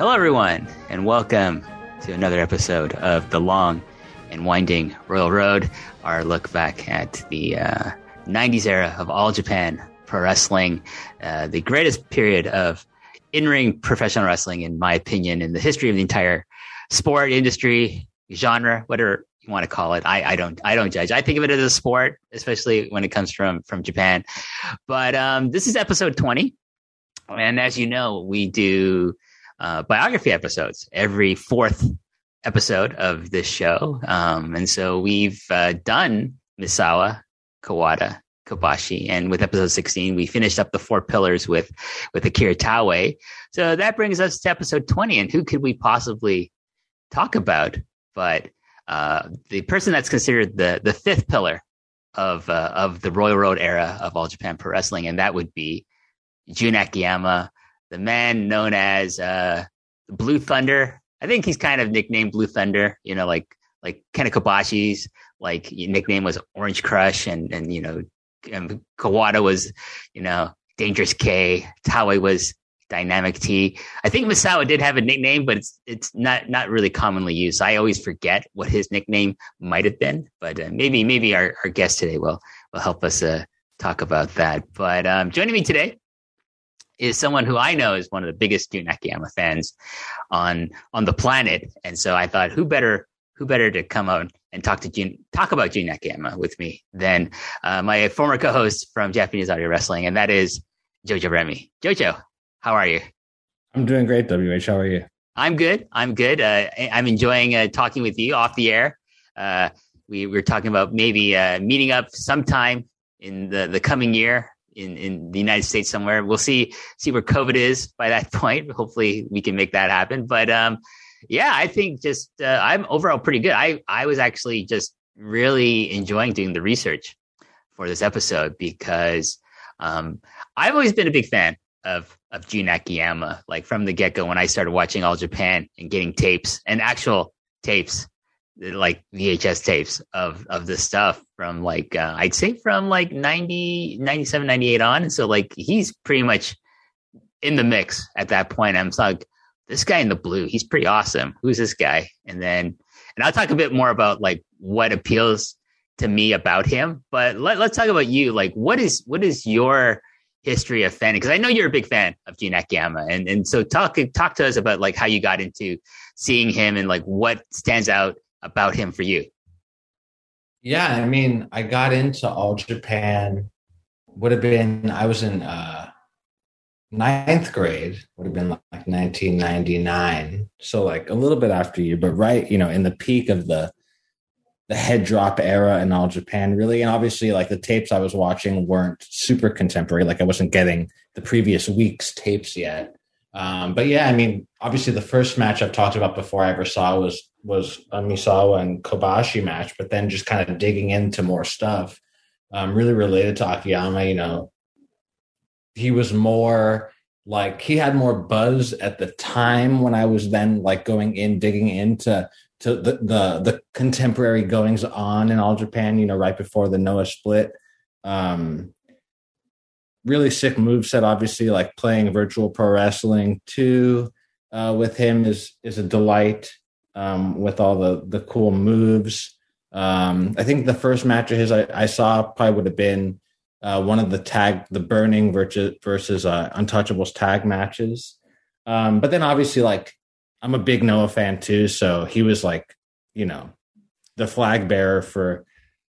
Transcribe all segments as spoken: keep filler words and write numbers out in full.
Hello, everyone, and welcome to another episode of The Long and Winding Royal Road, our look back at the uh, nineties era of All Japan Pro Wrestling, uh, the greatest period of in-ring professional wrestling, in my opinion, in the history of the entire sport, industry, genre, whatever you want to call it. I, I don't I don't judge. I think of it as a sport, especially when it comes from, from Japan. But um, this is episode twenty, and as you know, we do Uh, biography episodes every fourth episode of this show. Um, and so we've uh, done Misawa, Kawada, Kobashi, and with episode sixteen, we finished up the four pillars with, with Akira Taue. So that brings us to episode twenty. And who could we possibly talk about but uh, the person that's considered the, the fifth pillar of, uh, of the Royal Road era of All Japan Pro Wrestling. And that would be Jun Akiyama, the man known as uh, Blue Thunder. I think he's kind of nicknamed Blue Thunder, you know, like like Ken Kobashi's like nickname was Orange Crush, and and you know, and Kawada was, you know, Dangerous K. Taue was Dynamic T. I think Misawa did have a nickname, but it's it's not not really commonly used. I always forget what his nickname might have been, but uh, maybe maybe our, our guest today will will help us uh, talk about that. But um, joining me today is someone who I know is one of the biggest Jun Akiyama fans on on the planet, and so I thought, who better who better to come out and talk to Jun, talk about Jun Akiyama with me than uh, my former co-host from Japanese Audio Wrestling, and that is Jojo Remy. Jojo, how are you? I'm doing great, W H. How are you? I'm good. I'm good. Uh, I'm enjoying uh, talking with you off the air. Uh, we, we were talking about maybe uh, meeting up sometime in the, the coming year. In, in the United States somewhere. We'll see see where COVID is by that point. Hopefully we can make that happen. But um, yeah, I think just uh, I'm overall pretty good. I, I was actually just really enjoying doing the research for this episode because um, I've always been a big fan of of Jun Akiyama, like from the get-go when I started watching All Japan and getting tapes and actual tapes, like V H S tapes of, of this stuff from like, uh, I'd say from like ninety, ninety-seven, ninety-eight on. And so like, he's pretty much in the mix at that point. I'm like, this guy in the blue, he's pretty awesome. Who's this guy? And then, and I'll talk a bit more about like what appeals to me about him, but let, let's talk about you. Like, what is, what is your history of fan? Because I know you're a big fan of Jun Akiyama. And, and so talk, talk to us about like how you got into seeing him and like what stands out about him for you. Yeah, I mean, I got into All Japan, would have been, I was in uh, ninth grade, would have been like nineteen ninety-nine. So like a little bit after you, but right, you know, in the peak of the the head drop era in All Japan, really. And obviously like the tapes I was watching weren't super contemporary. Like I wasn't getting the previous week's tapes yet. Um, but yeah, I mean, obviously the first match I've talked about before I ever saw was was a Misawa and Kobashi match, but then just kind of digging into more stuff, um, really related to Akiyama. You know, he was more like, he had more buzz at the time when I was then like going in, digging into to the, the, the contemporary goings on in All Japan, you know, right before the Noah split. Um, really sick moveset, obviously, like playing virtual pro wrestling too, uh, with him is, is a delight. Um, with all the the cool moves. Um, I think the first match of his I, I saw probably would have been uh, one of the tag, the Burning versus, versus uh, Untouchables tag matches. Um, but then obviously, like, I'm a big Noah fan too, so he was like, you know, the flag bearer for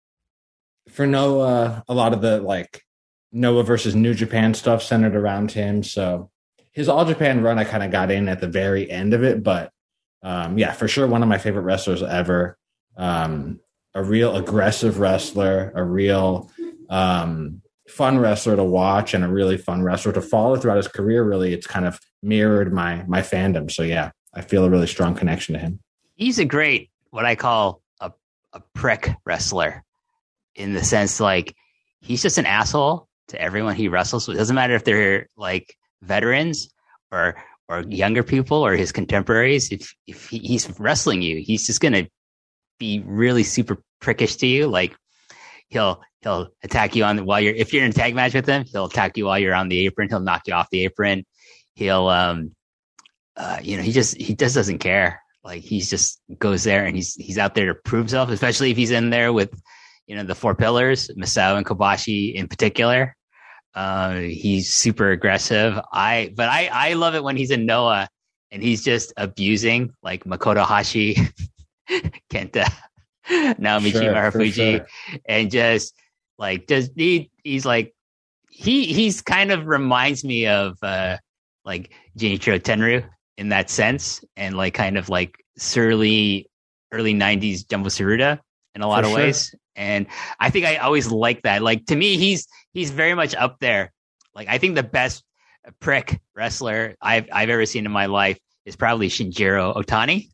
for Noah. A lot of the like Noah versus New Japan stuff centered around him. So his All Japan run, I kind of got in at the very end of it, but Um, yeah, for sure. One of my favorite wrestlers ever. Um, a real aggressive wrestler, a real um, fun wrestler to watch, and a really fun wrestler to follow throughout his career. Really, it's kind of mirrored my my fandom. So yeah, I feel a really strong connection to him. He's a great, what I call a, a prick wrestler, in the sense like he's just an asshole to everyone he wrestles with. It doesn't matter if they're like veterans or or younger people or his contemporaries. If if he, he's wrestling you, he's just gonna be really super prickish to you. Like he'll he'll attack you on the, while you're if you're in a tag match with him, he'll attack you while you're on the apron. He'll knock you off the apron. He'll um uh, you know, he just he just doesn't care. Like he's just goes there and he's he's out there to prove himself, especially if he's in there with, you know, the four pillars, Masao and Kobashi in particular. Uh, he's super aggressive. I but I I love it when he's in Noah and he's just abusing like Makoto Hashi, Kenta, Naomi Sure, Marufuji, sure. and just like just he he's like he he's kind of reminds me of uh, like Genichiro Tenryu in that sense, and like kind of like surly early nineties Jumbo Tsuruta in a lot For of sure. ways. And I think I always like that. Like to me, he's he's very much up there. Like I think the best prick wrestler I've I've ever seen in my life is probably Shinjiro Otani.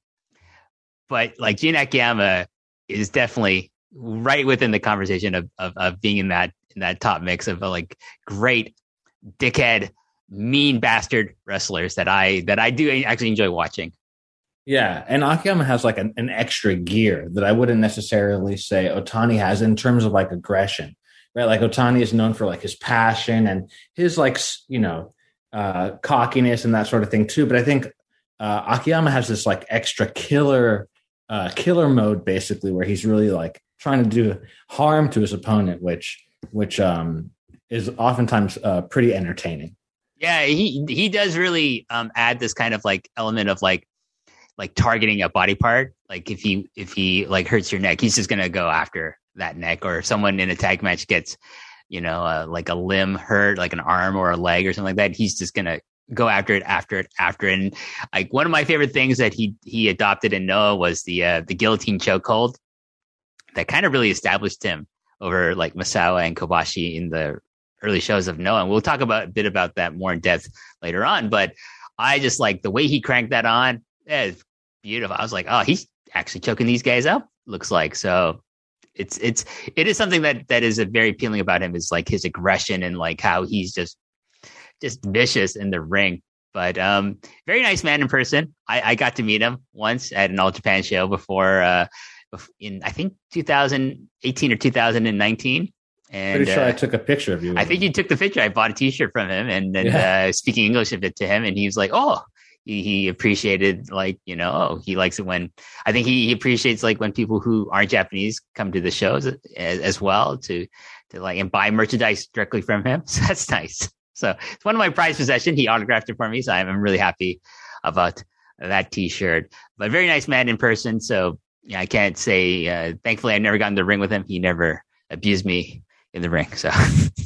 But like Jin Akiyama is definitely right within the conversation of of, of being in that in that top mix of uh, like great dickhead, mean bastard wrestlers that I that I do actually enjoy watching. Yeah, and Akiyama has like an, an extra gear that I wouldn't necessarily say Otani has in terms of like aggression, right? Like Otani is known for like his passion and his like, you know, uh, cockiness and that sort of thing too. But I think uh, Akiyama has this like extra killer, uh, killer mode basically, where he's really like trying to do harm to his opponent, which which um, is oftentimes uh, pretty entertaining. Yeah, he he does really um, add this kind of like element of like like targeting a body part. Like if he if he like hurts your neck, he's just gonna go after that neck. Or if someone in a tag match gets, you know, uh, like a limb hurt, like an arm or a leg or something like that, he's just gonna go after it, after it, after it. And like one of my favorite things that he he adopted in Noah was the uh, the guillotine chokehold. That kind of really established him over like Masawa and Kobashi in the early shows of Noah. And we'll talk about a bit about that more in depth later on. But I just like the way he cranked that on. It's beautiful. I was like, oh, he's actually choking these guys up. Looks like so. It's it's it is something that that is very appealing about him is like his aggression and like how he's just just vicious in the ring. But um, very nice man in person. I, I got to meet him once at an All Japan show before uh, in I think two thousand eighteen or two thousand nineteen. And Pretty sure uh, I took a picture of you. I think you took the picture. I bought a T-shirt from him and then Yeah. uh, speaking English a bit to him, and he was like, "Oh." He, he appreciated like, you know, oh, he likes it when I think he, he appreciates like when people who aren't Japanese come to the shows as, as well to, to like, and buy merchandise directly from him. So that's nice. So it's one of my prized possessions. He autographed it for me. So I'm, I'm really happy about that T-shirt, but very nice man in person. So yeah, I can't say, uh, thankfully I never got in the ring with him. He never abused me in the ring. So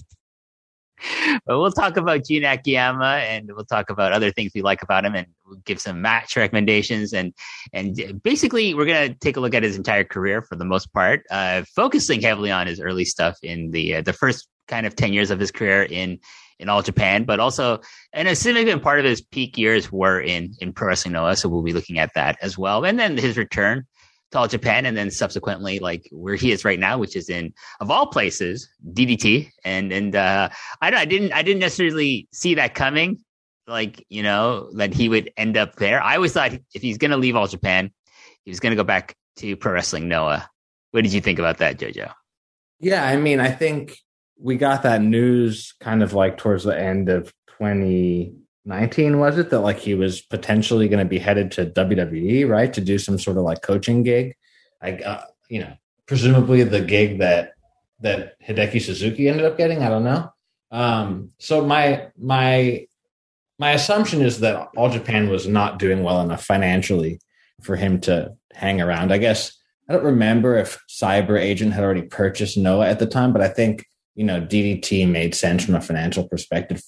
but we'll talk about Jin Akiyama and we'll talk about other things we like about him and we'll give some match recommendations. And and basically, we're going to take a look at his entire career for the most part, uh, focusing heavily on his early stuff in the uh, the first kind of ten years of his career in in All Japan, but also and a significant part of his peak years were in, in Pro Wrestling Noah. So we'll be looking at that as well. And then his return to All Japan, and then subsequently, like where he is right now, which is in, of all places, D D T. And and uh, I, I didn't I didn't necessarily see that coming, like you know that he would end up there. I always thought if he's going to leave All Japan, he was going to go back to Pro Wrestling Noah. What did you think about that, JoJo? Yeah, I mean, I think we got that news kind of like towards the end of twenty nineteen, was it, that like he was potentially going to be headed to W W E, right, to do some sort of like coaching gig, like uh, you know, presumably the gig that that Hideki Suzuki ended up getting. I don't know. Um, so my my my assumption is that All Japan was not doing well enough financially for him to hang around. I guess I don't remember if Cyber Agent had already purchased Noah at the time, but I think you know D D T made sense from a financial perspective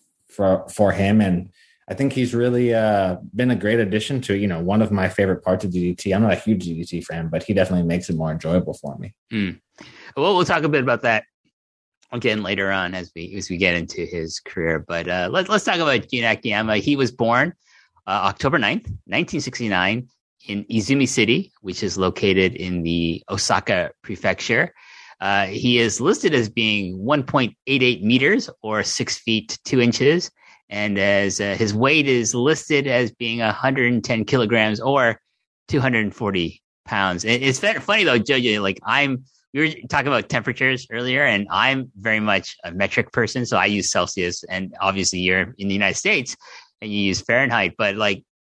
for for him, and I think he's really uh, been a great addition to, you know, one of my favorite parts of D D T. I'm not a huge D D T fan, but he definitely makes it more enjoyable for me. Mm. Well, we'll talk a bit about that again later on as we as we get into his career. But uh, let's let's talk about Jin Akiyama. He was born uh, October ninth, nineteen sixty-nine, in Izumi City, which is located in the Osaka Prefecture. Uh, he is listed as being one point eight eight meters or six feet two inches. And as uh, his weight is listed as being one hundred ten kilograms or two hundred forty pounds. It, it's funny though, Jojo, like I'm, we were talking about temperatures earlier and I'm very much a metric person. So I use Celsius and obviously you're in the United States and you use Fahrenheit, but like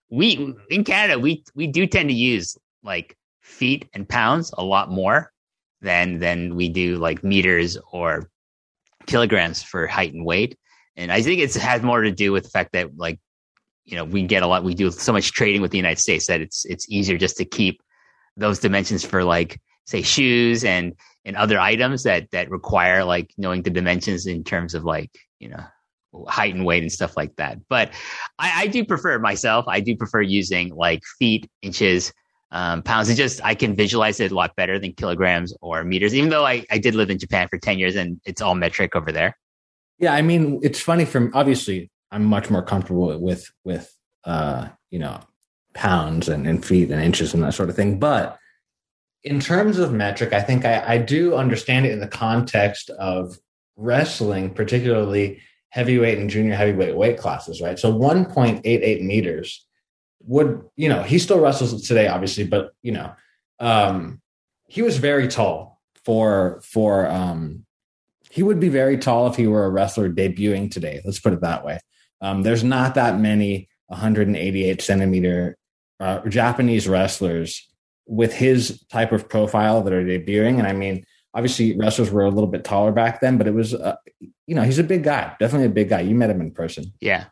we in Canada we we do tend to use like feet and pounds a lot more than than we do like meters or kilograms for height and weight. And I think it's has more to do with the fact that like, you know, we get a lot, we do so much trading with the United States that it's it's easier just to keep those dimensions for like say shoes and and other items that that require like knowing the dimensions in terms of like, you know, height and weight and stuff like that. But I, I do prefer myself. I do prefer using like feet, inches, um, pounds. It just, I can visualize it a lot better than kilograms or meters, even though I, I did live in Japan for ten years and it's all metric over there. Yeah. I mean, it's funny from obviously I'm much more comfortable with, with, uh, you know, pounds and, and feet and inches and that sort of thing. But in terms of metric, I think I, I do understand it in the context of wrestling, particularly heavyweight and junior heavyweight weight classes, right? So one point eight eight meters would, you know, he still wrestles today, obviously, but, you know, um, he was very tall for, for, um, he would be very tall if he were a wrestler debuting today. Let's put it that way. Um, there's not that many one eighty-eight centimeter uh, Japanese wrestlers with his type of profile that are debuting. And I mean, obviously, wrestlers were a little bit taller back then, but it was, uh, you know, he's a big guy, definitely a big guy. You met him in person. Yeah.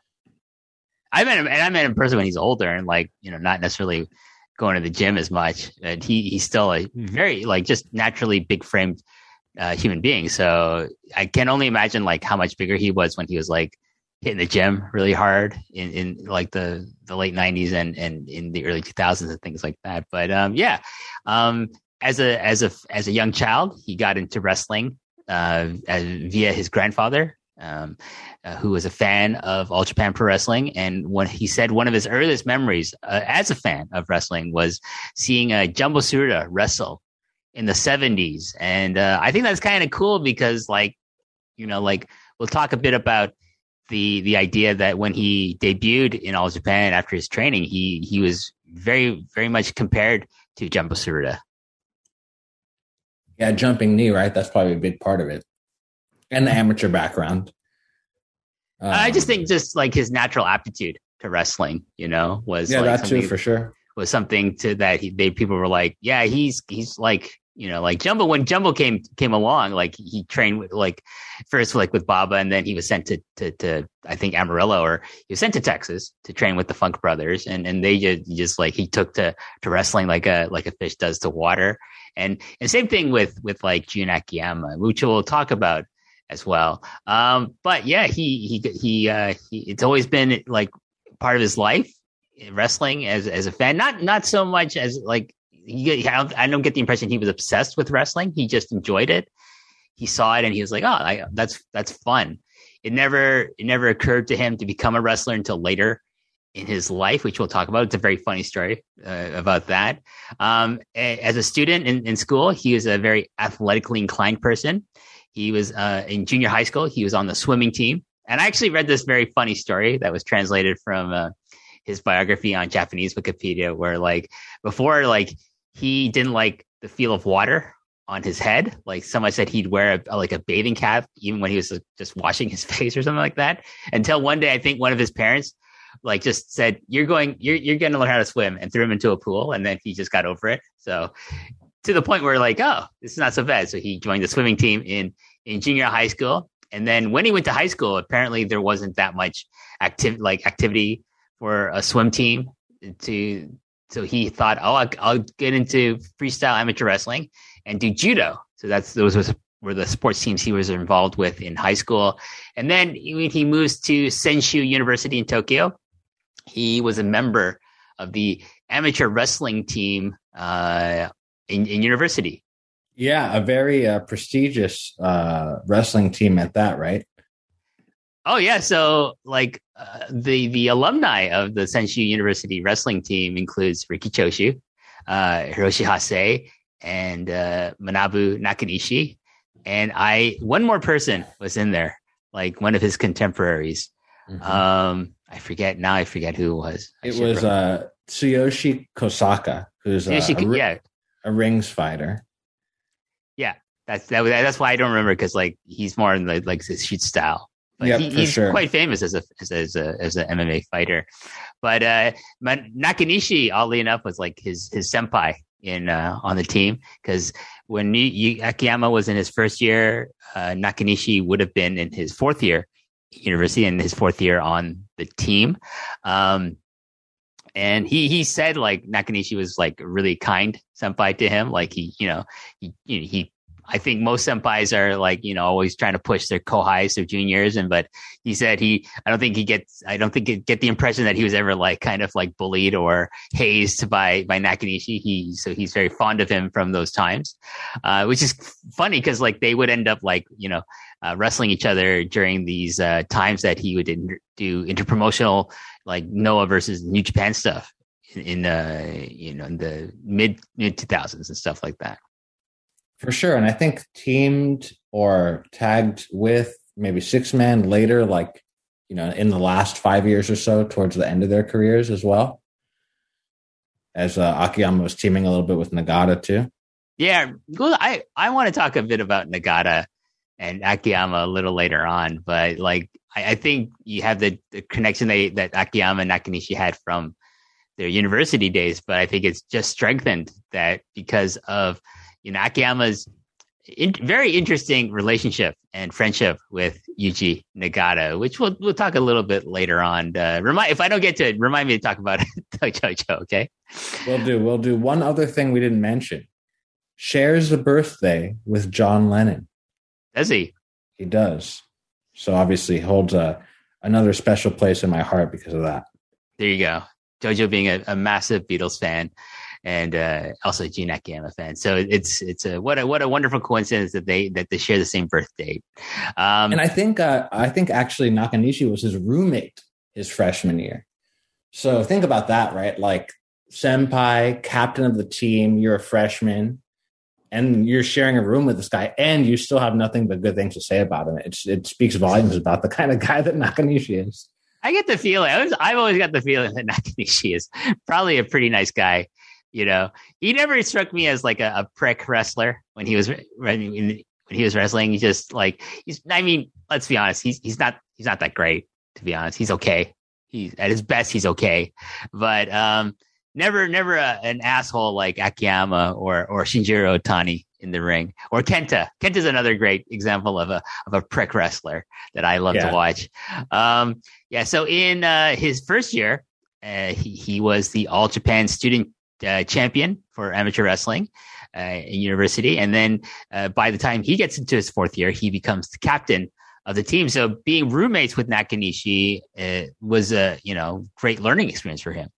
I met him, and I met him in person when he's older and, like, you know, not necessarily going to the gym as much. And he he's still a very, like, just naturally big framed uh, human being. So I can only imagine, like, how much bigger he was when he was, like, hitting the gym really hard in, in like, the, the late nineties and, and in the early two thousands and things like that. But, um, yeah. Um, As a as a as a young child, he got into wrestling uh, as, via his grandfather, um, uh, who was a fan of All Japan Pro Wrestling. And when he said one of his earliest memories uh, as a fan of wrestling was seeing uh, Jumbo Tsuruta wrestle in the seventies. And uh, I think that's kind of cool because, like, you know, like we'll talk a bit about the the idea that when he debuted in All Japan after his training, he he was very very much compared to Jumbo Tsuruta. Yeah, jumping knee, right? That's probably a big part of it. And the amateur background. Um, I just think just like his natural aptitude to wrestling, you know, was yeah, like that too, for sure. Was something to that he, they people were like, yeah, he's he's like, you know, like Jumbo. When Jumbo came came along, like he trained with like first like with Baba, and then he was sent to to, to I think Amarillo, or he was sent to Texas to train with the Funk Brothers, and and they just just like he took to to wrestling like a like a fish does to water. And and same thing with with like Jun Akiyama, which we'll talk about as well. Um, but yeah, he he he uh, he it's always been like part of his life, wrestling as as a fan. Not not so much as like he, I don't I don't get the impression he was obsessed with wrestling. He just enjoyed it. He saw it and he was like, oh, I, that's that's fun. It never it never occurred to him to become a wrestler until later in his life, which we'll talk about. It's a very funny story uh, about that. Um, as a student in, in school, he was a very athletically inclined person. He was uh, in junior high school. He was on the swimming team. And I actually read this very funny story that was translated from uh, his biography on Japanese Wikipedia, where like before, like he didn't like the feel of water on his head. Like someone said he'd wear a, like a bathing cap, even when he was just washing his face or something like that. Until one day, I think one of his parents like just said, you're going, you're, you're going to learn how to swim, and threw him into a pool. And then he just got over it. So to the point where like, oh, this is not so bad. So he joined the swimming team in, in junior high school. And then when he went to high school, apparently there wasn't that much active, like activity for a swim team to, so he thought, oh, I'll, I'll get into freestyle amateur wrestling and do judo. So that's, those was were the sports teams he was involved with in high school. And then he, he moves to Senshu University in Tokyo. He was a member of the amateur wrestling team uh, in, in university. Yeah, a very uh, prestigious uh, wrestling team at that, right? Oh, yeah. So, like, uh, the the alumni of the Senshu University wrestling team includes Riki Choshu, uh, Hiroshi Hase, and uh, Manabu Nakanishi. And I, one more person was in there, like one of his contemporaries. Mm-hmm. Um, I forget now. I forget who it was. I it was uh, Tsuyoshi Kosaka, who's uh, Tsuyoshi, a, yeah. a rings fighter. Yeah, that's that, that's why I don't remember, because like he's more in the like the shoot style. but yep, he, for he's sure. quite famous as a as, as a as an M M A fighter. But uh, Nakanishi, oddly enough, was like his his senpai in uh, on the team, because when he, Akiyama was in his first year, uh, Nakanishi would have been in his fourth year university and his fourth year on the team. Um, and he he said like Nakanishi was like a really kind senpai to him. Like he, you know, he you know, he I think most senpais are like, you know, always trying to push their kohais, their juniors. And, but he said he, I don't think he gets, I don't think it get the impression that he was ever like kind of like bullied or hazed by, by Nakanishi. He, so he's very fond of him from those times, uh, which is funny because like they would end up like, you know, uh, wrestling each other during these, uh, times that he would inter- do interpromotional, like Noah versus New Japan stuff in, in uh, you know, in the mid, mid two thousands and stuff like that. For sure. And I think teamed or tagged with maybe six man later, like, you know, in the last five years or so towards the end of their careers as well. As uh, Akiyama was teaming a little bit with Nagata too. Yeah. Well, I, I want to talk a bit about Nagata and Akiyama a little later on, but like, I, I think you have the, the connection they, that Akiyama and Nakanishi had from their university days, but I think it's just strengthened that because of, you know, Akiyama's in, very interesting relationship and friendship with Yuji Nagata, which we'll we'll talk a little bit later on. Uh, remind if I don't get to it, remind me to talk about Jojo, okay? We'll do. We'll do. One other thing we didn't mention: shares a birthday with John Lennon. Does he? He does. So obviously holds a another special place in my heart because of that. There you go. Jojo being a, a massive Beatles fan. And uh, also a Jun Akiyama fan, so it's it's a what a what a wonderful coincidence that they that they share the same birth date. Um, and I think uh, I think actually Nakanishi was his roommate his freshman year. So think about that, right? Like senpai, captain of the team, you're a freshman, and you're sharing a room with this guy, and you still have nothing but good things to say about him. It's it speaks volumes about the kind of guy that Nakanishi is. I get the feeling I was, I've always got the feeling that Nakanishi is probably a pretty nice guy. You know, he never struck me as like a, a prick wrestler when he was when he was wrestling. He just like he's. I mean, let's be honest. He's he's not he's not that great, to be honest. He's okay. He's at his best. He's okay, but um, never never a, an asshole like Akiyama or or Shinjiro Otani in the ring, or Kenta. Kenta's another great example of a of a prick wrestler that I love yeah. to watch. Um, yeah. So in uh, his first year, uh, he he was the All Japan Student Uh, champion for amateur wrestling uh, in university. And then uh, by the time he gets into his fourth year, he becomes the captain of the team. So being roommates with Nakanishi uh, was a, you know, great learning experience for him.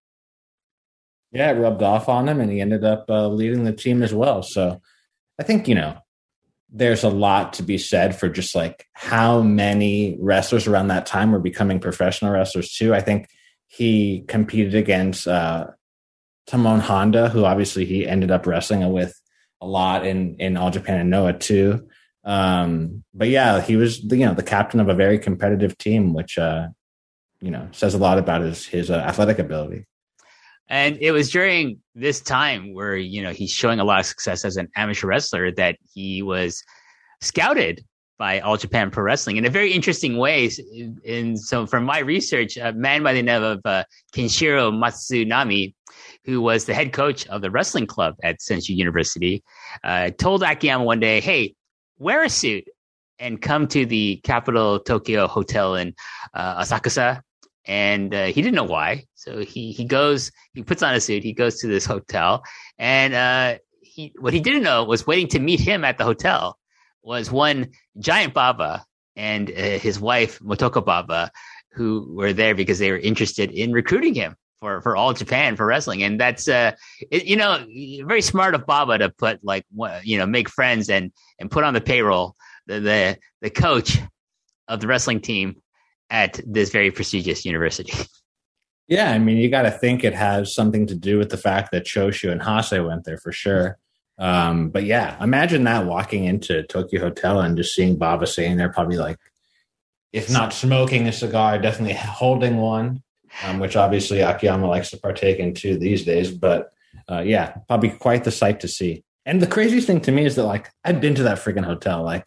Yeah, it rubbed off on him and he ended up uh, leading the team as well. So I think, you know, there's a lot to be said for just like how many wrestlers around that time were becoming professional wrestlers too. I think he competed against uh, Tamon Honda, who obviously he ended up wrestling with a lot in, in All Japan and Noah too. Um, but yeah, he was the, you know, the captain of a very competitive team, which, uh, you know, says a lot about his, his uh, athletic ability. And it was during this time where, you know, he's showing a lot of success as an amateur wrestler that he was scouted by All Japan Pro Wrestling in a very interesting way. And so from my research, a man by the name of uh, Kenshiro Matsunami, who was the head coach of the wrestling club at Senshu University, uh, told Akiyama one day, hey, wear a suit and come to the Capital Tokyo Hotel in uh, Asakusa. And uh, he didn't know why. So he he goes, he puts on a suit, he goes to this hotel. And uh, he what he didn't know was waiting to meet him at the hotel was one Giant Baba and uh, his wife, Motoko Baba, who were there because they were interested in recruiting him for, for All Japan for wrestling. And that's, uh, it, you know, very smart of Baba to put like, you know, make friends and, and put on the payroll, the, the, the coach of the wrestling team at this very prestigious university. Yeah. I mean, you got to think it has something to do with the fact that Choshu and Hase went there for sure. Um, but yeah, imagine that walking into Tokyo Hotel and just seeing Baba sitting there, probably like, if not smoking a cigar, definitely holding one. Um, which obviously Akiyama likes to partake in too these days. But uh, yeah, probably quite the sight to see. And the craziest thing to me is that like I've been to that freaking hotel. Like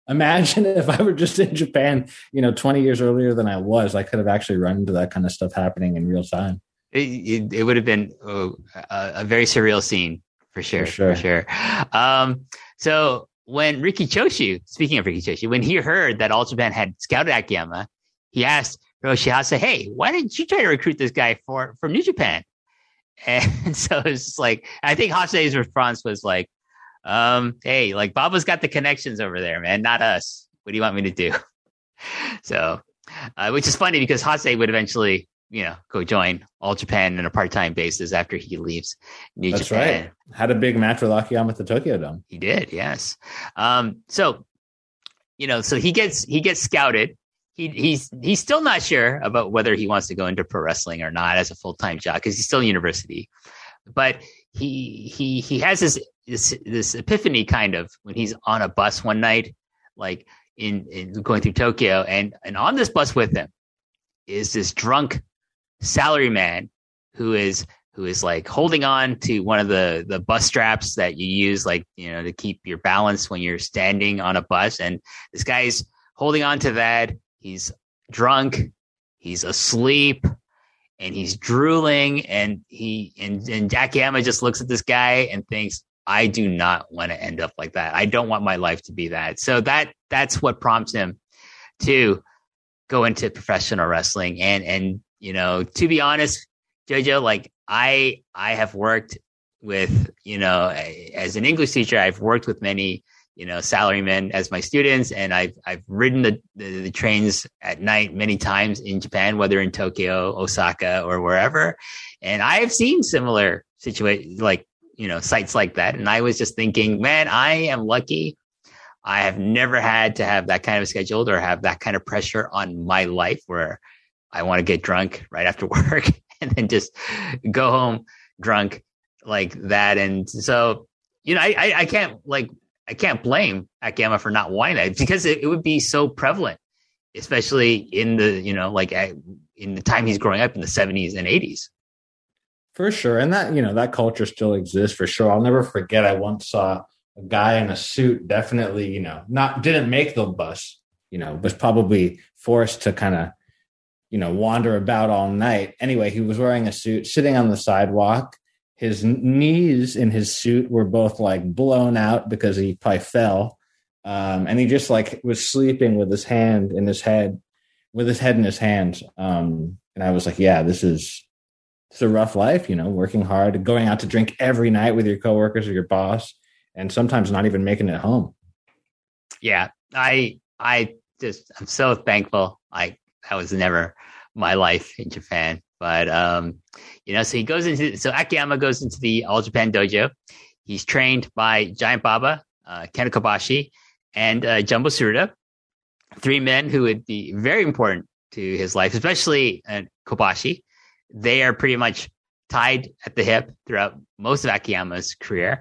Imagine if I were just in Japan, you know, twenty years earlier than I was, I could have actually run into that kind of stuff happening in real time. It, it, it would have been oh, a, a very surreal scene for sure. For sure. For sure. Um, so when Riki Choshu, speaking of Riki Choshu, when he heard that All Japan had scouted Akiyama, he asked Hiroshi Hase, hey, why didn't you try to recruit this guy for, for New Japan? And so it's just like, I think Hase's response was like, um, hey, like Baba's got the connections over there, man, not us. What do you want me to do? So, uh, which is funny because Hase would eventually, you know, go join All Japan on a part-time basis after he leaves New That's Japan. That's right. Had a big match with Akiyama at the Tokyo Dome. He did, yes. Um, so, you know, so he gets he gets scouted. He he's he's still not sure about whether he wants to go into pro wrestling or not as a full-time job because he's still in university. But he he he has this this this epiphany kind of when he's on a bus one night, like in, in going through Tokyo, and and on this bus with him is this drunk salaryman who is who is like holding on to one of the the bus straps that you use, like, you know, to keep your balance when you're standing on a bus. And this guy's holding on to that. He's drunk. He's asleep. And he's drooling, and he and, and Akiyama just looks at this guy and thinks, I do not want to end up like that. I don't want my life to be that. So that that's what prompts him to go into professional wrestling. And and you know, to be honest, JoJo, like I I have worked with, you know, as an English teacher, I've worked with many, you know, salarymen as my students, and I've I've ridden the, the the trains at night many times in Japan, whether in Tokyo, Osaka, or wherever. And I have seen similar situations, like, you know, sites like that. And I was just thinking, man, I am lucky. I have never had to have that kind of schedule or have that kind of pressure on my life where I want to get drunk right after work and then just go home drunk like that. And so, you know, I I, I can't like. I can't blame Akiyama for not wanting that because it, it would be so prevalent, especially in the, you know, like in the time he's growing up in the seventies and eighties. For sure. And that, you know, that culture still exists for sure. I'll never forget. I once saw a guy in a suit, definitely, you know, not, didn't make the bus, you know, was probably forced to kind of, you know, wander about all night. Anyway, he was wearing a suit, sitting on the sidewalk. His knees in his suit were both like blown out because he probably fell. Um, and he just like was sleeping with his hand in his head, with his head in his hands. Um, and I was like, yeah, this is, it's a rough life, you know, working hard, going out to drink every night with your coworkers or your boss, and sometimes not even making it home. Yeah. I, I just, I'm so thankful. I, that was never my life in Japan. But, um, you know, so he goes into, so Akiyama goes into the All Japan Dojo. He's trained by Giant Baba, uh, Ken Kobashi, and uh, Jumbo Tsuruta, three men who would be very important to his life, especially uh, Kobashi. They are pretty much tied at the hip throughout most of Akiyama's career.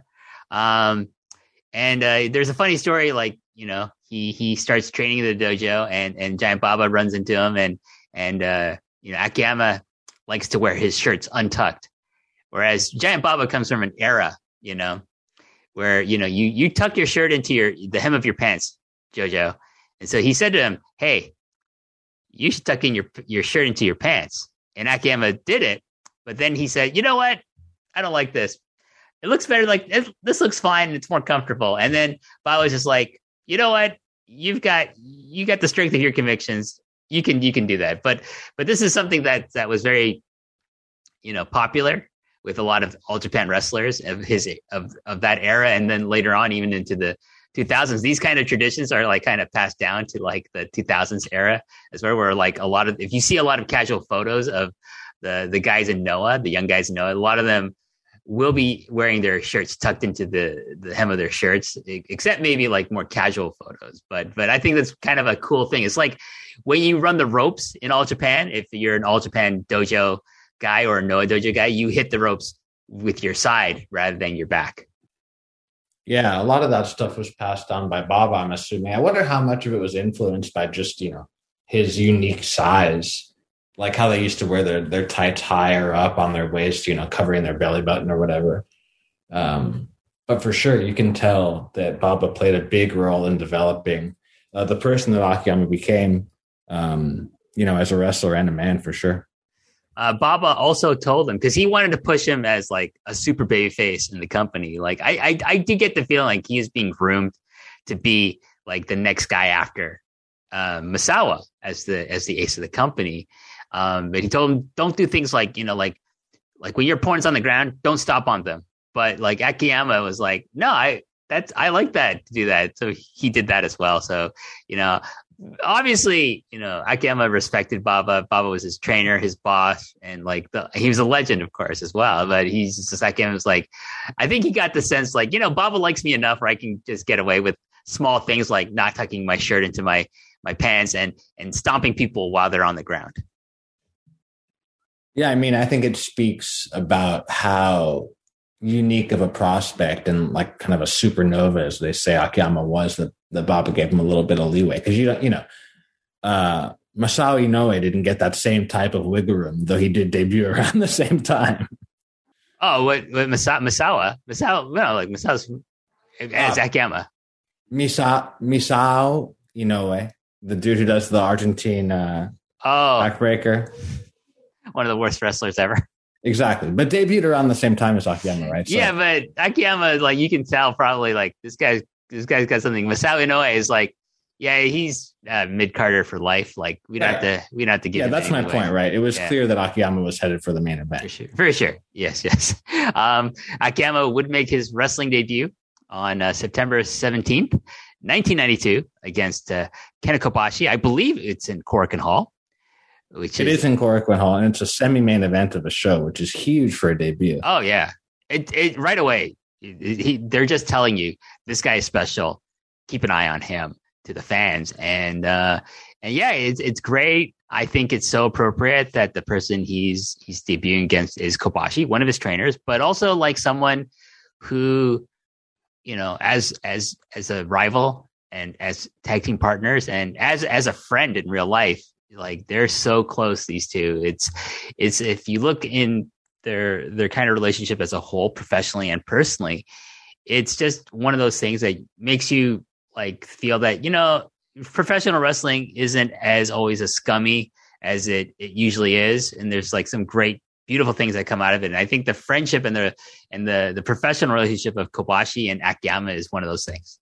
Um, and uh, there's a funny story, like, you know, he he starts training in the dojo, and, and Giant Baba runs into him, and, and uh, you know, Akiyama likes to wear his shirts untucked. Whereas Giant Baba comes from an era, you know, where, you know, you, you tuck your shirt into your, the hem of your pants, Jojo. And so he said to him, hey, you should tuck in your, your shirt into your pants. And Akiyama did it. But then he said, you know what? I don't like this. It looks better. Like it, this looks fine. It's more comfortable. And then Baba was just like, you know what? You've got, you got the strength of your convictions. You can you can do that, but but this is something that that was very, you know, popular with a lot of All Japan wrestlers of his of of that era, and then later on even into the two thousands. These kind of traditions are like kind of passed down to like the two thousands era, as well, where like a lot of, if you see a lot of casual photos of the the guys in Noah, the young guys in Noah, a lot of them will be wearing their shirts tucked into the, the hem of their shirts, except maybe like more casual photos. But but I think that's kind of a cool thing. It's like when you run the ropes in All Japan, if you're an All Japan dojo guy or a Noah dojo guy, you hit the ropes with your side rather than your back. Yeah, a lot of that stuff was passed on by Baba, I'm assuming. I wonder how much of it was influenced by just, you know, his unique size. Like how they used to wear their, their tights higher up on their waist, you know, covering their belly button or whatever. Um, but for sure, you can tell that Baba played a big role in developing uh, the person that Akiyama became, um, you know, as a wrestler and a man for sure. Uh, Baba also told him, because he wanted to push him as like a super baby face in the company. Like I, I, I do get the feeling like he is being groomed to be like the next guy after uh, Misawa as the as the ace of the company. Um, but he told him, don't do things like, you know, like like when your opponent's on the ground, don't stop on them. But like Akiyama was like, no, I that's I like that to do that. So he did that as well. So, you know, obviously, you know, Akiyama respected Baba. Baba was his trainer, his boss, and like the, he was a legend, of course, as well. But he's just Akiyama was like, I think he got the sense like, you know, Baba likes me enough where I can just get away with small things like not tucking my shirt into my my pants and and stomping people while they're on the ground. Yeah, I mean, I think it speaks about how unique of a prospect and like kind of a supernova, as they say, Akiyama was, that, that Baba gave him a little bit of leeway. Because, you don't, you know, uh, Masao Inoue didn't get that same type of wiggle room, though he did debut around the same time. Oh, what, what Masa, Masawa? Masao, no, like Masao's as uh, Akiyama. Misa, Misao Inoue, the dude who does the Argentine uh, oh. backbreaker. One of the worst wrestlers ever. Exactly. But debuted around the same time as Akiyama, right? So. Yeah, but Akiyama, like, you can tell probably, like, this guy, this guy's got something. Masao Inoue is like, yeah, he's uh, mid-carder for life. Like, we don't yeah. have to, we don't have to give Yeah, that's my anyway. point, right? It was yeah. clear that Akiyama was headed for the main event. For sure. For sure. Yes, yes. Um, Akiyama would make his wrestling debut on uh, September seventeenth, nineteen ninety-two against uh, Kenta Kobashi. I believe it's in Korakuen Hall. Which it is, is in Korakuen Hall, and it's a semi-main event of a show, which is huge for a debut. Oh yeah, it, it right away. It, he, they're just telling you this guy is special. Keep an eye on him to the fans, and uh, and yeah, it's it's great. I think it's so appropriate that the person he's he's debuting against is Kobashi, one of his trainers, but also like someone who, you know, as as as a rival and as tag team partners and as as a friend in real life. Like they're so close, these two. It's, it's if you look in their their kind of relationship as a whole, professionally and personally, it's just one of those things that makes you like feel that, you know, professional wrestling isn't as always as scummy as it it usually is, and there's like some great, beautiful things that come out of it. And I think the friendship and the and the the professional relationship of Kobashi and Akiyama is one of those things.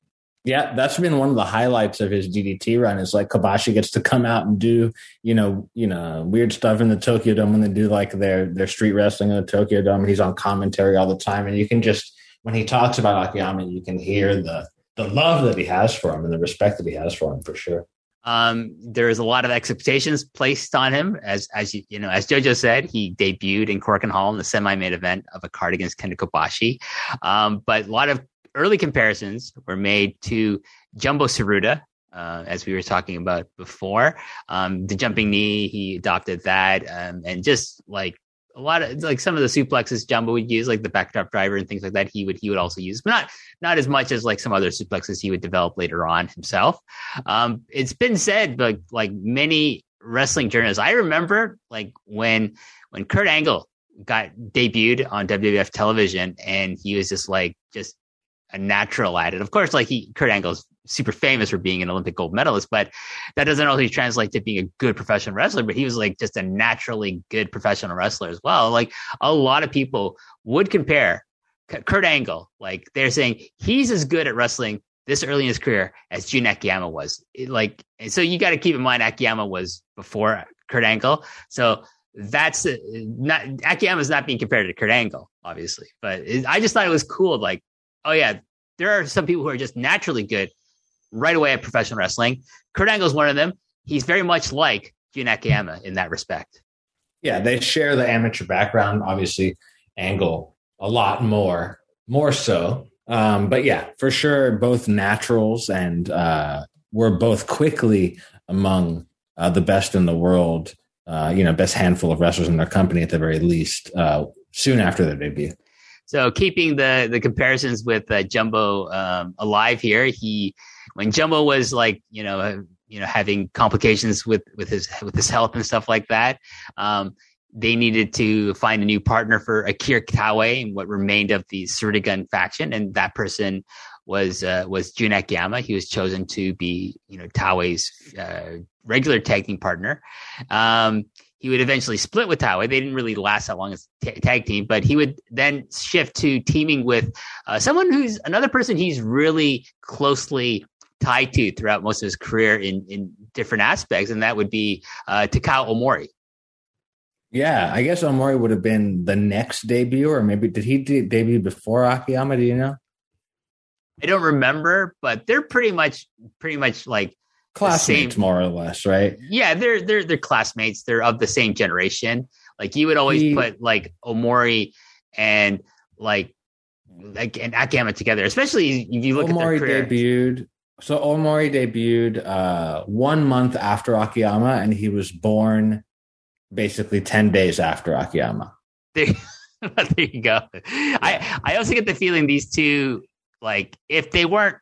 Yeah, that's been one of the highlights of his D D T run is like Kobashi gets to come out and do, you know, you know, weird stuff in the Tokyo Dome when they do like their their street wrestling in the Tokyo Dome. And he's on commentary all the time. And you can just, when he talks about Akiyama, you can hear the the love that he has for him and the respect that he has for him for sure. Um, there is a lot of expectations placed on him. As, as you, you know, as JoJo said, he debuted in Korakuen Hall in the semi-main event of a card against Kenta Kobashi. Um, but a lot of early comparisons were made to Jumbo Tsuruta, uh, as we were talking about before. Um, the jumping knee, he adopted that. Um, and just like a lot of, like some of the suplexes Jumbo would use, like the backdrop driver and things like that, he would, he would also use, but not, not as much as like some other suplexes he would develop later on himself. Um, it's been said, like, like many wrestling journalists, I remember like when, when Kurt Angle got debuted on W W F television and he was just like, just, a natural at it. Of course, like he, Kurt Angle's super famous for being an Olympic gold medalist, but that doesn't always translate to being a good professional wrestler, but he was like just a naturally good professional wrestler as well. Like a lot of people would compare Kurt Angle. Like they're saying he's as good at wrestling this early in his career as Jun Akiyama was. It, like, and so you got to keep in mind Akiyama was before Kurt Angle. So that's uh, not, Akiyama is not being compared to Kurt Angle, obviously, but it, I just thought it was cool. Like, oh, yeah, there are some people who are just naturally good right away at professional wrestling. Kurt Angle is one of them. He's very much like Jun Akiyama in that respect. Yeah, they share the amateur background. Obviously, Angle a lot more, more so. Um, but yeah, for sure, both naturals and uh, were both quickly among uh, the best in the world, uh, you know, best handful of wrestlers in their company at the very least, uh, soon after their debut. So keeping the, the comparisons with uh, Jumbo um, alive here, he when Jumbo was like you know uh, you know having complications with, with his with his health and stuff like that, um, they needed to find a new partner for Akira Taue and what remained of the Tsuruta Gun faction, and that person was uh, was Jun Akiyama. He was chosen to be, you know, Tai's uh, regular tag team partner. Um, he would eventually split with Taue. They didn't really last that long as t- tag team, but he would then shift to teaming with uh, someone who's another person he's really closely tied to throughout most of his career in, in different aspects, and that would be uh, Takao Omori. Yeah, I guess Omori would have been the next debut, or maybe did he de- debut before Akiyama? Do you know? I don't remember, but they're pretty much pretty much like classmates, more or less, right? Yeah, they're they're they're classmates. They're of the same generation. Like you would always he, put like Omori and like like and Akiyama together, especially if you look Omori at their career. debuted. So Omori debuted uh, one month after Akiyama, and he was born basically ten days after Akiyama. There, there you go. I, I also get the feeling these two, like, if they weren't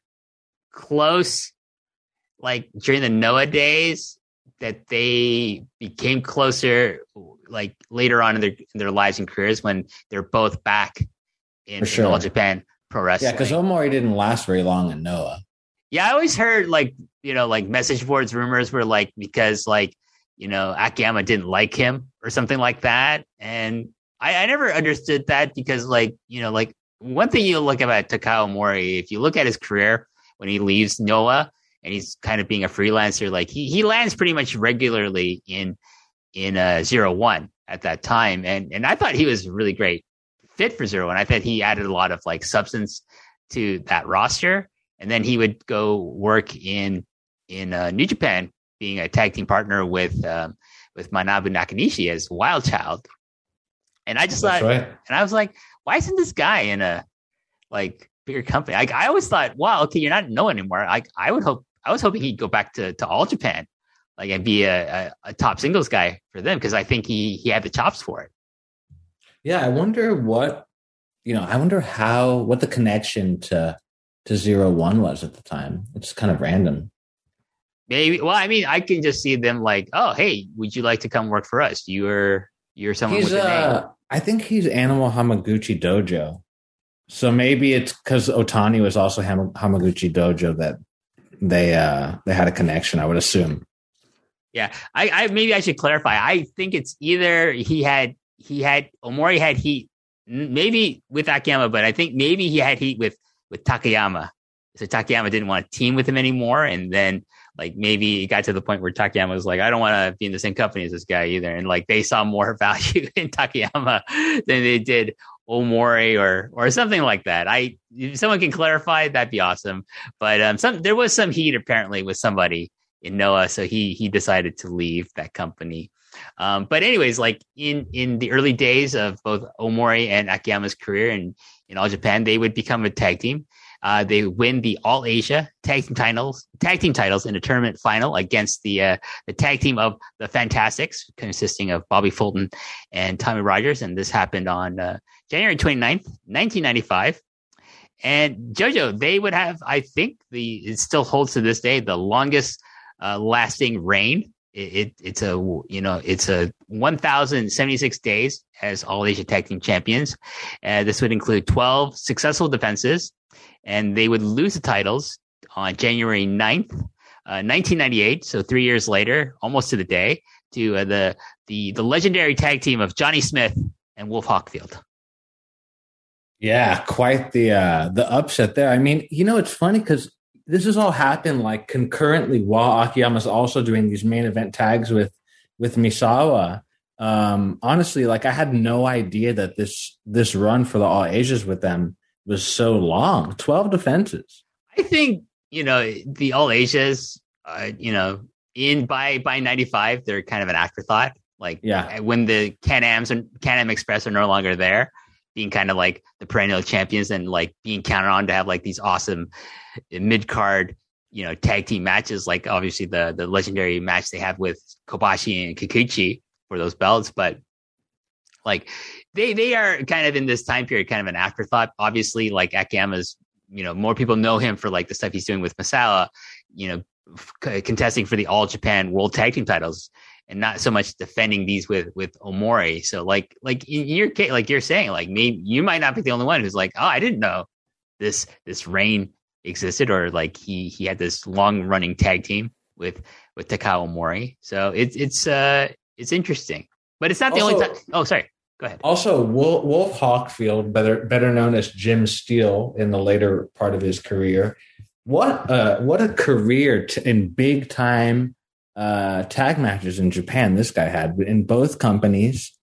close, like during the Noah days, that they became closer, like later on in their in their lives and careers when they're both back in, sure. in All Japan Pro Wrestling. Yeah, because Omori didn't last very long in Noah. Yeah, I always heard like, you know, like message boards rumors were like, because like, you know, Akiyama didn't like him or something like that. And I, I never understood that because like, you know, like one thing you look about Takao Omori, if you look at his career when he leaves Noah and he's kind of being a freelancer, like he, he lands pretty much regularly in, in uh zero one at that time. And, and I thought he was a really great fit for zero one. I thought he added a lot of like substance to that roster. And then he would go work in, in uh, New Japan, being a tag team partner with um, with Manabu Nakanishi as Wild Child. And I just That's thought, right. and I was like, why isn't this guy in a like bigger company? I, I always thought, wow, okay, you're not in Noah anymore. Like I would hope, I was hoping he'd go back to, to All Japan, like and be a, a, a top singles guy for them because I think he he had the chops for it. Yeah, I wonder what, you know, I wonder how what the connection to to zero one was at the time. It's kind of random. Maybe. Well, I mean, I can just see them like, oh, hey, would you like to come work for us? You're you're someone he's, with a name. Uh, I think he's Animal Hamaguchi Dojo. So maybe it's because Otani was also Ham- Hamaguchi Dojo that they uh, they had a connection, I would assume. Yeah, I, I maybe I should clarify. I think it's either he had he had Omori had heat, maybe with Akiyama, but I think maybe he had heat with with Takayama. So Takayama didn't want to team with him anymore, and then like maybe it got to the point where Takayama was like, I don't want to be in the same company as this guy either. And like they saw more value in Takayama than they did Omori or or something like that. I if someone can clarify, that'd be awesome. But um, some there was some heat apparently with somebody in Noah, so he he decided to leave that company. Um, but anyways, like in in the early days of both Omori and Akiyama's career in in All Japan, they would become a tag team. Uh, they win the All Asia tag team titles, tag team titles in a tournament final against the uh, the tag team of the Fantastics, consisting of Bobby Fulton and Tommy Rogers. And this happened on uh, January twenty-ninth, nineteen ninety-five. And JoJo, they would have, I think, the it still holds to this day the longest uh, lasting reign. It, it it's a you know it's a one thousand seventy-six days as All Asia Tag Team Champions. Uh, this would include twelve successful defenses. And they would lose the titles on January ninth, uh, nineteen ninety-eight. So three years later, almost to the day, to uh, the the the legendary tag team of Johnny Smith and Wolf Hockfield. Yeah, quite the uh, the upset there. I mean, you know, it's funny because this has all happened like concurrently while Akiyama's also doing these main event tags with with Misawa. Um, honestly, like I had no idea that this this run for the All Asias with them was so long. twelve defenses. I think, you know, the All Asias, uh, you know, in by by ninety-five, they're kind of an afterthought. Like yeah. when the Can-Ams and Can-Am Express are no longer there, being kind of like the perennial champions and like being counted on to have like these awesome mid-card, you know, tag team matches, like obviously the the legendary match they have with Kobashi and Kikuchi for those belts. But like they they are kind of in this time period, kind of an afterthought. Obviously, like Akiyama's, you know, more people know him for like the stuff he's doing with Misawa, you know, f- contesting for the All Japan World Tag Team titles, and not so much defending these with with Omori. So like like in your case, like you're saying, like maybe you might not be the only one who's like, oh, I didn't know this this reign existed, or like he he had this long running tag team with with Takao Mori. So it's it's uh it's interesting, but it's not the also, only time. Oh, sorry. Go ahead. Also, Wolf, Wolf Hockfield, better better known as Jim Steele, in the later part of his career. What uh what a career t- in big time uh, tag matches in Japan this guy had in both companies.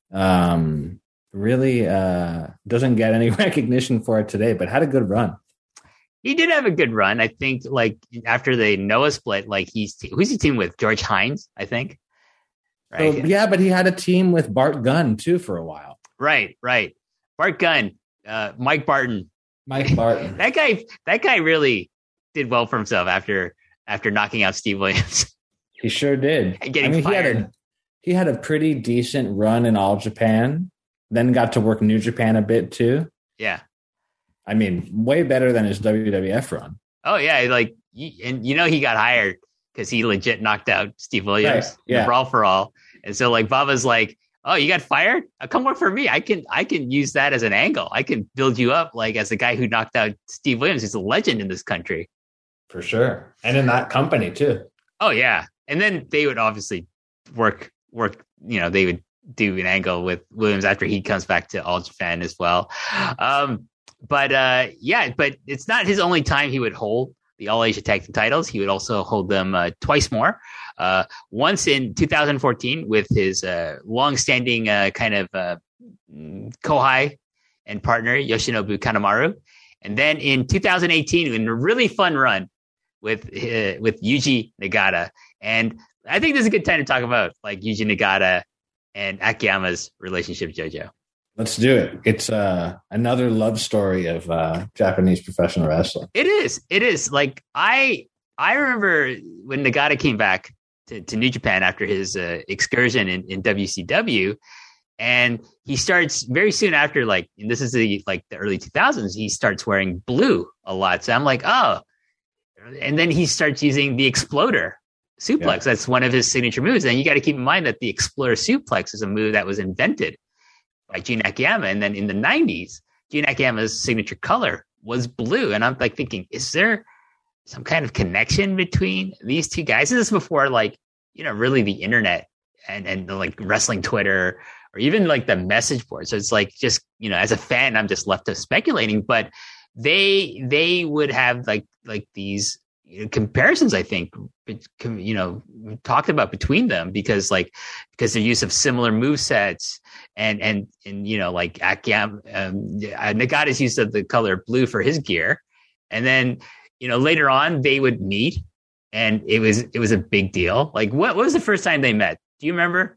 Um, really uh, doesn't get any recognition for it today, but had a good run. He did have a good run. I think like after the Noah split, like he's, who's he team with? George Hines, I think. Right. So, yeah, but he had a team with Bart Gunn too for a while. Right, right. Bart Gunn, uh, Mike Barton. Mike Barton. that guy, that guy really did well for himself after after knocking out Steve Williams. He sure did. And getting I mean, fired. He had, a, he had a pretty decent run in All Japan, then got to work New Japan a bit too. Yeah. I mean, way better than his W W F run. Oh, yeah. Like, and you know, he got hired because he legit knocked out Steve Williams right. yeah. in Brawl for All. And so, like, Baba's like, oh, you got fired? Uh, come work for me. I can I can use that as an angle. I can build you up, like, as the guy who knocked out Steve Williams. He's a legend in this country. For sure. And in that company, too. Oh, yeah. And then they would obviously work, work, you know, they would do an angle with Williams after he comes back to All Japan as well. Um, but, uh, yeah, but it's not his only time he would hold the All Asia Tag Team titles. He would also hold them uh, twice more. Uh, once in two thousand fourteen with his uh, long-standing uh, kind of uh, kohai and partner, Yoshinobu Kanemaru. And then in two thousand eighteen, in a really fun run with uh, with Yuji Nagata. And I think this is a good time to talk about like Yuji Nagata and Akiyama's relationship, JoJo. Let's do it. It's uh, another love story of uh, Japanese professional wrestling. It is. It is. Like, I I remember when Nagata came back to, to New Japan after his uh, excursion in, in W C W, and he starts very soon after, like, and this is the like the early two thousands, he starts wearing blue a lot. So I'm like, oh. And then he starts using the Exploder suplex. Yeah. That's one of his signature moves. And you got to keep in mind that the Exploder suplex is a move that was invented by Jun Akiyama. And then in the nineties, Jun Akiyama's signature color was blue. And I'm like thinking, is there some kind of connection between these two guys? This is before, like, you know, really the internet and, and the, like, wrestling Twitter or even like the message board. So it's like, just, you know, as a fan, I'm just left to speculating, but they, they would have like, like these, you know, comparisons, I think, you know, talked about between them because like, because their use of similar move sets and, and, and, you know, like Akiyama, um, Nagata's use of the color blue for his gear. And then, you know, later on they would meet and it was, it was a big deal. Like what, what was the first time they met? Do you remember?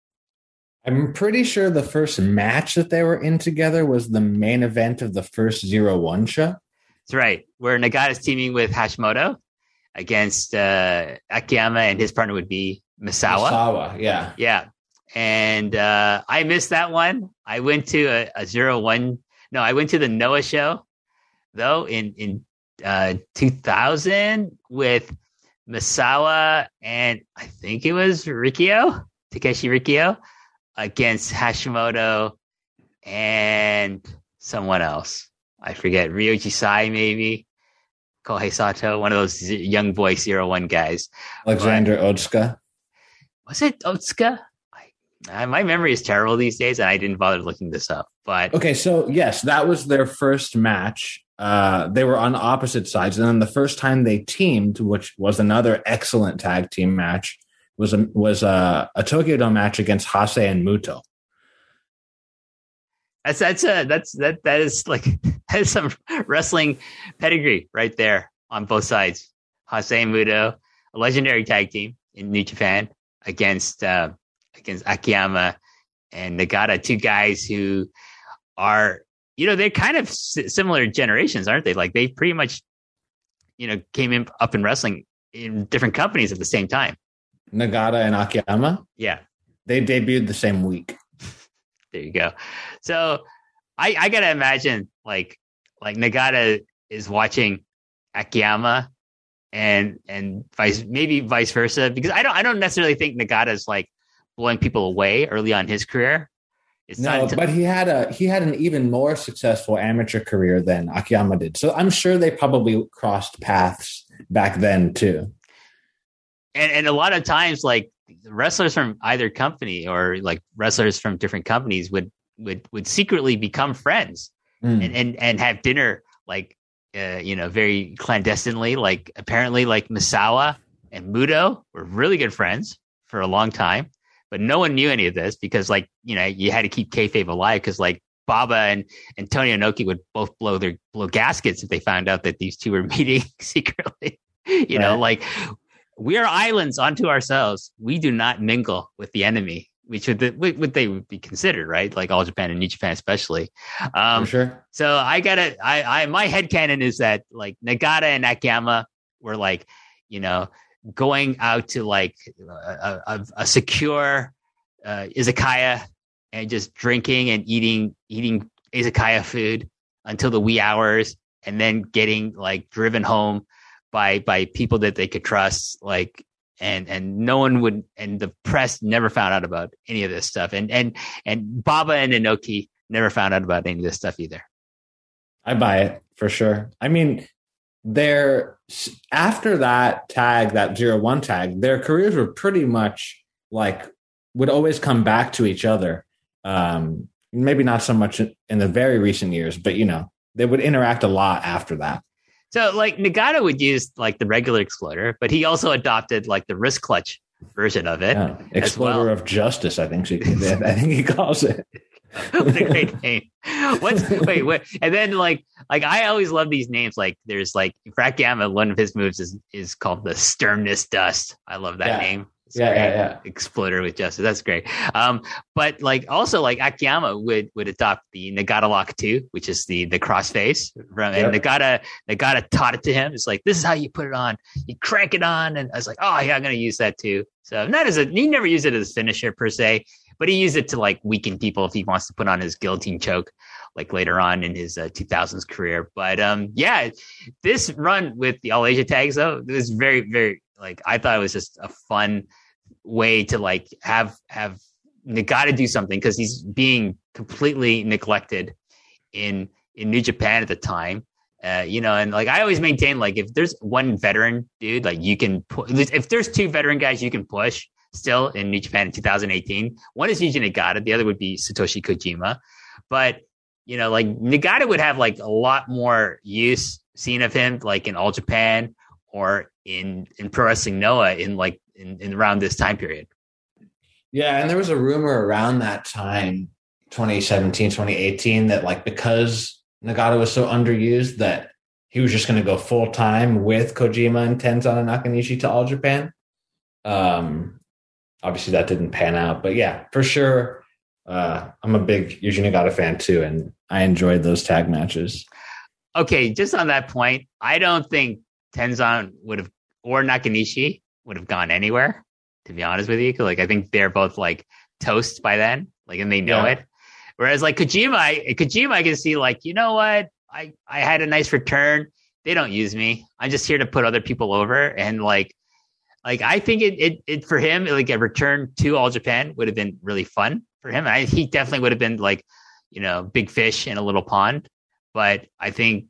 I'm pretty sure the first match that they were in together was the main event of the first Zero One show. That's right. Where Nagata's teaming with Hashimoto against uh, Akiyama, and his partner would be Misawa. Misawa, yeah. Yeah. And uh, I missed that one. I went to a, a Zero One. No, I went to the Noah show, though, in, in uh, two thousand with Misawa and I think it was Rikio, Takeshi Rikio, against Hashimoto and someone else. I forget, Ryoji Sai, maybe Kohei Sato, one of those young boy Zero One guys. Alexander but, Otsuka. Was it Otsuka? I, my memory is terrible these days, and I didn't bother looking this up. But okay, so yes, that was their first match. Uh, they were on opposite sides, and then the first time they teamed, which was another excellent tag team match, was a, was a, a Tokyo Dome match against Hase and Muto. That's that's a that's that that is like that is some wrestling pedigree right there on both sides. Hase and Muto, a legendary tag team in New Japan against uh, against Akiyama and Nagata, two guys who are, you know, they're kind of s- similar generations, aren't they? Like they pretty much, you know, came in up in wrestling in different companies at the same time. Nagata and Akiyama, yeah, they debuted the same week. There you go. So I, I gotta imagine like like Nagata is watching Akiyama and and vice maybe vice versa, because I don't I don't necessarily think Nagata is like blowing people away early on in his career. It's no, not but he had a he had an even more successful amateur career than Akiyama did. So I'm sure they probably crossed paths back then too. and and a lot of times, like wrestlers from either company or like wrestlers from different companies would would would secretly become friends mm. and, and and have dinner like uh, you know very clandestinely. Like apparently, like Misawa and Muto were really good friends for a long time, but no one knew any of this because like you know you had to keep kayfabe alive because like Baba and, and Tony Inoki would both blow their blow gaskets if they found out that these two were meeting secretly. You right. know, like we are islands unto ourselves. We do not mingle with the enemy, which would the, what they would be considered, right? Like All Japan and New Japan, especially. Um, For sure. So I gotta, I, I, my headcanon is that like Nagata and Akiyama were like, you know, going out to like a, a, a secure uh, izakaya and just drinking and eating, eating izakaya food until the wee hours, and then getting like driven home by by people that they could trust, like and and no one would, and the press never found out about any of this stuff, and and and Baba and Inoki never found out about any of this stuff either. I buy it for sure. I mean, their after that tag, that zero one tag, their careers were pretty much like would always come back to each other. Um, maybe not so much in the very recent years, but you know they would interact a lot after that. So like Nagata would use like the regular exploder, but he also adopted like the wrist clutch version of it. Yeah. Exploder well. of Justice, I think she I think he calls it. What a great name. What's wait, wait, and then like like I always love these names. Like there's like for Akiyama, one of his moves is is called the Sternness Dust. I love that yeah. name. It's yeah, great. yeah, yeah. Exploder with Justice. That's great. Um, but like also like Akiyama would would adopt the Nagata Lock two, which is the the crossface. From, and yep. Nagata Nagata taught it to him. It's like, this is how you put it on. You crank it on, and I was like, oh yeah, I'm gonna use that too. So not as a he never used it as a finisher per se, but he used it to like weaken people if he wants to put on his guillotine choke, like later on in his uh, two thousands career. But um, yeah, this run with the All Asia tags though, it was very very like I thought it was just a fun way to like have have Nagata do something because he's being completely neglected in in New Japan at the time. Uh, you know, and like I always maintain, like if there's one veteran dude, like you can pu- if there's two veteran guys you can push still in New Japan in two thousand eighteen. One is Yuji Nagata, the other would be Satoshi Kojima. But you know, like Nagata would have like a lot more use seen of him, like in All Japan or in in Pro Wrestling Noah in like in, in around this time period. Yeah, and there was a rumor around that time, twenty seventeen, twenty eighteen, that like because Nagata was so underused that he was just going to go full time with Kojima and Tenzan and Nakanishi to All Japan. Um, obviously that didn't pan out, but yeah, for sure. Uh, I'm a big Yuji Nagata fan too, and I enjoyed those tag matches. Okay, just on that point, I don't think Tenzan would have or Nakanishi would have gone anywhere, to be honest with you. Like I think they're both like toast by then, like, and they know yeah. it. Whereas like Kojima, I, Kojima, I can see like, you know what? I, I had a nice return. They don't use me. I'm just here to put other people over. And like, like I think it, it, it for him, like a return to All Japan would have been really fun for him. I, he definitely would have been like, you know, big fish in a little pond. But I think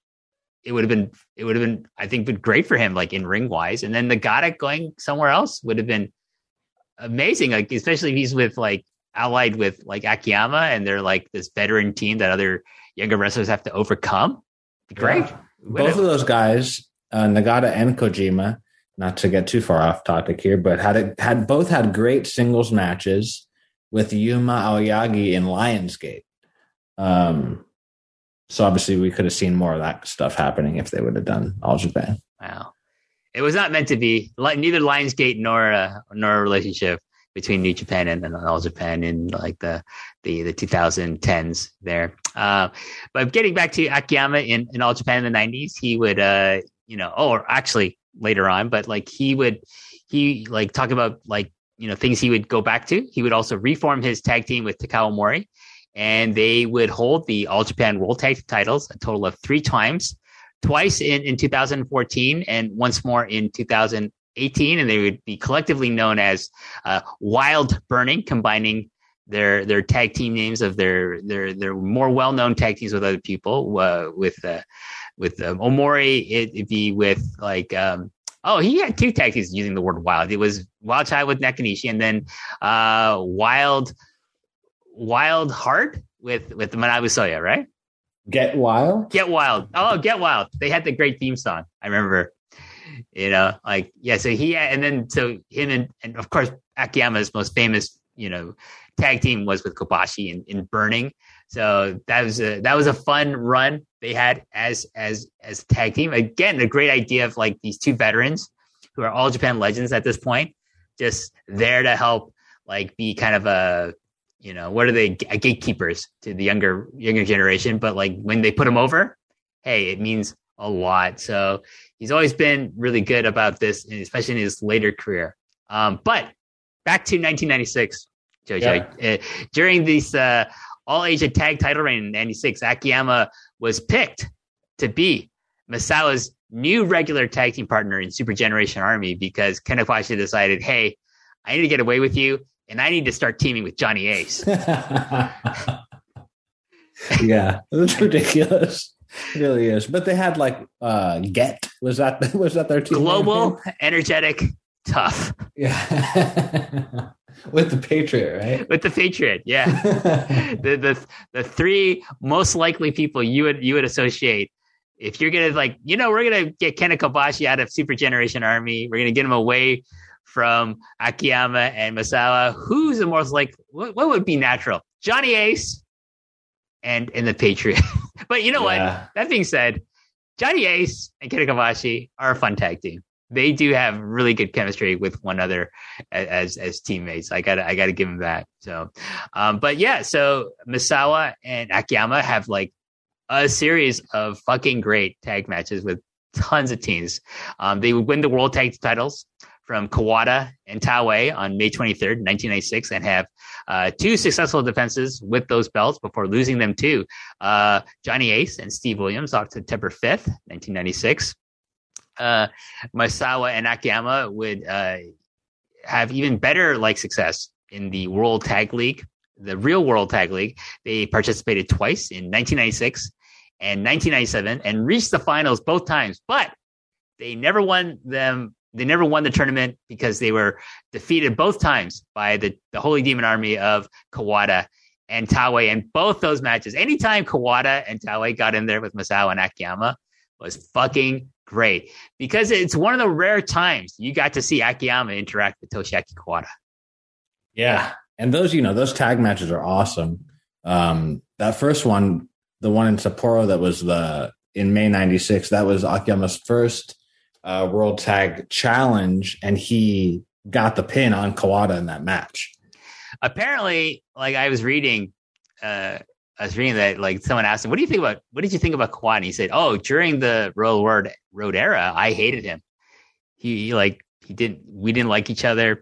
it would have been, it would have been, I think, been great for him, like in ring wise. And then Nagata going somewhere else would have been amazing. Like, especially if he's with like allied with like Akiyama and they're like this veteran team that other younger wrestlers have to overcome. Great. Yeah. Both of those guys, uh, Nagata and Kojima, not to get too far off topic here, but had it, had both had great singles matches with Yuma Aoyagi in Lionsgate. Um, so obviously we could have seen more of that stuff happening if they would have done All Japan. Wow. It was not meant to be. Neither Lionsgate nor uh, nor a relationship between New Japan and, and All Japan in like the the, the twenty tens there. Uh, but getting back to Akiyama in, in All Japan in the nineties, he would, uh, you know, oh, or actually later on, but like he would, he like talk about like, you know, things he would go back to. He would also reform his tag team with Takao Mori, and they would hold the All Japan World Tag titles a total of three times, twice in, in two thousand fourteen and once more in two thousand eighteen. And they would be collectively known as uh, Wild Burning, combining their their tag team names of their their their more well known tag teams with other people. Uh, with uh, with um, Omori, it, it'd be with like um, oh he had two tag teams using the word wild. It was Wild Child with Nakanishi, and then uh, Wild Wild Heart with with Manabu Soya, right? Get Wild? Get Wild. Oh, Get Wild. They had the great theme song. I remember, you know, like, yeah, so he, and then, so him and, and of course, Akiyama's most famous, you know, tag team was with Kobashi in, in Burning. So that was a, that was a fun run they had as, as, as a tag team. Again, a great idea of like these two veterans who are all Japan legends at this point, just there to help like be kind of a, you know, what are they, gatekeepers to the younger younger generation? But like when they put him over, hey, it means a lot. So he's always been really good about this, especially in his later career. Um, but back to nineteen ninety-six, Jojo. Yeah. Uh, during this uh, All Asia Tag Title reign in ninety-six, Akiyama was picked to be Misawa's new regular tag team partner in Super Generation Army because Ken Kobashi decided, hey, I need to get away with you. And I need to start teaming with Johnny Ace. Yeah, that's ridiculous. It really is. But they had like uh, Get. Was that was that their team? Global, name? Energetic, tough. Yeah. With the Patriot, right? With the Patriot, yeah. the the the three most likely people you would you would associate. If you're gonna like, you know, we're gonna get Ken Kobashi out of Super Generation Army. We're gonna get him away from Akiyama and Misawa. Who's the most like, what, what would be natural? Johnny Ace and, and the Patriot. But you know yeah. what? That being said, Johnny Ace and Ken Kobashi are a fun tag team. They do have really good chemistry with one another as, as teammates. I gotta, I gotta give them that. So, um, but yeah, so Misawa and Akiyama have like a series of fucking great tag matches with tons of teams. Um, they would win the world tag titles from Kawada and Taue on May twenty-third, nineteen ninety-six, and have uh, two successful defenses with those belts before losing them to uh, Johnny Ace and Steve Williams on September fifth, nineteen ninety-six. Uh, Misawa and Akiyama would uh, have even better like success in the World Tag League, the real World Tag League. They participated twice in nineteen ninety-six and nineteen ninety-seven and reached the finals both times, but they never won them. They never won the tournament because they were defeated both times by the, the Holy Demon Army of Kawada and Taue. And both those matches, anytime Kawada and Taue got in there with Misawa and Akiyama, was fucking great because it's one of the rare times you got to see Akiyama interact with Toshiaki Kawada. Yeah. And those, you know, those tag matches are awesome. Um, that first one, the one in Sapporo that was the in May ninety-six, that was Akiyama's first Uh, World Tag Challenge, and he got the pin on Kawada in that match. Apparently, like I was reading, uh, I was reading that like someone asked him, "What do you think about? What did you think about Kawada?" And he said, "Oh, during the Royal Road Road era, I hated him. He, he like he didn't. We didn't like each other,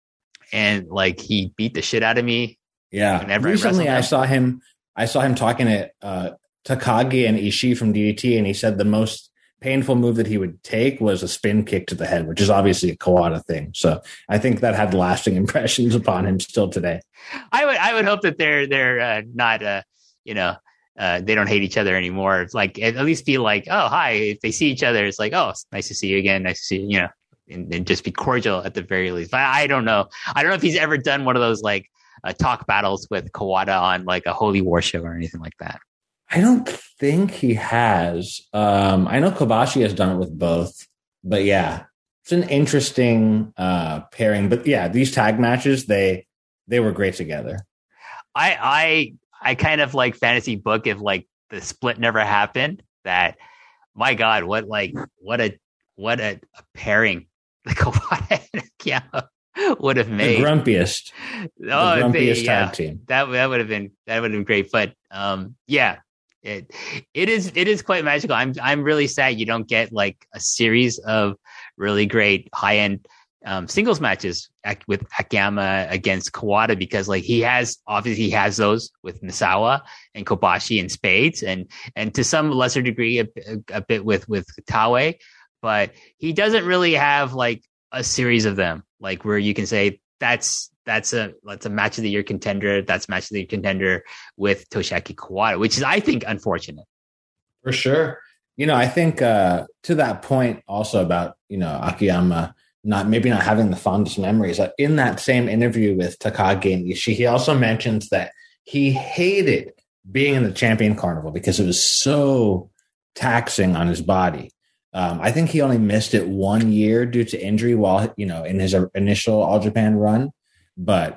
and like he beat the shit out of me." Yeah. Recently, I, I saw him. I saw him talking to uh, Takagi and Ishii from D D T, and he said the most painful move that he would take was a spin kick to the head, which is obviously a Kawada thing. So I think that had lasting impressions upon him still today. I would, I would hope that they're, they're uh, not, uh, you know, uh, they don't hate each other anymore. It's like, at least be like, oh, hi. If they see each other, it's like, oh, it's nice to see you again. Nice to see you, you know, and, and just be cordial at the very least. But I don't know. I don't know if he's ever done one of those like uh, talk battles with Kawada on like a Holy War show or anything like that. I don't think he has. Um, I know Kobashi has done it with both, but yeah, it's an interesting uh, pairing. But yeah, these tag matches, they they were great together. I I I kind of like fantasy book if like the split never happened. That my God, what like what a what a, a pairing the Kawada and Akiyama would have made. The grumpiest, oh, the grumpiest they, yeah, tag team. That that would have been that would have been great. But um, yeah. It it is it is quite magical. I'm I'm really sad you don't get like a series of really great high end um, singles matches with Akiyama against Kawada because like he has obviously he has those with Misawa and Kobashi and Spades and and to some lesser degree a, a, a bit with with Taue, but he doesn't really have like a series of them like where you can say that's that's a that's a match of the year contender. That's match of the year contender with Toshiaki Kawada, which is, I think, unfortunate. For sure. You know, I think uh, to that point also about, you know, Akiyama not maybe not having the fondest memories. Like in that same interview with Takagi and Ishii, he also mentions that he hated being in the Champion Carnival because it was so taxing on his body. Um, I think he only missed it one year due to injury while, you know, in his initial All Japan run. But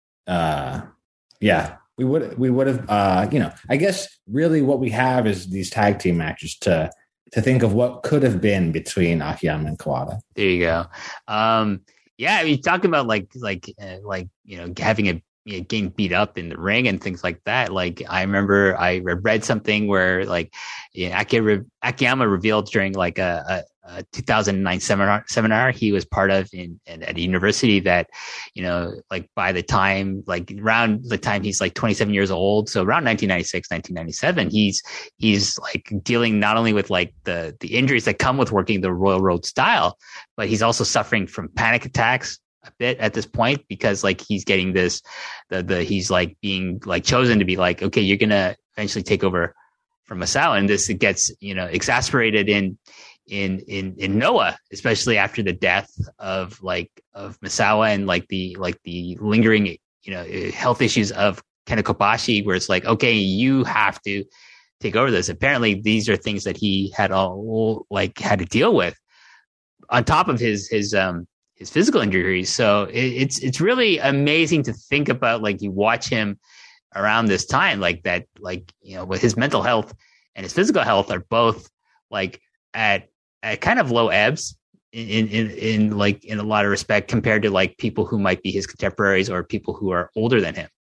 uh, yeah, we would we would have, uh, you know, I guess really what we have is these tag team matches to to think of what could have been between Akiyama and Kawada. There you go. Um, yeah, you talk about like like uh, like you know having a you know, getting beat up in the ring and things like that. Like I remember I read something where like you know, Akira, Akiyama revealed during like a, a, a two thousand nine seminar seminar he was part of in, in at a university that, you know, like by the time like around the time he's like twenty-seven years old, so around nineteen ninety-six, nineteen ninety-seven, he's he's like dealing not only with like the the injuries that come with working the Royal Road style, but he's also suffering from panic attacks a bit at this point because like he's getting this the the he's like being like chosen to be like, okay, you're gonna eventually take over from Misawa, and this it gets, you know, exasperated in in in in Noah, especially after the death of like of Misawa and like the like the lingering, you know, health issues of Kenta Kobashi, where it's like, okay, you have to take over this. Apparently these are things that he had all like had to deal with on top of his his um his physical injuries. So it, it's it's really amazing to think about, like you watch him around this time, like that, like, you know, with his mental health and his physical health are both like at, at kind of low ebbs in, in, in like in a lot of respect compared to like people who might be his contemporaries or people who are older than him.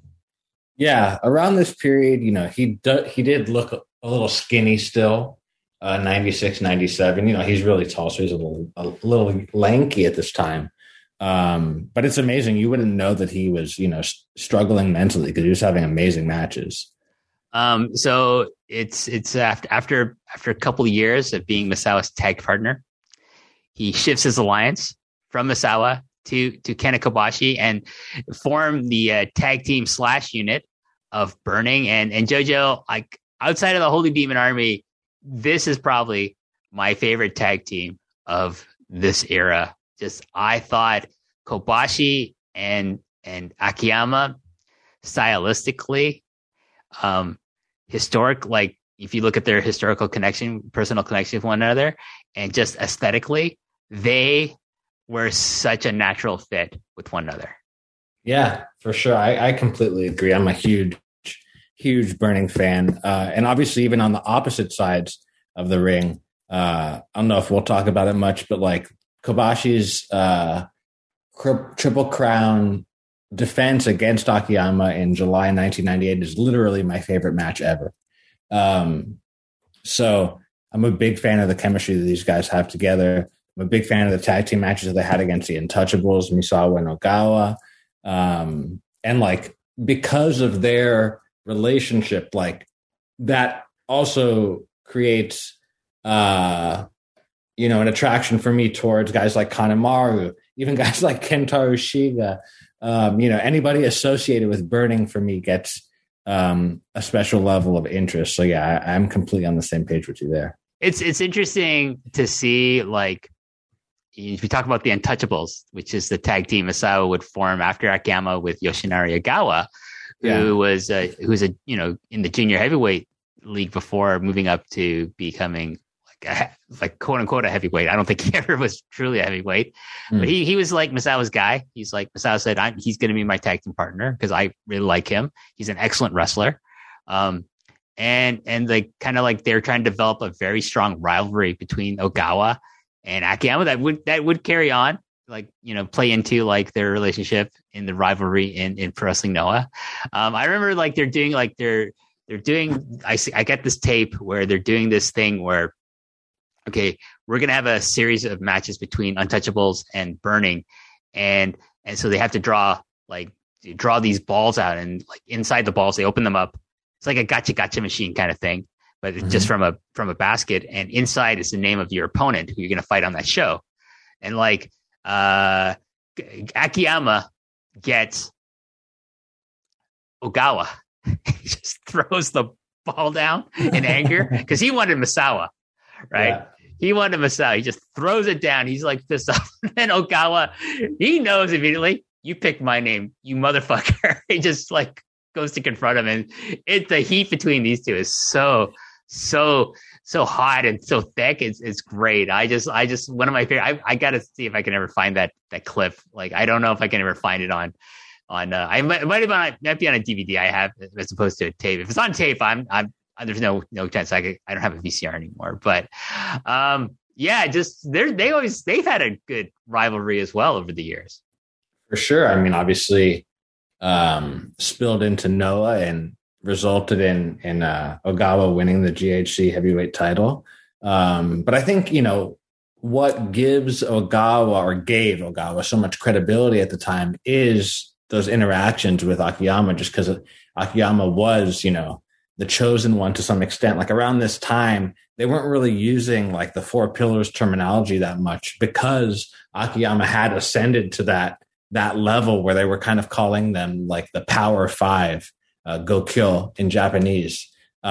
Yeah. Around this period, you know, he, do, he did look a little skinny still. Uh, ninety-six, ninety-seven, you know, he's really tall, so he's a little, a little lanky at this time. Um, but it's amazing. You wouldn't know that he was, you know, st- struggling mentally because he was having amazing matches. Um, so it's, it's after, after, after a couple of years of being Misawa's tag partner, he shifts his alliance from Misawa to, to Kenta Kobashi and form the uh, tag team slash unit of Burning and, and JoJo. Like outside of the Holy Demon Army, this is probably my favorite tag team of this era. Just, I thought Kobashi and, and Akiyama stylistically, um, historic, like if you look at their historical connection, personal connection with one another, and just aesthetically, they were such a natural fit with one another. Yeah, for sure. I, I completely agree. I'm a huge, huge Burning fan. Uh, and obviously even on the opposite sides of the ring, uh, I don't know if we'll talk about it much, but like Kobashi's uh, cri- Triple Crown defense against Akiyama in July nineteen ninety-eight is literally my favorite match ever. Um, so I'm a big fan of the chemistry that these guys have together. I'm a big fan of the tag team matches that they had against the Untouchables, Misawa and Ogawa. Um, and like, because of their relationship, like that also creates uh you know an attraction for me towards guys like Kanemaru, even guys like Kentaro Shiga. Um you know anybody associated with Burning for me gets um a special level of interest. So yeah, I, I'm completely on the same page with you there. It's it's interesting to see, like, if we talk about the Untouchables, which is the tag team Misawa would form after Akiyama with Yoshinari Ogawa, who yeah. was uh, who was a you know in the junior heavyweight league before moving up to becoming like a, like quote unquote a heavyweight. I don't think he ever was truly a heavyweight, mm. but he he was like Misawa's guy. He's like Misawa said, I'm, he's going to be my tag team partner because I really like him. He's an excellent wrestler, um, and and like kind of like they're trying to develop a very strong rivalry between Ogawa and Akiyama that would that would carry on, like, you know, play into like their relationship in the rivalry in, in Pro Wrestling Noah. Um, I remember like they're doing like they're they're doing I see I get this tape where they're doing this thing where, okay, we're gonna have a series of matches between Untouchables and Burning, and and so they have to draw like draw these balls out, and like inside the balls they open them up. It's like a gotcha gotcha machine kind of thing, but mm-hmm. just from a from a basket, and inside is the name of your opponent who you're going to fight on that show. And like uh Akiyama gets Ogawa. He just throws the ball down in anger because he wanted Misawa, right? Yeah. He wanted Misawa. He just throws it down. He's like pissed off. And Ogawa, he knows immediately, you picked my name, you motherfucker. He just like goes to confront him. And it, the heat between these two is so, so, so hot and so thick. It's it's great. I just, I just, one of my favorite, I, I got to see if I can ever find that, that clip. Like, I don't know if I can ever find it on, on, uh, I might, it might have been, on, might be on a D V D I have as opposed to a tape. If it's on tape, I'm, I'm, there's no, no chance I could, I don't have a V C R anymore, but, um, yeah, just they're, they always, they've had a good rivalry as well over the years. For sure. I mean, obviously, um, spilled into Noah and resulted in, in, uh, Ogawa winning the G H C heavyweight title. Um, but I think, you know, what gives Ogawa or gave Ogawa so much credibility at the time is those interactions with Akiyama, just because Akiyama was, you know, the chosen one to some extent. Like around this time, they weren't really using like the four pillars terminology that much because Akiyama had ascended to that, that level where they were kind of calling them like the power five, uh, Gokyo in Japanese.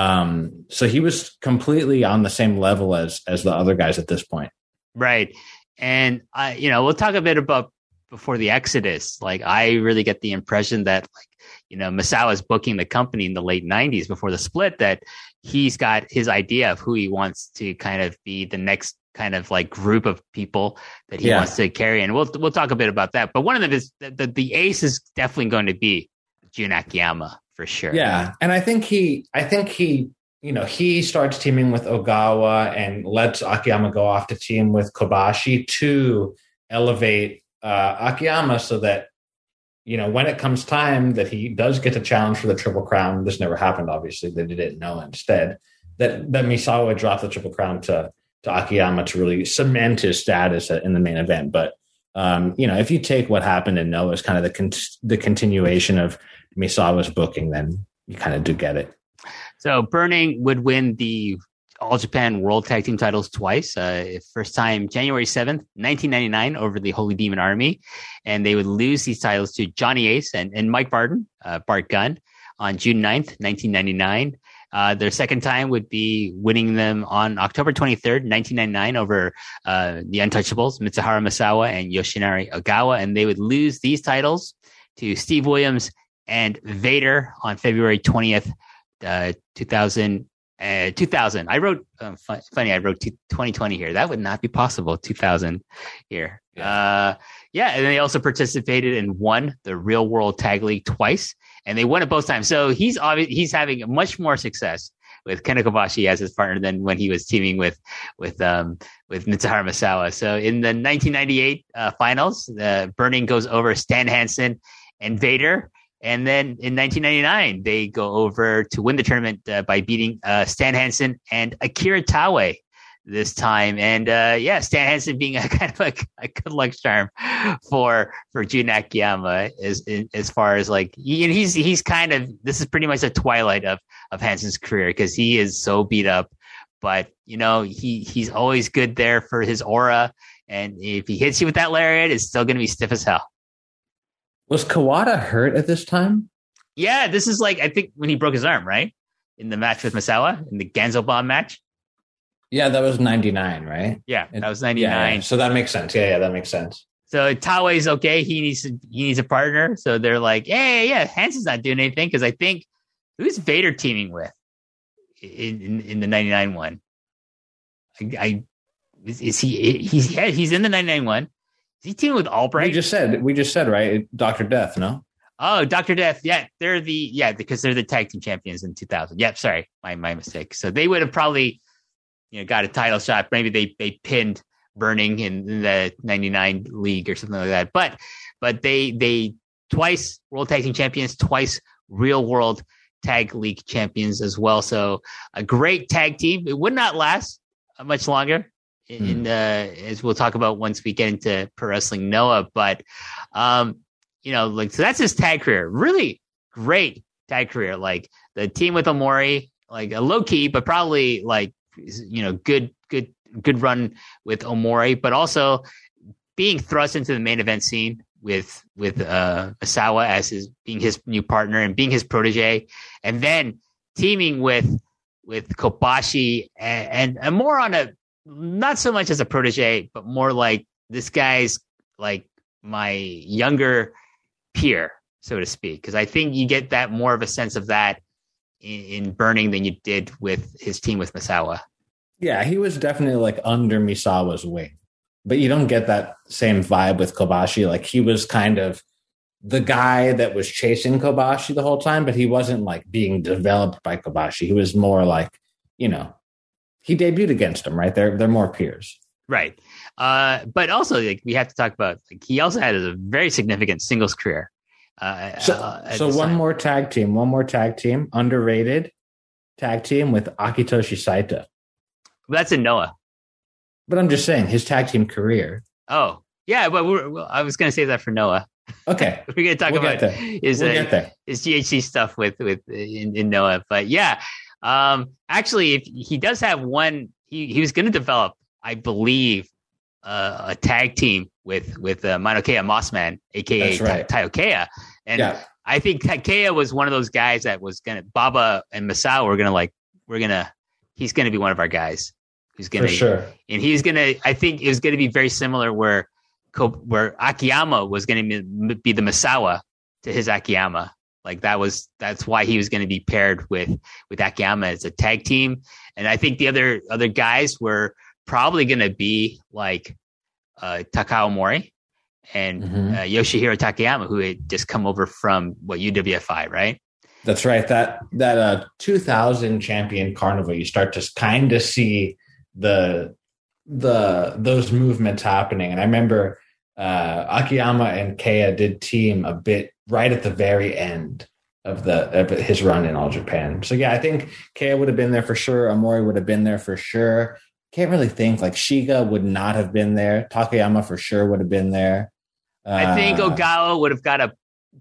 Um, so he was completely on the same level as, as the other guys at this point. Right. And I, you know, we'll talk a bit about before the Exodus. Like I really get the impression that like, you know, Misawa's booking the company in the late nineties before the split, that he's got his idea of who he wants to kind of be the next kind of like group of people that he yeah. wants to carry. And we'll, we'll talk a bit about that. But one of them is the, the, the ace is definitely going to be Jun Akiyama for sure. Yeah. And I think he, I think he, you know, he starts teaming with Ogawa and lets Akiyama go off to team with Kobashi to elevate uh, Akiyama so that, you know, when it comes time that he does get to challenge for the Triple Crown, this never happened, obviously, that he didn't know instead, that, that Misawa would drop the Triple Crown to, to Akiyama to really cement his status in the main event. But, um, you know, if you take what happened in Noah as kind of the, con- the continuation of Misawa's booking, then you kind of do get it. So Burning would win the All Japan World Tag Team titles twice. Uh, first time January seventh, nineteen ninety-nine over the Holy Demon Army. And they would lose these titles to Johnny Ace and, and Mike Barton, uh, Bart Gunn, on June ninth, nineteen ninety-nine. Uh, their second time would be winning them on October twenty-third, nineteen ninety-nine over uh, the Untouchables, Mitsuharu Misawa and Yoshinari Ogawa. And they would lose these titles to Steve Williams and Vader on February twentieth, uh, two thousand. Uh, two thousand. I wrote, uh, fun, funny, I wrote two, twenty twenty here. That would not be possible. two thousand here. Yeah. Uh, yeah. And they also participated and won the Real World Tag League twice, and they won it both times. So he's obviously, he's having much more success with Kenta Kobashi as his partner than when he was teaming with, with, um, with Mitsuharu Misawa. So in the nineteen ninety-eight uh, finals, uh, Burning goes over Stan Hansen and Vader. And then in nineteen ninety-nine, they go over to win the tournament uh, by beating uh, Stan Hansen and Akira Taue this time. And uh, yeah, Stan Hansen being a kind of a, a good luck charm for for Jun Akiyama as as far as like he, and he's he's kind of, this is pretty much the twilight of of Hansen's career because he is so beat up. But you know, he he's always good there for his aura, and if he hits you with that lariat, it's still going to be stiff as hell. Was Kawada hurt at this time? Yeah, this is like, I think when he broke his arm, right? In the match with Misawa, in the Ganzo Bomb match. Yeah, that was ninety-nine, right? Yeah, that was ninety-nine. Yeah, yeah. So that makes sense. Yeah, yeah, that makes sense. So Taue's okay. He needs he needs a partner. So they're like, yeah, yeah, Hansen's not doing anything because I think who's Vader teaming with in in, in the ninety-nine one? I, I is, is he he's yeah, he's in the ninety-nine one. Is he teaming with Albright? We just said, we just said, right? Doctor Death, no? Oh, Doctor Death. Yeah, they're the, yeah, because they're the tag team champions in two thousand. Yep, sorry, my my mistake. So they would have probably, you know, got a title shot. Maybe they they pinned Burning in, in the ninety-nine league or something like that. But but they they twice World Tag Team champions, twice Real World Tag League champions as well. So a great tag team. It would not last much longer. In, uh, as we'll talk about once we get into Pro Wrestling Noah, but um, you know, like so that's his tag career. Really great tag career. Like the team with Omori, like a low key, but probably like you know, good, good, good run with Omori, but also being thrust into the main event scene with with uh, Misawa as his being his new partner and being his protege, and then teaming with with Kobashi and, and, and more on a not so much as a protege, but more like this guy's like my younger peer, so to speak. Because I think you get that more of a sense of that in, in Burning than you did with his team with Misawa. Yeah, he was definitely like under Misawa's wing, but you don't get that same vibe with Kobashi. Like he was kind of the guy that was chasing Kobashi the whole time, but he wasn't like being developed by Kobashi. He was more like, you know, he debuted against him, right? They're they're more peers, right? Uh, but also, like we have to talk about, like he also had a very significant singles career. Uh, so, uh, so one time. more tag team, one more tag team, underrated tag team with Akitoshi Saito. That's in Noah. But I'm just saying his tag team career. Oh, yeah. But we're, I was going to say that for Noah. Okay. We're going to talk we'll about his, we'll uh, his G H C stuff with, with in, in Noah. But yeah, um, actually, if he does have one, he, he was going to develop, I believe, uh, a tag team with, with uh, Manokea Mossman, a k a. Right. Taiokeya. And yeah. I think Taiokeya was one of those guys that was going to, Baba and Masao were going to like, we're going to, he's going to be one of our guys. Who's gonna, For sure. And he's gonna. I think it was gonna be very similar, where where Akiyama was gonna be the Misawa to his Akiyama. Like that was that's why he was gonna be paired with with Akiyama as a tag team. And I think the other other guys were probably gonna be like uh, Takao Mori and mm-hmm. uh, Yoshihiro Takayama, who had just come over from what U W F I, right? That's right. That that uh, two thousand champion Carnival, you start to kind of see the the those movements happening. And I remember uh Akiyama and Keiya did team a bit right at the very end of the of his run in All Japan. So yeah, I think Keiya would have been there for sure. Amori would have been there for sure. Can't really think like Shiga would not have been there. Takayama for sure would have been there. Uh, I think Ogawa would have got a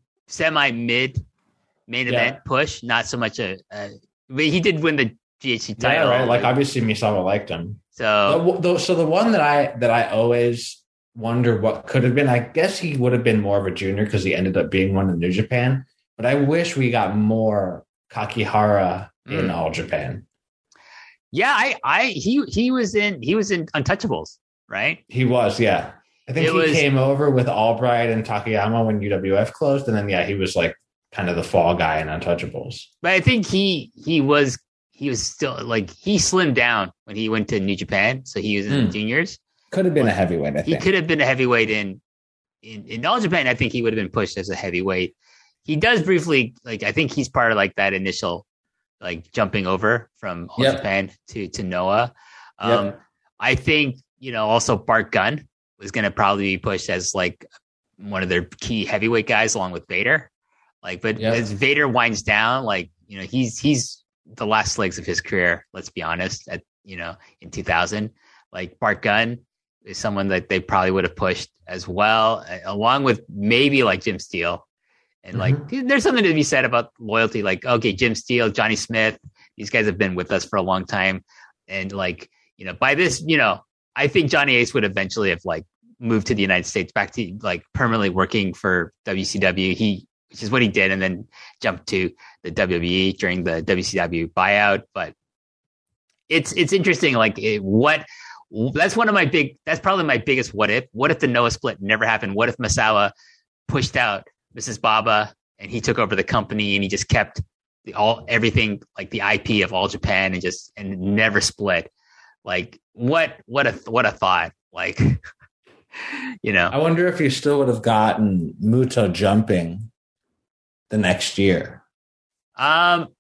semi mid main yeah. event push, not so much a, a but he did win the G H C title. Yeah, right. Like obviously Misawa liked him. So the, the, so the one that I that I always wonder what could have been, I guess he would have been more of a junior because he ended up being one in New Japan. But I wish we got more Kakihara mm. in All Japan. Yeah, I, I he he was in he was in Untouchables, right? He was, yeah. I think it he was, came over with Albright and Takayama when U W F closed, and then yeah, he was like kind of the fall guy in Untouchables. But I think he he was he was still like he slimmed down when he went to New Japan, so he was in mm. the juniors. Could have been well, a heavyweight. I he think could have been a heavyweight in, in in All Japan. I think he would have been pushed as a heavyweight. He does briefly like I think he's part of like that initial like jumping over from All yep. Japan to to Noah. Um, yep. I think you know also Bart Gunn was going to probably be pushed as like one of their key heavyweight guys along with Vader. Like, but yep. as Vader winds down, like you know he's he's the last legs of his career. Let's be honest. At you know in two thousand, like Bart Gunn is someone that they probably would have pushed as well, along with maybe like Jim Steele. And like, mm-hmm. there's something to be said about loyalty. Like, okay, Jim Steele, Johnny Smith, these guys have been with us for a long time. And like, you know, by this, you know, I think Johnny Ace would eventually have like moved to the United States, back to like permanently working for W C W. He, which is what he did, and then jumped to the W W E during the W C W buyout. But it's it's interesting. Like, it, what that's one of my big. That's probably my biggest what if. What if the Noah split never happened? What if Misawa pushed out Missus Baba and he took over the company and he just kept the all everything like the I P of All Japan and just and never split? Like, what what a what a thought. Like, you know, I wonder if you still would have gotten Muto jumping the next year. Um,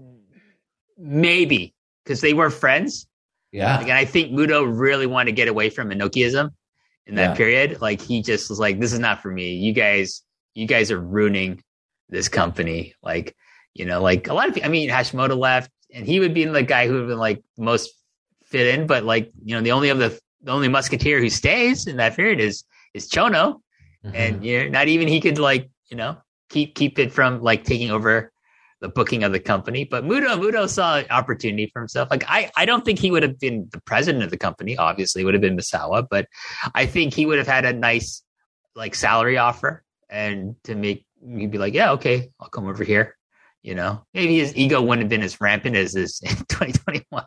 maybe because they were friends. Yeah, like, and I think Muto really wanted to get away from Inokiism in that yeah. period. Like, he just was like, "This is not for me. You guys, you guys are ruining this company." Like, you know, like a lot of people. I mean, Hashimoto left, and he would be the guy who would have been like most fit in. But like, you know, the only of the the only musketeer who stays in that period is is Chono, mm-hmm. and you know, not even he could like you know. keep keep it from like taking over the booking of the company. But Muto Muto saw an opportunity for himself. Like I, I don't think he would have been the president of the company. Obviously, it would have been Misawa, but I think he would have had a nice like salary offer and to make you'd be like, yeah, okay, I'll come over here. You know, maybe his ego wouldn't have been as rampant as this in twenty twenty-one.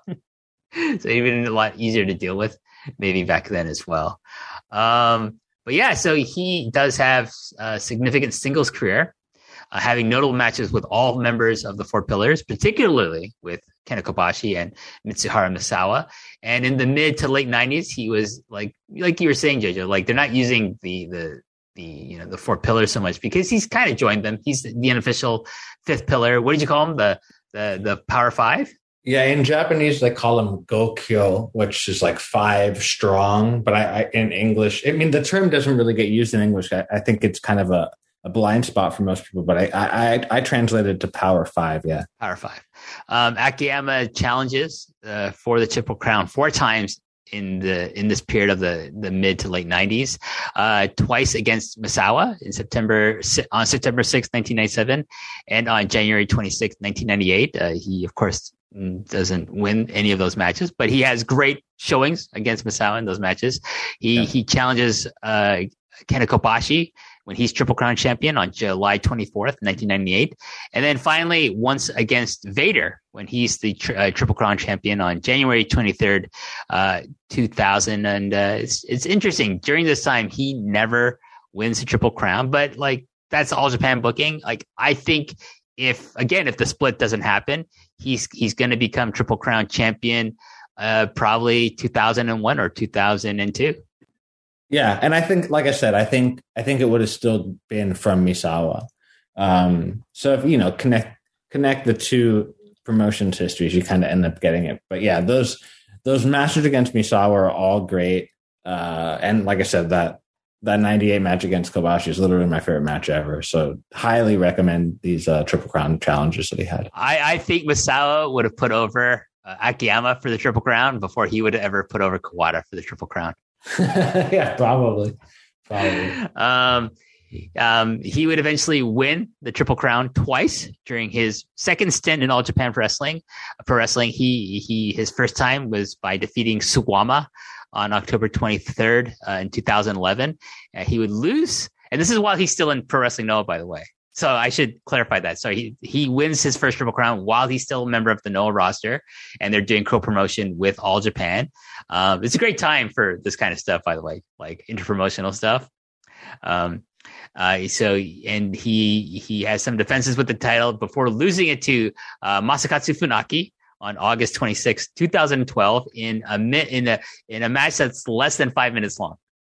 So even a lot easier to deal with maybe back then as well. Um, but yeah, so he does have a significant singles career, uh, having notable matches with all members of the Four Pillars, particularly with Kenta Kobashi and Mitsuharu Misawa. And in the mid to late nineties, he was like, like you were saying, Jojo, like they're not using the, the, the, you know, the Four Pillars so much because he's kind of joined them. He's the unofficial fifth pillar. What did you call him? The, the, the Power Five? Yeah. In Japanese, they call him Gokyo, which is like five strong, but I, I in English, I mean, the term doesn't really get used in English. I, I think it's kind of a, a blind spot for most people, but I, I, I translated to Power Five. Yeah. Power Five. Um, Akiyama challenges uh, for the Triple Crown four times in the in this period of the, the mid to late nineties, uh, twice against Misawa in September on September sixth, nineteen ninety-seven, and on January twenty-sixth, nineteen ninety-eight. Uh, he of course doesn't win any of those matches, but he has great showings against Misawa in those matches. He yeah. he challenges uh, Kenta Kobashi when he's Triple Crown champion on July twenty-fourth, nineteen ninety-eight. And then finally, once against Vader when he's the tri- uh, Triple Crown champion on January twenty-third, uh, two thousand. And uh, it's, it's interesting. During this time, he never wins the Triple Crown, but like that's All Japan booking. Like I think if, again, if the split doesn't happen, he's he's going to become Triple Crown champion uh, probably two thousand one or two thousand two. Yeah, and I think, like I said, I think I think it would have still been from Misawa. Um, so if you know connect connect the two promotions histories, you kind of end up getting it. But yeah, those those matches against Misawa are all great. Uh, and like I said, that that ninety-eight match against Kobashi is literally my favorite match ever. So highly recommend these uh, Triple Crown challenges that he had. I, I think Misawa would have put over uh, Akiyama for the Triple Crown before he would have ever put over Kawada for the Triple Crown. Yeah, probably. Probably. Um, um, he would eventually win the Triple Crown twice during his second stint in All Japan Pro Wrestling. Pro Wrestling, he he his first time was by defeating Suwama on October twenty-third uh, in two thousand eleven. Uh, he would lose, and this is while he's still in Pro Wrestling Noah, by the way. So I should clarify that. So he, he wins his first Triple Crown while he's still a member of the Noah roster, and they're doing co-promotion with All Japan. Um, it's a great time for this kind of stuff, by the way, like interpromotional stuff. Um, uh, so, and he, he has some defenses with the title before losing it to uh, Masakatsu Funaki on August twenty-sixth, twenty twelve in a, in a, in a match that's less than five minutes long.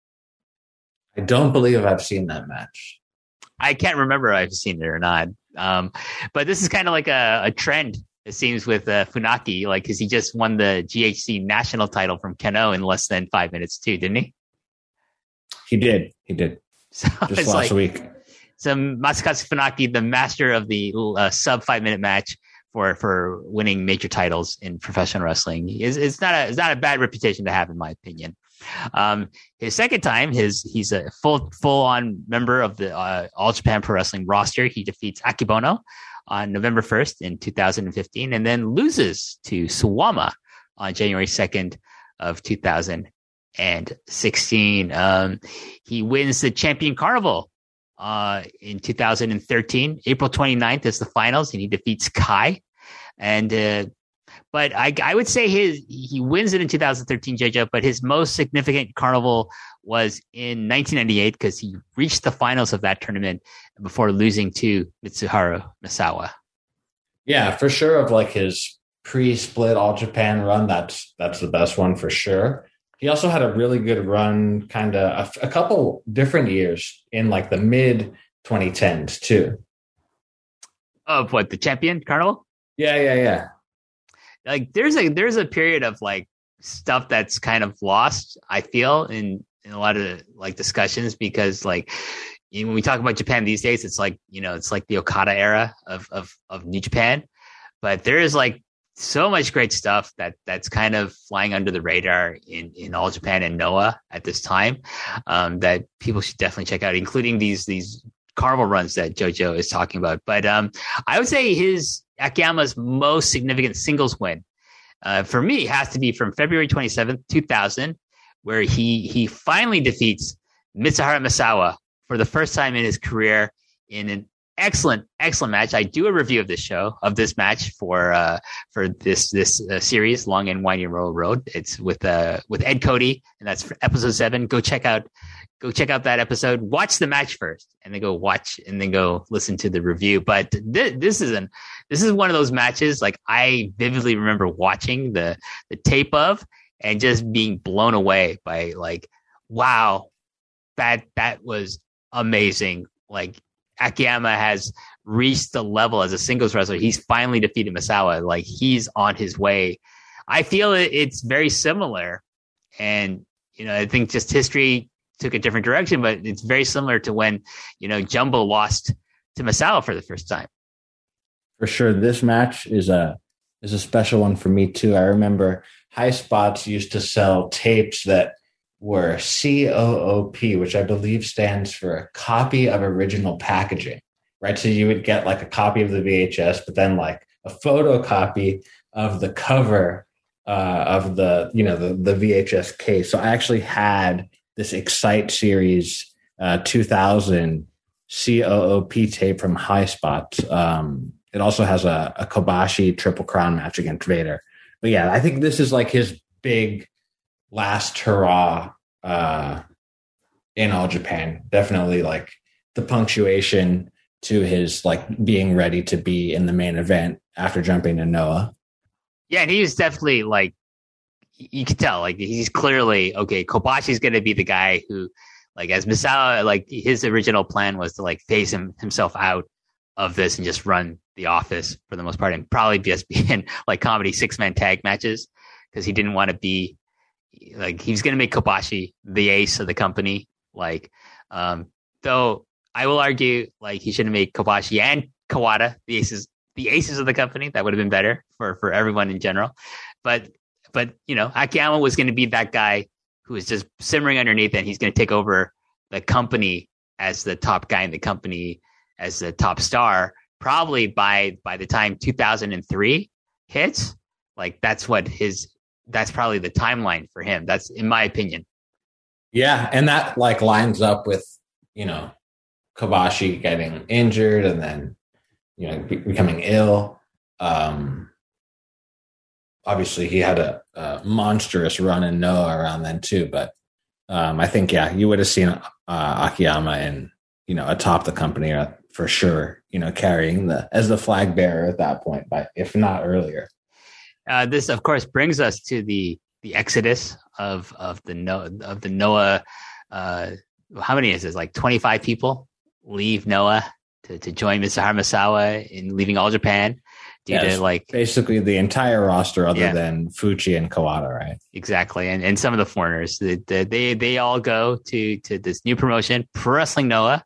I don't believe I've seen that match. I can't remember if I've seen it or not. Um, but this is kind of like a, a trend, it seems, with uh, Funaki, like, because he just won the G H C national title from Kano in less than five minutes too, didn't he? He did. He did. So just last like, week. So Masakatsu Funaki, the master of the uh, sub five minute match for, for winning major titles in professional wrestling, is it's not a it's not a bad reputation to have, in my opinion. Um, his second time, his he's a full full on member of the uh, All Japan Pro Wrestling roster. He defeats Akibono on November first in two thousand fifteen, and then loses to Suwama on January second of two thousand sixteen. Um, he wins the Champion Carnival uh, in two thousand thirteen. April twenty-ninth is the finals, and he defeats Kai. And uh, But I, I would say his he wins it in two thousand thirteen, J J, but his most significant carnival was in nineteen ninety-eight because he reached the finals of that tournament before losing to Mitsuharu Misawa. Yeah, for sure. Of like his pre-split All Japan run, that's that's the best one for sure. He also had a really good run, kind of a, a couple different years in like the mid twenty tens too. Of what, the Champion Carnival? Yeah, yeah, yeah. Like there's a there's a period of like stuff that's kind of lost, I feel, in, in a lot of like discussions, because like you know, when we talk about Japan these days, it's like, you know, it's like the Okada era of of of New Japan. But there is like so much great stuff that that's kind of flying under the radar in, in All Japan and Noah at this time, um, that people should definitely check out, including these these carnival runs that JoJo is talking about. But um, I would say his Akiyama's most significant singles win, uh, for me, has to be from February twenty-seventh, two thousand, where he he finally defeats Mitsuharu Misawa for the first time in his career in an excellent, excellent match. I do a review of this show, of this match for uh, for this this uh, series, Long and Winding Royal Road. It's with uh, with Ed Cody, and that's for episode seven. Go check out go check out that episode. Watch the match first, and then go watch, and then go listen to the review. But th- this is an this is one of those matches like I vividly remember watching the the tape of and just being blown away by like, wow, that that was amazing. Like Akiyama has reached the level as a singles wrestler. He's finally defeated Misawa. Like he's on his way. I feel it, it's very similar. And, you know, I think just history took a different direction, but it's very similar to when, you know, Jumbo lost to Misawa for the first time. For sure. This match is a, is a special one for me too. I remember High Spots used to sell tapes that were C O O P, which I believe stands for a copy of original packaging, right? So you would get like a copy of the V H S, but then like a photocopy of the cover uh, of the, you know, the, the V H S case. So I actually had this Excite Series uh, two thousand C O O P tape from High Spots. Um, it also has a, a Kobashi Triple Crown match against Vader. But yeah, I think this is like his big last hurrah uh, in All Japan. Definitely like the punctuation to his like being ready to be in the main event after jumping to Noah. Yeah, and he was definitely like, you could tell, like he's clearly, okay, Kobashi's going to be the guy who, like as Misawa, like his original plan was to like phase him, himself out of this and just run the office for the most part and probably just be in like comedy six-man tag matches because he didn't want to be like, he was going to make Kobashi the ace of the company. Like, um, though I will argue like he should have made Kobashi and Kawada the aces, the aces of the company. That would have been better for, for everyone in general. But, but, you know, Akiyama was going to be that guy who is just simmering underneath and he's going to take over the company as the top guy in the company, as the top star, probably by, by the time two thousand three hits. Like that's what his, that's probably the timeline for him. That's in my opinion. Yeah. And that like lines up with, you know, Kobashi getting injured and then, you know, be- becoming ill. Um, obviously he had a, a monstrous run in Noah around then too, but um, I think, yeah, you would have seen uh, Akiyama in, you know, atop the company uh, for sure, you know, carrying the, as the flag bearer at that point, but if not earlier. Uh, this, of course, brings us to the the exodus of of the no of the Noah. Uh, how many is this? Like twenty-five people leave Noah to, to join Misaharu Misawa in leaving All Japan due yeah, to like basically the entire roster other yeah. than Fuji and Kawada, right? Exactly, and and some of the foreigners. They they they all go to to this new promotion, Pro Wrestling Noah.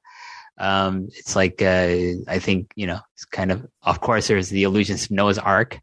Um, it's like uh, I think you know it's kind of of course there's the illusions of Noah's Ark.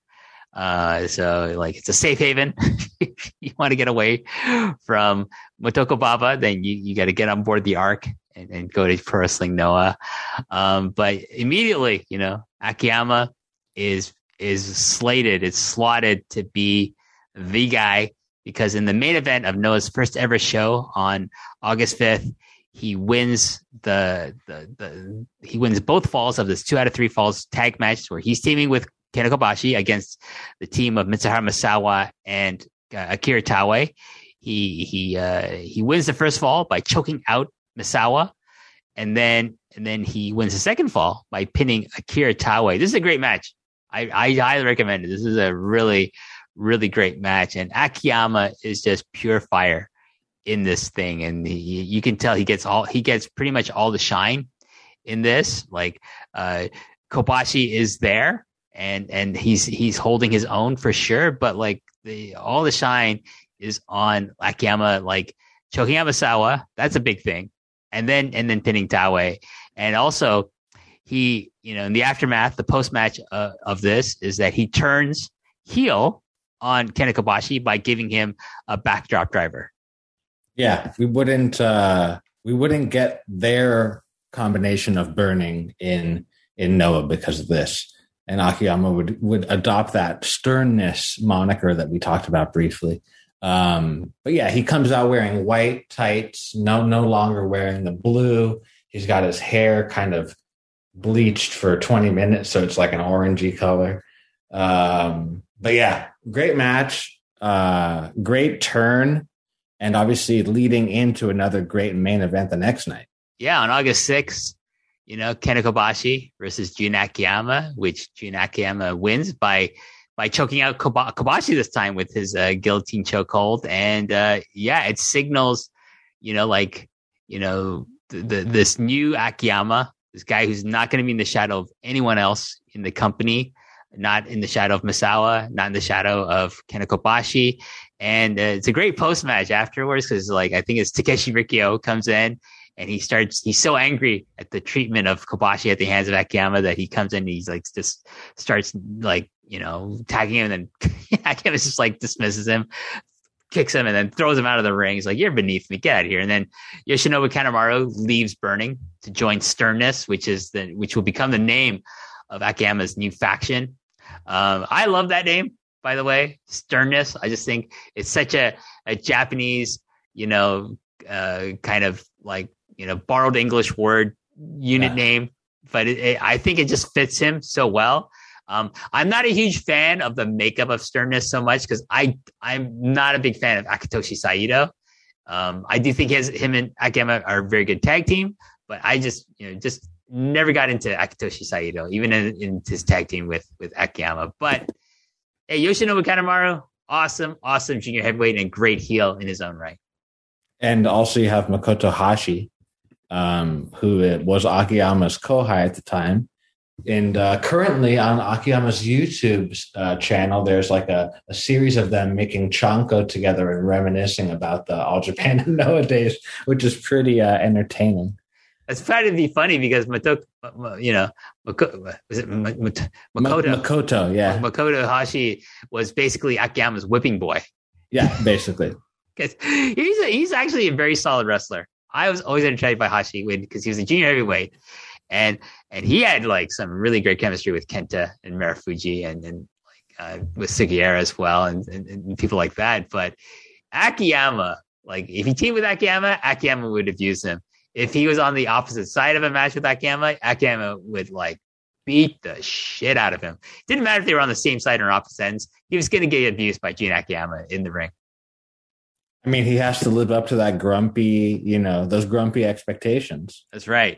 Uh, so like it's a safe haven. If you want to get away from Motoko Baba, then you, you got to get on board the Ark and, and go to Pro Wrestling Noah. Um, but immediately, you know, Akiyama is, is slated, it's slotted to be the guy because in the main event of Noah's first ever show on August fifth, he wins the, the, the, he wins both falls of this two out of three falls tag match where he's teaming with Kenta Kobashi against the team of Mitsuharu Misawa and uh, Akira Taue. He he uh, he wins the first fall by choking out Misawa, and then and then he wins the second fall by pinning Akira Taue. This is a great match. I, I highly recommend it. This is a really really great match, and Akiyama is just pure fire in this thing, and he, you can tell he gets all he gets pretty much all the shine in this. Like uh, Kobashi is there. And and he's he's holding his own for sure, but like the all the shine is on Akiyama, like choking out Misawa. That's a big thing, and then and then pinning Taue, and also he you know in the aftermath, the post match uh, of this is that he turns heel on Kenta Kobashi by giving him a backdrop driver. Yeah, we wouldn't uh, we wouldn't get their combination of burning in in Noah because of this. And Akiyama would, would adopt that sternness moniker that we talked about briefly. Um, but yeah, he comes out wearing white tights, no, no longer wearing the blue. he's got his hair kind of bleached for twenty minutes, so it's like an orangey color. Um, but yeah, great match, uh, great turn, and obviously leading into another great main event the next night. Yeah, on August sixth, you know, Kenta Kobashi versus Jun Akiyama, which Jun Akiyama wins by by choking out Kobashi this time with his uh, guillotine chokehold. And uh, yeah, it signals, you know, like, you know, the, the, this new Akiyama, this guy who's not going to be in the shadow of anyone else in the company, not in the shadow of Misawa, not in the shadow of Kenta Kobashi. And uh, it's a great post match afterwards because, like, I think it's Takeshi Rikio comes in and he starts, he's so angry at the treatment of Kobashi at the hands of Akiyama that he comes in and he's like, just starts like, you know, tagging him, and then Akiyama just like dismisses him, kicks him, and then throws him out of the ring. He's like, "You're beneath me, get out of here." And then Yoshinobu Kanemaru leaves Burning to join Sternness, which is the which will become the name of Akiyama's new faction. Um, I love that name, by the way, Sternness. I just think it's such a, a Japanese, you know, uh, kind of like, you know, borrowed English word unit yeah. name, but it, it, I think it just fits him so well. Um, I'm not a huge fan of the makeup of Sternness so much because I I'm not a big fan of Akitoshi Saito. Um, I do think his him and Akiyama are a very good tag team, but I just you know just never got into Akitoshi Saito, even in, in his tag team with with Akiyama. But hey, Yoshinobu Kanemaru, awesome, awesome junior heavyweight and great heel in his own right. And also you have Makoto Hashi, um, who was Akiyama's kohai at the time. And uh, currently on Akiyama's YouTube uh, channel, there's like a, a series of them making chanko together and reminiscing about the All Japan and Noah days, which is pretty uh, entertaining. It's trying to be funny because Mato, you know, Makoto, was it Makoto? Makoto, yeah. Makoto Hashi was basically Akiyama's whipping boy. Yeah, basically. Because he's a, he's actually a very solid wrestler. I was always entertained by Hashi because he was a junior heavyweight. And and he had like some really great chemistry with Kenta and Marufuji and, and like uh, with Sugiura as well and, and, and people like that. But Akiyama, like if he teamed with Akiyama, Akiyama would have used him. If he was on the opposite side of a match with Akiyama, Akiyama would like beat the shit out of him. Didn't matter if they were on the same side or opposite ends. He was going to get abused by Jun Akiyama in the ring. I mean, he has to live up to that grumpy, you know, those grumpy expectations. That's right.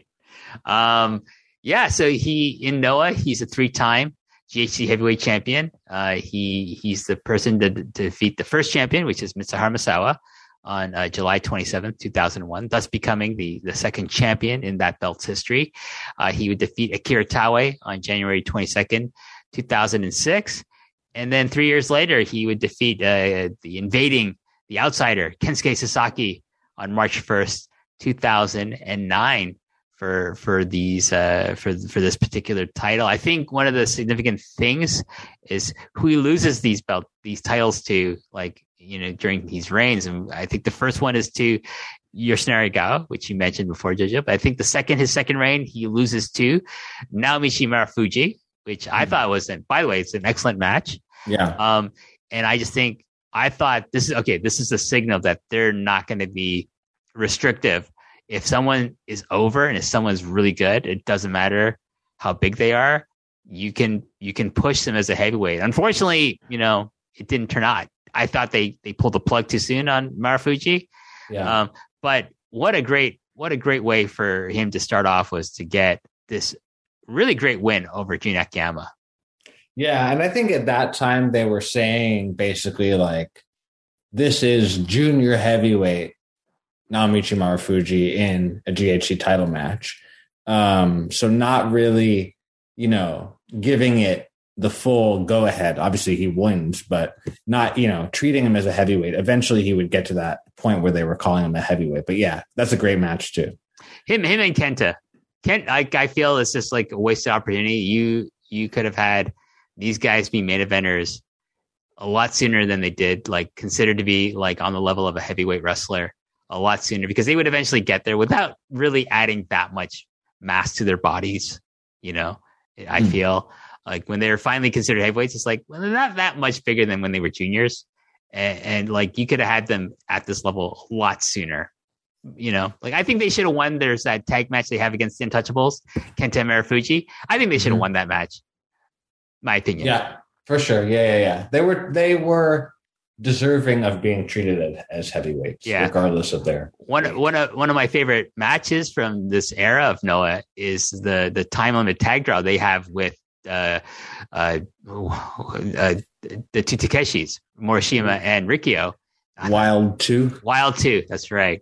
Um, yeah, so he in Noah, he's a three-time G H C heavyweight champion. Uh, he he's the person to, to defeat the first champion, which is Mitsuharu Misawa, on uh, July twenty-seventh, two thousand one, thus becoming the, the second champion in that belt's history. Uh, he would defeat Akira Taue on January twenty-second, two thousand six. And then three years later, he would defeat uh, the invading, the outsider, Kensuke Sasaki on March first, two thousand nine. For for these uh, for for this particular title, I think one of the significant things is who he loses these belt these titles to, like you know during these reigns, and I think the first one is to Yoshinari Gawa, which you mentioned before, Jojo. But I think the second his second reign, he loses to Naomichi Marufuji, which I mm-hmm. thought was, an, by the way, it's an excellent match. Yeah. Um, and I just think I thought this is okay. This is a signal that they're not going to be restrictive. If someone is over and if someone's really good, it doesn't matter how big they are. You can you can push them as a heavyweight. Unfortunately, you know, it didn't turn out. I thought they they pulled the plug too soon on Marufuji. Yeah. Um, but what a great what a great way for him to start off was to get this really great win over Jun Akiyama. Yeah, and I think at that time they were saying basically like, this is junior heavyweight Naomichi Marufuji in a G H C title match. Um, so not really, you know, giving it the full go ahead. Obviously he wins, but not, you know, treating him as a heavyweight. Eventually he would get to that point where they were calling him a heavyweight. But yeah, that's a great match too. Him, him and Kenta. Kent, I, I feel it's just like a wasted opportunity. You, you could have had these guys be main eventers a lot sooner than they did, like considered to be like on the level of a heavyweight wrestler. A lot sooner, because they would eventually get there without really adding that much mass to their bodies. You know, I mm. feel like when they're finally considered heavyweights, it's like, well, they're not that much bigger than when they were juniors. And, and like you could have had them at this level a lot sooner. you know, like I think they should have won. There's that tag match they have against the Untouchables, Kenta and Marufuji. I think they should have mm-hmm. won that match. My opinion. Yeah, for sure. Yeah, yeah, yeah. They were they were deserving of being treated as heavyweights, yeah. regardless of their one. Weight. One of one of my favorite matches from this era of Noah is the the time limit tag draw they have with uh, uh, uh, the two Takeshis, Morishima and Rikio. Wild two. Wild two. That's right.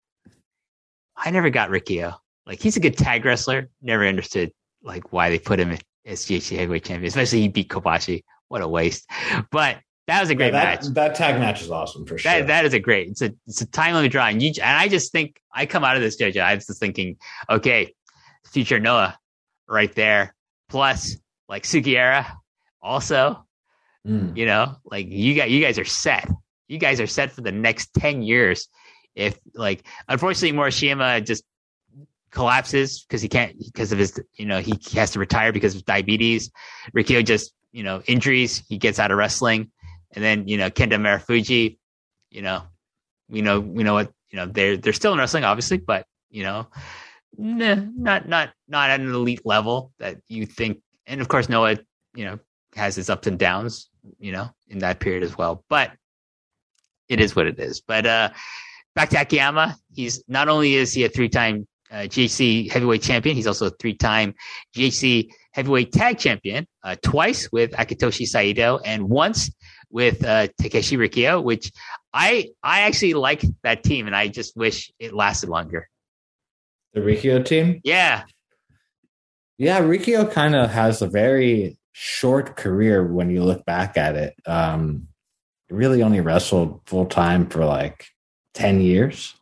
I never got Rikio. Like he's a good tag wrestler. Never understood like why they put him as G H C heavyweight champion. Especially he beat Kobashi. What a waste. But that was a great yeah, that, match. That tag match is awesome for sure. That that is a great. It's a it's a time limit draw, and you and I just think I come out of this, Jojo. I was just thinking, okay, future Noah, right there. Plus, like Sugiura, also, mm. you know, like you got you guys are set. You guys are set for the next ten years. If like, unfortunately, Morishima just collapses because he can't because of his, you know, he has to retire because of diabetes. Rikio just, you know, injuries. He gets out of wrestling, and then you know, Kenta Marufuji, you know, we know we know what you know they're they're still in wrestling, obviously, but you know, nah, not not not at an elite level that you think. And of course, Noah, you know, has his ups and downs, you know, in that period as well, but. It is what it is. But uh, back to Akiyama, he's not only is he a three-time uh, G H C heavyweight champion, he's also a three-time G H C heavyweight tag champion, uh, twice with Akitoshi Saito and once with uh, Takeshi Rikio, which I I actually like that team, and I just wish it lasted longer. The Rikio team? Yeah. Yeah, Rikio kind of has a very short career when you look back at it. Um really only wrestled full time for like ten years.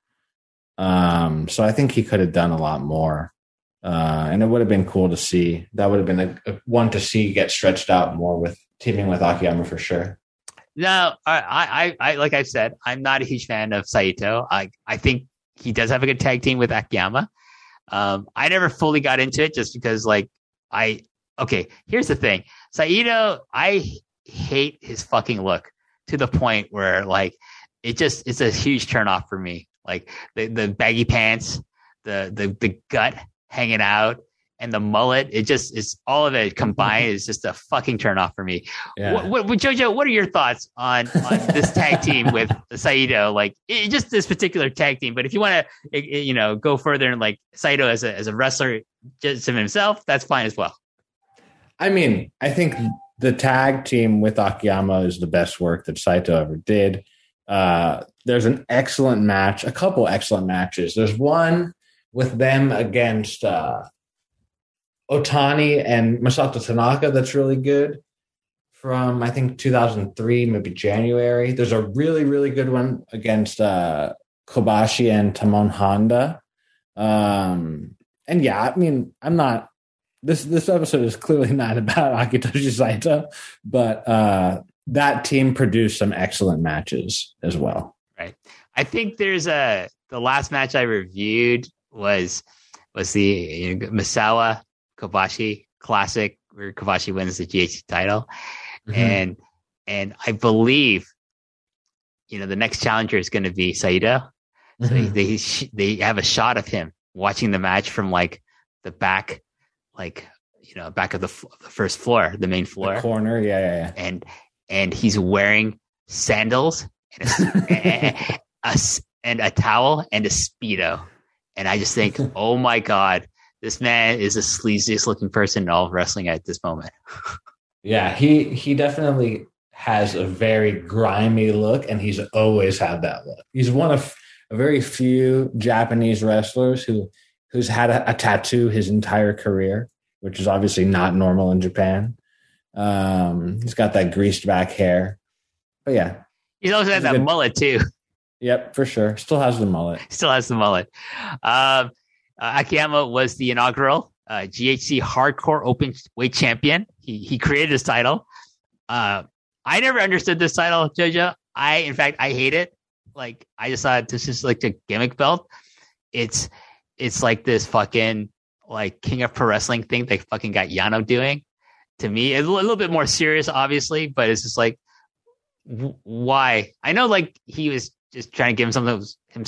Um, so I think he could have done a lot more. Uh, and it would have been cool to see. That would have been a, a one to see get stretched out more with teaming with Akiyama for sure. No, I, I, I, like I said, I'm not a huge fan of Saito. I, I think he does have a good tag team with Akiyama. Um, I never fully got into it just because like I, okay, here's the thing. Saito, I hate his fucking look. To the point where like it just it's a huge turnoff for me. Like the, the baggy pants, the, the the gut hanging out, and the mullet. It just is all of it combined is just a fucking turnoff for me. Yeah. What, what, Jojo, what are your thoughts on, on this tag team with Saito? Like it, just this particular tag team. But if you want to, you know, go further and like Saito as a as a wrestler, just himself, that's fine as well. I mean, I think. The tag team with Akiyama is the best work that Saito ever did. Uh, there's an excellent match, a couple excellent matches. There's one with them against uh, Otani and Masato Tanaka that's really good from, I think, two thousand three, maybe January. There's a really, really good one against uh, Kobashi and Tamon Honda. Um, and yeah, I mean, I'm not, This this episode is clearly not about Akitoshi Saito, but uh, that team produced some excellent matches as well. Right. I think there's a the last match I reviewed was was the you know, Misawa Kobashi Classic where Kobashi wins the G H C title, mm-hmm. and and I believe you know the next challenger is going to be Saito. Mm-hmm. So they they have a shot of him watching the match from like the back. Like, you know, back of the, f- the first floor, the main floor. The corner, yeah, yeah, yeah. And and he's wearing sandals and a, a, a, and a towel and a Speedo. And I just think, oh my God, this man is the sleaziest looking person in all of wrestling at this moment. Yeah, he he definitely has a very grimy look, and he's always had that look. He's one of a very few Japanese wrestlers who who's had a, a tattoo his entire career, which is obviously not normal in Japan. Um, he's got that greased back hair. But yeah. He's also had that good mullet too. Yep, for sure. Still has the mullet. Still has the mullet. Um, uh, Akiyama was the inaugural uh, G H C Hardcore Open Weight Champion. He he created his title. Uh, I never understood this title, Jojo. I, in fact, I hate it. Like, I just thought this is like a gimmick belt. It's it's like this fucking like King of Pro Wrestling thing they fucking got Yano doing. To me, it's a little bit more serious, obviously, but it's just like, w- why? I know, like he was just trying to give himself himself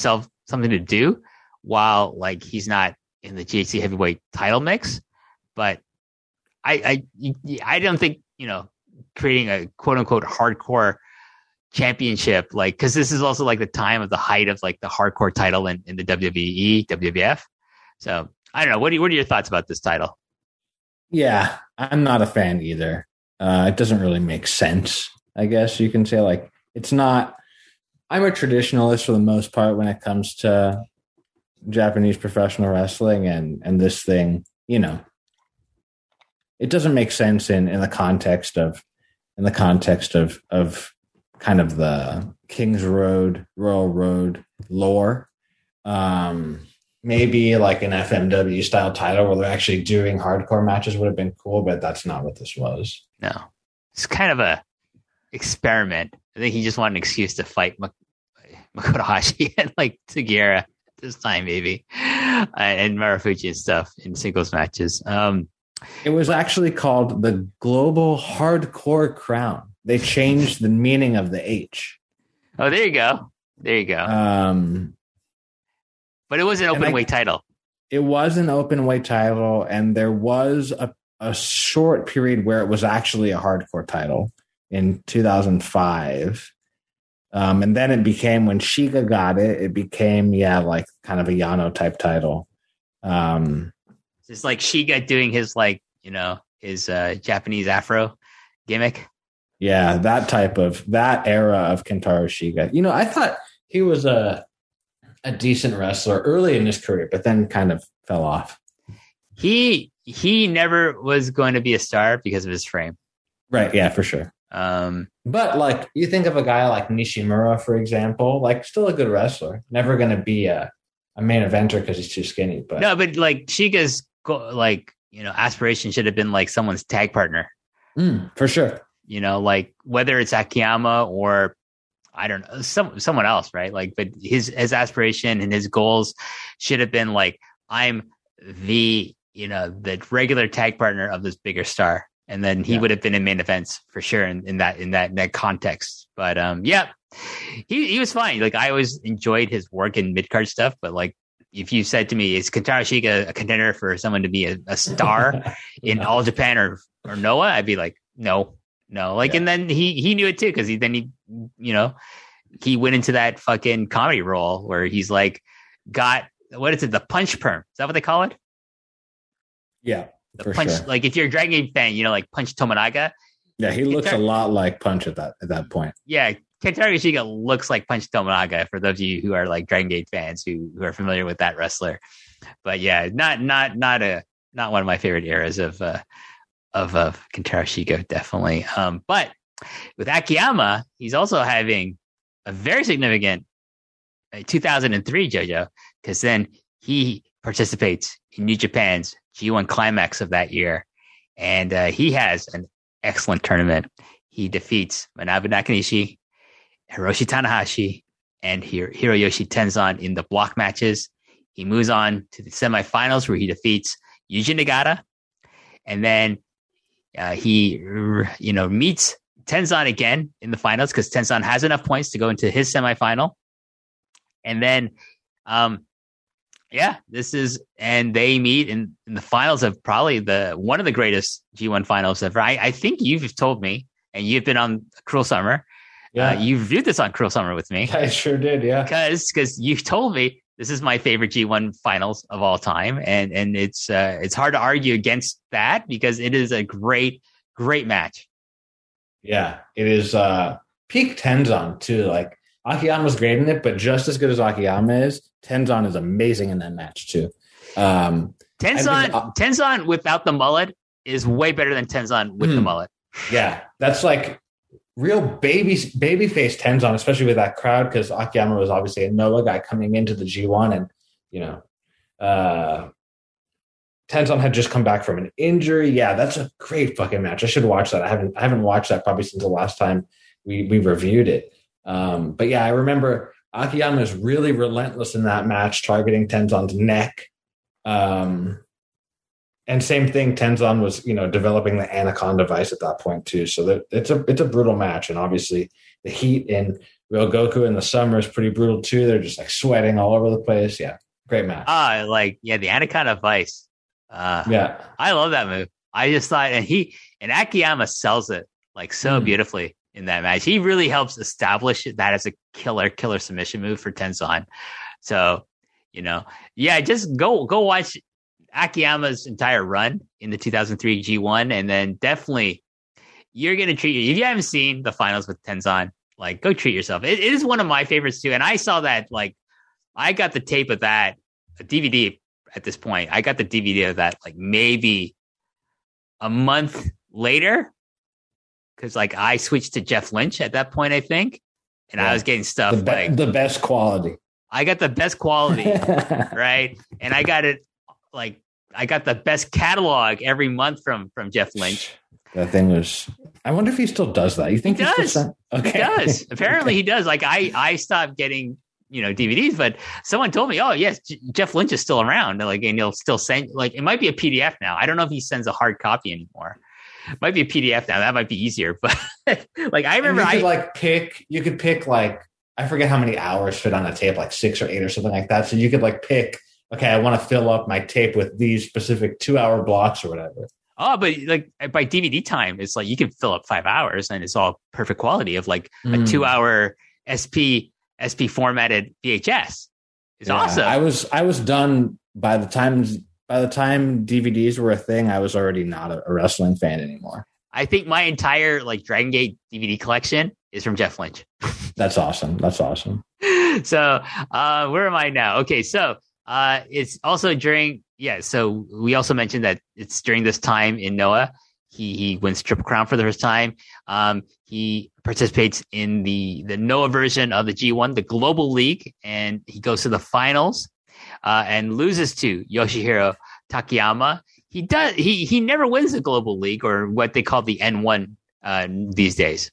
something to do while like he's not in the G H C heavyweight title mix. But I I I don't think, you know, creating a quote unquote hardcore championship, like, because this is also like the time of the height of like the hardcore title in, in the W W E, W W F. So I don't know. What do you, what are your thoughts about this title? Yeah, I'm not a fan either. Uh, it doesn't really make sense, I guess you can say. Like, it's not. I'm a traditionalist for the most part when it comes to Japanese professional wrestling, and and this thing, you know, it doesn't make sense in in the context of in the context of of kind of the King's Road, Royal Road lore. Um, maybe like an F M W style title where they're actually doing hardcore matches would have been cool, but that's not what this was. No, it's kind of a experiment. I think he just wanted an excuse to fight Mak- Makoto Hashi and like Sugiura this time, maybe, uh, and Marufuji and stuff in singles matches. Um, it was actually called the Global Hardcore Crown. They changed the meaning of the H. Oh, there you go. There you go. Um, but it was an open weight title. It was an open weight title, and there was a, a short period where it was actually a hardcore title in two thousand five. Um, and then it became, when Shiga got it, it became, yeah, like kind of a Yano type title. Um, it's like Shiga doing his, like, you know, his uh, Japanese Afro gimmick. Yeah, that type of, that era of Kentaro Shiga. You know, I thought he was a a decent wrestler early in his career, but then kind of fell off. He he never was going to be a star because of his frame. Right, yeah, for sure. Um, but like, you think of a guy like Nishimura, for example, like still a good wrestler, never going to be a, a main eventer because he's too skinny. But no, but like Shiga's like, you know, aspiration should have been like someone's tag partner. Mm, for sure. You know, like whether it's Akiyama or I don't know, some someone else, right? Like, but his his aspiration and his goals should have been like, I'm the, you know, the regular tag partner of this bigger star. And then he yeah. would have been in main events for sure in, in that in that in that context. But um, yeah, he he was fine. Like, I always enjoyed his work in mid card stuff. But like, if you said to me, is Kentaro Shiga a contender for someone to be a, a star in All Japan or or Noah? I'd be like, no, no. Like, yeah. And then he he knew it too, because he then he you know he went into that fucking comedy role where he's like got, what is it, the punch perm? Is that what they call it? Yeah. The punch, sure. Like if you're a Dragon Gate fan, you know, like Punch Tomonaga. Yeah, he looks Kentaro, a lot like Punch at that at that point. Yeah, Kentaro Shiga looks like Punch Tomonaga for those of you who are like Dragon Gate fans who, who are familiar with that wrestler. But yeah, not not not a not one of my favorite eras of uh, of of Kentaro Shiga, definitely. Um, but with Akiyama, he's also having a very significant uh, two thousand three JoJo, because then he participates in New Japan's G one Climax of that year, and uh, he has an excellent tournament. He defeats Manabu Nakanishi, Hiroshi Tanahashi, and Hiro- Hiroyoshi Tenzan in the block matches. He moves on to the semifinals where he defeats Yuji Nagata, and then uh, he, you know, meets Tenzan again in the finals because Tenzan has enough points to go into his semifinal, and then. Um, Yeah, this is, and they meet in, in the finals of probably the one of the greatest G one finals ever. I, I think you've told me, and you've been on Cruel Summer. Yeah, uh, you reviewed this on Cruel Summer with me. I sure did. Yeah, because because you've told me this is my favorite G one finals of all time, and and it's uh, it's hard to argue against that because it is a great great match. Yeah, it is uh, peak Tenzan too. Like, Akiyama's great in it, but just as good as Akiyama is, Tenzan is amazing in that match too. Um, Tenzan, uh, Tenzan without the mullet is way better than Tenzan with hmm. the mullet. Yeah, that's like real baby baby face Tenzan, especially with that crowd, because Akiyama was obviously a Noah guy coming into the G one, and you know, uh, Tenzan had just come back from an injury. Yeah, that's a great fucking match. I should watch that. I haven't I haven't watched that probably since the last time we we reviewed it. Um, but yeah, I remember Akiyama is really relentless in that match, targeting Tenzan's neck. Um, and same thing, Tenzan was, you know, developing the Anaconda device at that point too. So that it's a it's a brutal match, and obviously the heat in Real Goku in the summer is pretty brutal too. They're just like sweating all over the place. Yeah, great match. Ah, uh, like yeah, the Anaconda Vice. Uh, yeah, I love that move. I just thought, and he and Akiyama sells it like so mm. beautifully in that match. He really helps establish that as a killer, killer submission move for Tenzan. So, you know, yeah, just go go watch Akiyama's entire run in the two thousand three G one, and then definitely you're gonna treat you. If you haven't seen the finals with Tenzan, like go treat yourself. It, it is one of my favorites too, and I saw that like I got the tape of that, a D V D at this point. I got the D V D of that like maybe a month later, because like I switched to Jeff Lynch at that point, I think, and yeah. I was getting stuff the be- like the best quality. I got the best quality, right? And I got it like I got the best catalog every month from from Jeff Lynch. That thing was. I wonder if he still does that. You think he, he does? Still sent, okay. He does. Apparently, okay. he does. Like I, I stopped getting you know D V Ds, but someone told me, oh yes, J- Jeff Lynch is still around. Like, and he'll still send. Like, it might be a P D F now. I don't know if he sends a hard copy anymore. It might be a P D F now. That might be easier. But like, I remember, and you I could like pick. You could pick like I forget how many hours fit on a tape, like six or eight or something like that. So you could like pick. Okay, I want to fill up my tape with these specific two-hour blocks or whatever. Oh, but like by D V D time, it's like you can fill up five hours and it's all perfect quality of like mm. a two-hour S P S P formatted V H S. It's yeah, awesome. I was I was done by the time by the time D V Ds were a thing. I was already not a, a wrestling fan anymore. I think my entire like Dragon Gate D V D collection is from Jeff Lynch. That's awesome. That's awesome. So uh, where am I now? Okay, so. Uh, it's also during, yeah. So we also mentioned that it's during this time in Noah. He he wins Triple Crown for the first time. Um, he participates in the the Noah version of the G one, the Global League, and he goes to the finals uh, and loses to Yoshihiro Takayama. He does. He he never wins the Global League, or what they call the N one uh, these days.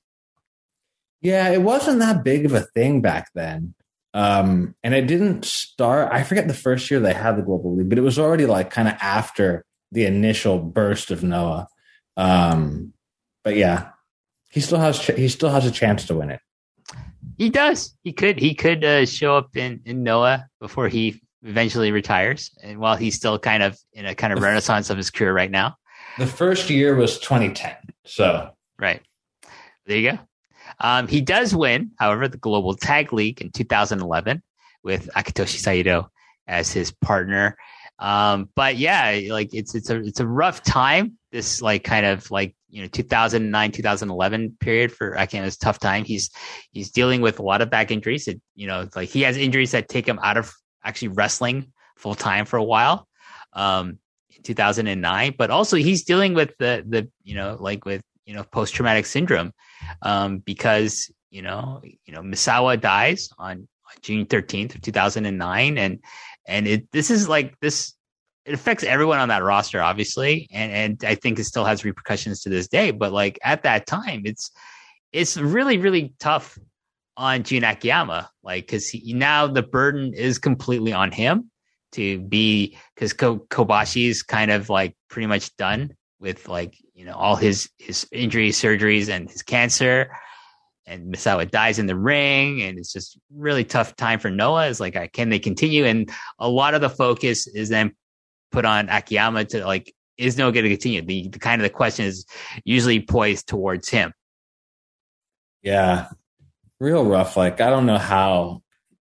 Yeah, it wasn't that big of a thing back then. Um, and it didn't start, I forget the first year they had the Global League, but it was already like kind of after the initial burst of Noah. Um, but yeah, he still has, he still has a chance to win it. He does. He could, he could uh, show up in, in Noah before he eventually retires. And while he's still kind of in a kind of renaissance of his career right now. The first year was twenty ten. So, right. There you go. Um, he does win, however, the Global Tag League in two thousand eleven with Akitoshi Saito as his partner. Um, but yeah, like it's it's a it's a rough time. This like kind of like you know two thousand nine two thousand eleven period for Akiyama's tough time. He's he's dealing with a lot of back injuries. It, you know, it's like he has injuries that take him out of actually wrestling full time for a while. Um, in two thousand nine, but also he's dealing with the the you know like with you know post traumatic syndrome. Um, because, you know, you know, Misawa dies on, on June thirteenth of two thousand nine. And, and it, this is like this, it affects everyone on that roster, obviously. And, and I think it still has repercussions to this day, but like at that time, it's, it's really, really tough on Jun Akiyama. Like, cause he, now the burden is completely on him to be, cause Ko- Kobashi is kind of like pretty much done with like, you know, all his, his injuries, surgeries, and his cancer. And Misawa dies in the ring. And it's just really tough time for Noah. It's like, can they continue? And a lot of the focus is then put on Akiyama to like, is Noah going to continue? The, the kind of the question is usually poised towards him. Yeah. Real rough. Like, I don't know how,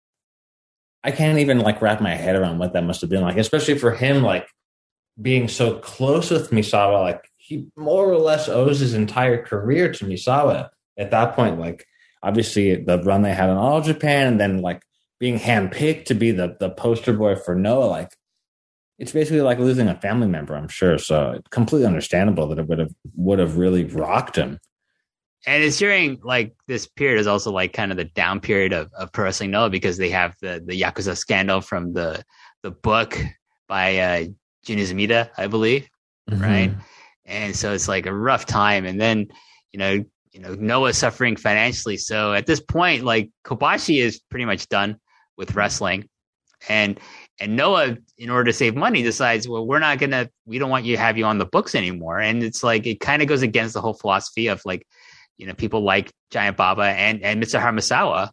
I can't even like wrap my head around what that must have been like, especially for him, like, being so close with Misawa, like he more or less owes his entire career to Misawa at that point. Like obviously the run they had in All Japan, and then like being handpicked to be the the poster boy for Noah, like it's basically like losing a family member, I'm sure. So it's completely understandable that it would have would have really rocked him. And it's during like this period is also like kind of the down period of, of Pro Wrestling Noah, because they have the the Yakuza scandal from the the book by uh Jun Izumida, I believe, mm-hmm. right? And so it's like a rough time. And then, you know, you know, Noah's suffering financially. So at this point, like Kobashi is pretty much done with wrestling. And and Noah, in order to save money, decides, well, we're not gonna, we don't want you to have you on the books anymore. And it's like it kind of goes against the whole philosophy of like, you know, people like Giant Baba and and Mitsuharu Misawa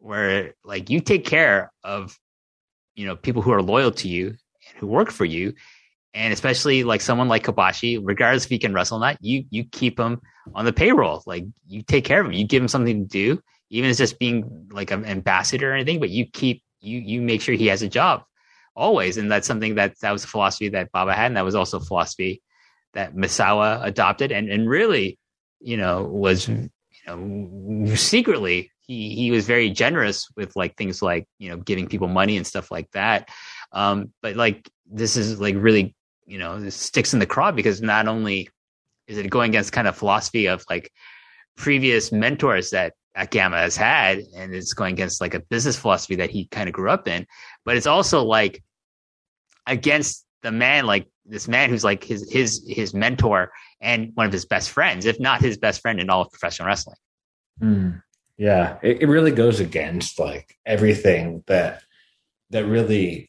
where like you take care of, you know, people who are loyal to you and who work for you. And especially like someone like Kobashi, regardless if he can wrestle or not, you you keep him on the payroll. Like you take care of him. You give him something to do, even if it's just being like an ambassador or anything. But you keep you you make sure he has a job always. And that's something that that was a philosophy that Baba had, and that was also a philosophy that Misawa adopted, and and really, you know, was you know secretly he he was very generous with like things like you know giving people money and stuff like that. Um, but like this is like really. You know, this sticks in the craw because not only is it going against kind of philosophy of like previous mentors that Akiyama has had, and it's going against like a business philosophy that he kind of grew up in, but it's also like against the man, like this man who's like his his his mentor and one of his best friends, if not his best friend in all of professional wrestling. Mm, yeah, it, it really goes against like everything that that really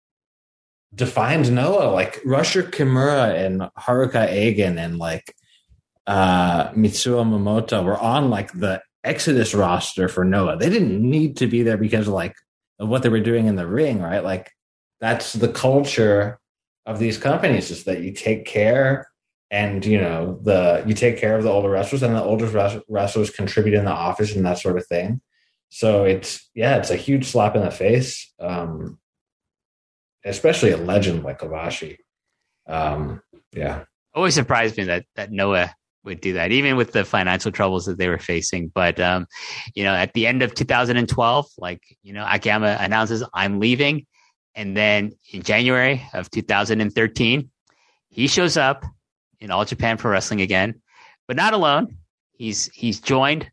defines Noah. Like Rusher Kimura and Haruka Eigen and like uh Mitsuo Momota were on like the Exodus roster for Noah. They didn't need to be there because of like of what they were doing in the ring, right? Like that's the culture of these companies, is that you take care and you know the you take care of the older wrestlers, and the older wrestlers contribute in the office and that sort of thing. So it's yeah, it's a huge slap in the face. Um Especially a legend like Kobashi. Um, yeah. Always surprised me that that Noah would do that, even with the financial troubles that they were facing. But, um, you know, at the end of two thousand twelve, like, you know, Akiyama announces, I'm leaving. And then in January of two thousand thirteen, he shows up in All Japan Pro Wrestling again, but not alone. He's he's joined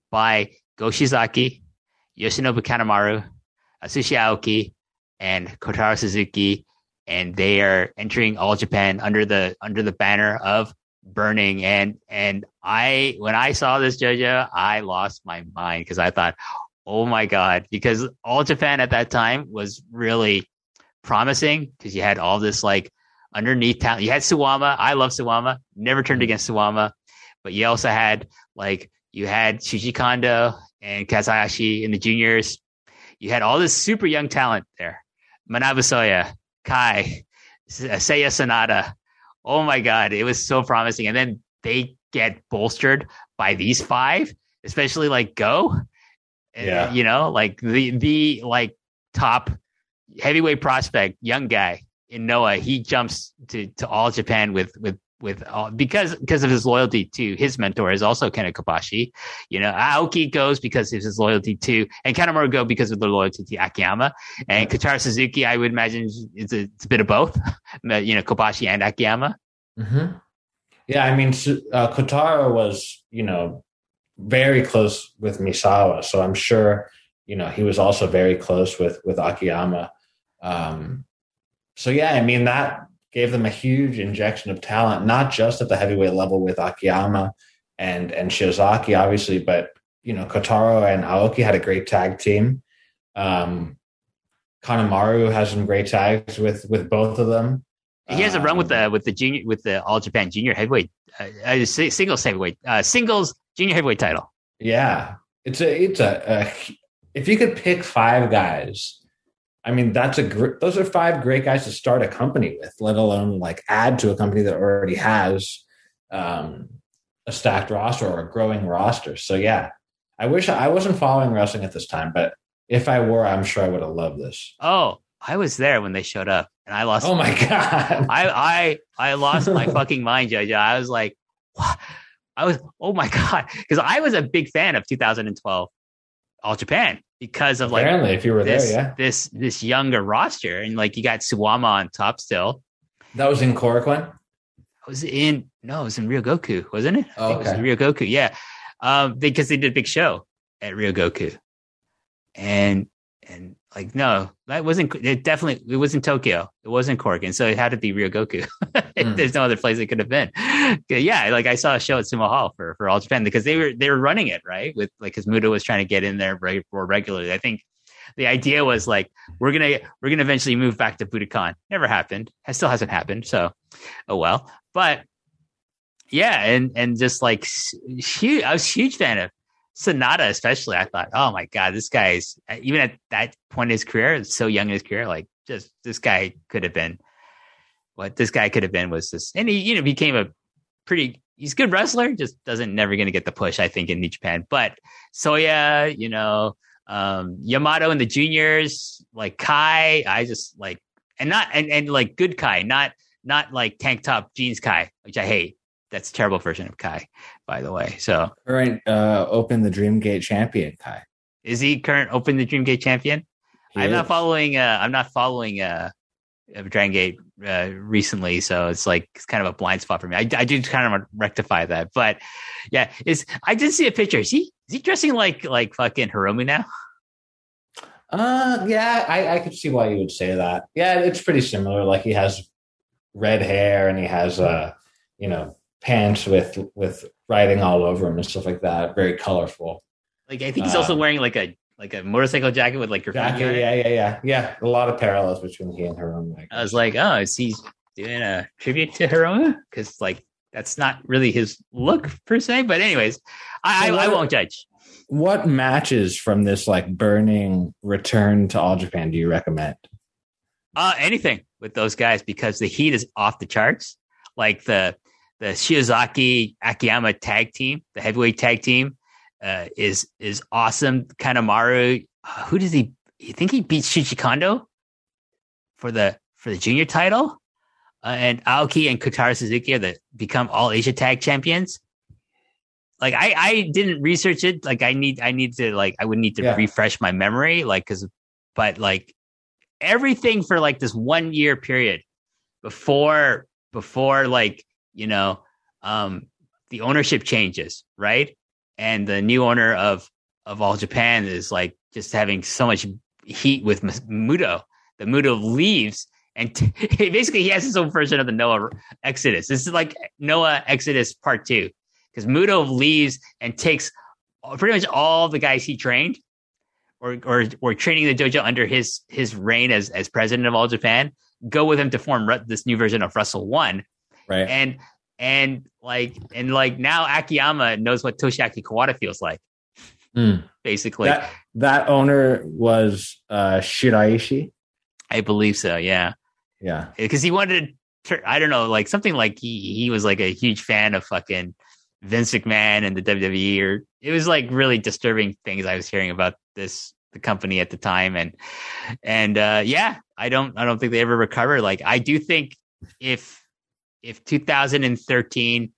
by Go Shizaki, Yoshinobu Kanemaru, Atsushi Aoki, and Kotaro Suzuki, and they are entering All Japan under the under the banner of Burning. And and I when I saw this, JoJo, I lost my mind because I thought, oh my god, because All Japan at that time was really promising because you had all this like underneath talent. You had Suwama. I love Suwama. Never turned against Suwama, but you also had like you had Shuji Kondo and Kazayashi in the juniors. You had all this super young talent there. Manabu Soya, Kai, Seiya Sanada. Oh my God, it was so promising. And then they get bolstered by these five, especially like Go. Yeah. Uh, you know, like the the like top heavyweight prospect, young guy in Noah. He jumps to, to All Japan with with with all, because because of his loyalty to his mentor is also Kenta Kobashi. You know, Aoki goes because of his loyalty to, and Kanemaru go because of their loyalty to Akiyama. And Kotaro Suzuki, I would imagine, it's a, it's a bit of both. You know, Kobashi and Akiyama. Mm-hmm. Yeah, I mean, uh, Kotaro was, you know, very close with Misawa, so I'm sure, you know, he was also very close with with Akiyama. Um, so yeah, I mean that gave them a huge injection of talent, not just at the heavyweight level with Akiyama and and Shiozaki, obviously, but you know, Kotaro and Aoki had a great tag team. Um, Kanemaru has some great tags with with both of them. He has a run with the with the junior with the All Japan Junior Heavyweight uh, uh, singles heavyweight uh, singles junior heavyweight title. Yeah, it's a it's a, a if you could pick five guys. I mean, that's a gr- those are five great guys to start a company with, let alone like add to a company that already has um, a stacked roster or a growing roster. So yeah, I wish I wasn't following wrestling at this time, but if I were, I'm sure I would have loved this. Oh, I was there when they showed up, and I lost. Oh my god! I I I lost my fucking mind, JoJo. I was like, what? I was oh my god, because I was a big fan of two thousand twelve All Japan. Because of like apparently, if you were this, there, yeah, this this younger roster, and like you got Suwama on top still. That was in Korakuen. It was in no, it was in Ryogoku, wasn't it? I oh, think okay. It was in Ryogoku, yeah, um, because they did a big show at Ryogoku, and and like no, that wasn't. It definitely it was in Tokyo. It wasn't Korakuen, so it had to be Ryogoku. mm. There's no other place it could have been. Yeah, like I saw a show at Sumo Hall for, for All Japan because they were they were running it right with like because Muda was trying to get in there more regularly. I think the idea was like we're gonna we're gonna eventually move back to Budokan. Never happened. It still hasn't happened. So oh well. But yeah, and and just like huge, I was a huge fan of Sonata, especially, I thought, oh my god, this guy's even at that point in his career, so young in his career, like just this guy could have been what this guy could have been was this, and he you know became a pretty. He's a good wrestler, just doesn't never going to get the push, I think, in New Japan. But Soya, you know, um, Yamato in the juniors, like Kai, I just like, and not and and like good Kai, not not like tank top jeans Kai, which I hate. That's a terrible version of Kai, by the way. So current uh, Open the Dreamgate champion, Kai. Is he current Open the Dreamgate champion? He I'm is. not following. Uh, I'm not following uh, Dragon Gate uh, recently, so it's like it's kind of a blind spot for me. I, I do kind of rectify that, but yeah, is I did see a picture. Is he is he dressing like like fucking Hiromu now? Uh, yeah, I, I could see why you would say that. Yeah, it's pretty similar. Like he has red hair and he has uh, you know. pants with with writing all over him and stuff like that. Very colorful. Like I think he's uh, also wearing like a like a motorcycle jacket with like graffiti. Jacket, yeah, yeah, yeah, yeah. A lot of parallels between he and Hiromu. Like I was like, oh, is he doing a tribute to Hiromu? Because like that's not really his look per se. But anyways, I, so what, I I won't judge. What matches from this like burning return to All Japan do you recommend? Uh anything with those guys because the heat is off the charts. Like the The Shiozaki Akiyama tag team, the heavyweight tag team, uh, is is awesome. Kanemaru, uh, who does he? You think he beat Shuji Kondo for the for the junior title? Uh, and Aoki and Kotaro Suzuki are the become all Asia tag champions. Like I, I didn't research it. Like I need I need to like I would need to yeah. refresh my memory. Like because, but like everything for like this one year period before before like. You know, um, the ownership changes, right? And the new owner of, of All Japan is like just having so much heat with Muto. The Muto leaves and t- basically he has his own version of the Noah Exodus. This is like Noah Exodus part two because Muto leaves and takes pretty much all the guys he trained or, or, or training the dojo under his, his reign as, as president of All Japan, go with him to form this new version of Wrestle One. Right. And and like and like now Akiyama knows what Toshiaki Kawada feels like. Mm. Basically. That, that owner was uh, Shiraishi. I believe so, yeah. Yeah. Because he wanted to I don't know, like something like he he was like a huge fan of fucking Vince McMahon and the W W E or it was like really disturbing things I was hearing about this the company at the time and and uh, yeah, I don't I don't think they ever recover. Like I do think if If two thousand thirteen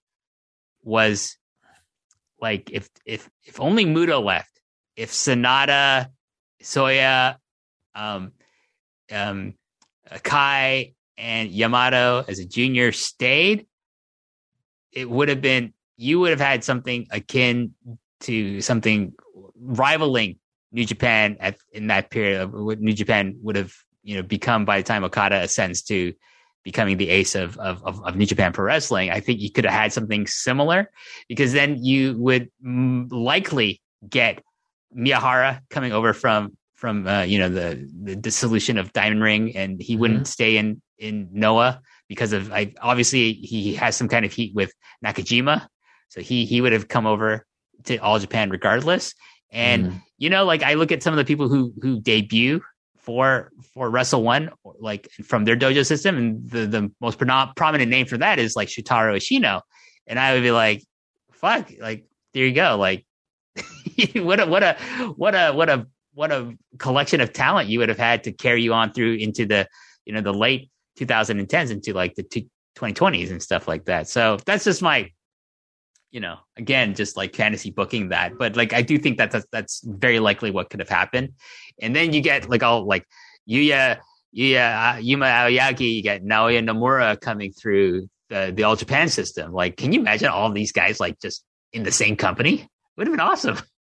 was like if if if only Muto left, if Sonata, Soya, um, um, Kai, and Yamato as a junior stayed, it would have been you would have had something akin to something rivaling New Japan at in that period of what New Japan would have you know become by the time Okada ascends to. Becoming the ace of, of, of, of New Japan Pro Wrestling, I think you could have had something similar because then you would m- likely get Miyahara coming over from from uh, you know the, the dissolution of Diamond Ring, and he wouldn't mm-hmm. stay in in Noah because of I, obviously he has some kind of heat with Nakajima, so he he would have come over to All Japan regardless. And mm-hmm. you know, like I look at some of the people who who debut. For for Wrestle One, like from their dojo system, and the, the most pro- prominent name for that is like Shotaro Ishino, and I would be like, "Fuck!" Like there you go. Like what a what a what a what a what a collection of talent you would have had to carry you on through into the you know the late twenty tens into like the twenty twenties and stuff like that. So that's just my you know, again, just like fantasy booking that. But like, I do think that that's, that's very likely what could have happened. And then you get like all like Yuya, Yuya, uh, Yuma Aoyagi, you get Naoya Nomura coming through the, the All Japan system. Like, can you imagine all these guys like just in the same company? Would have been awesome.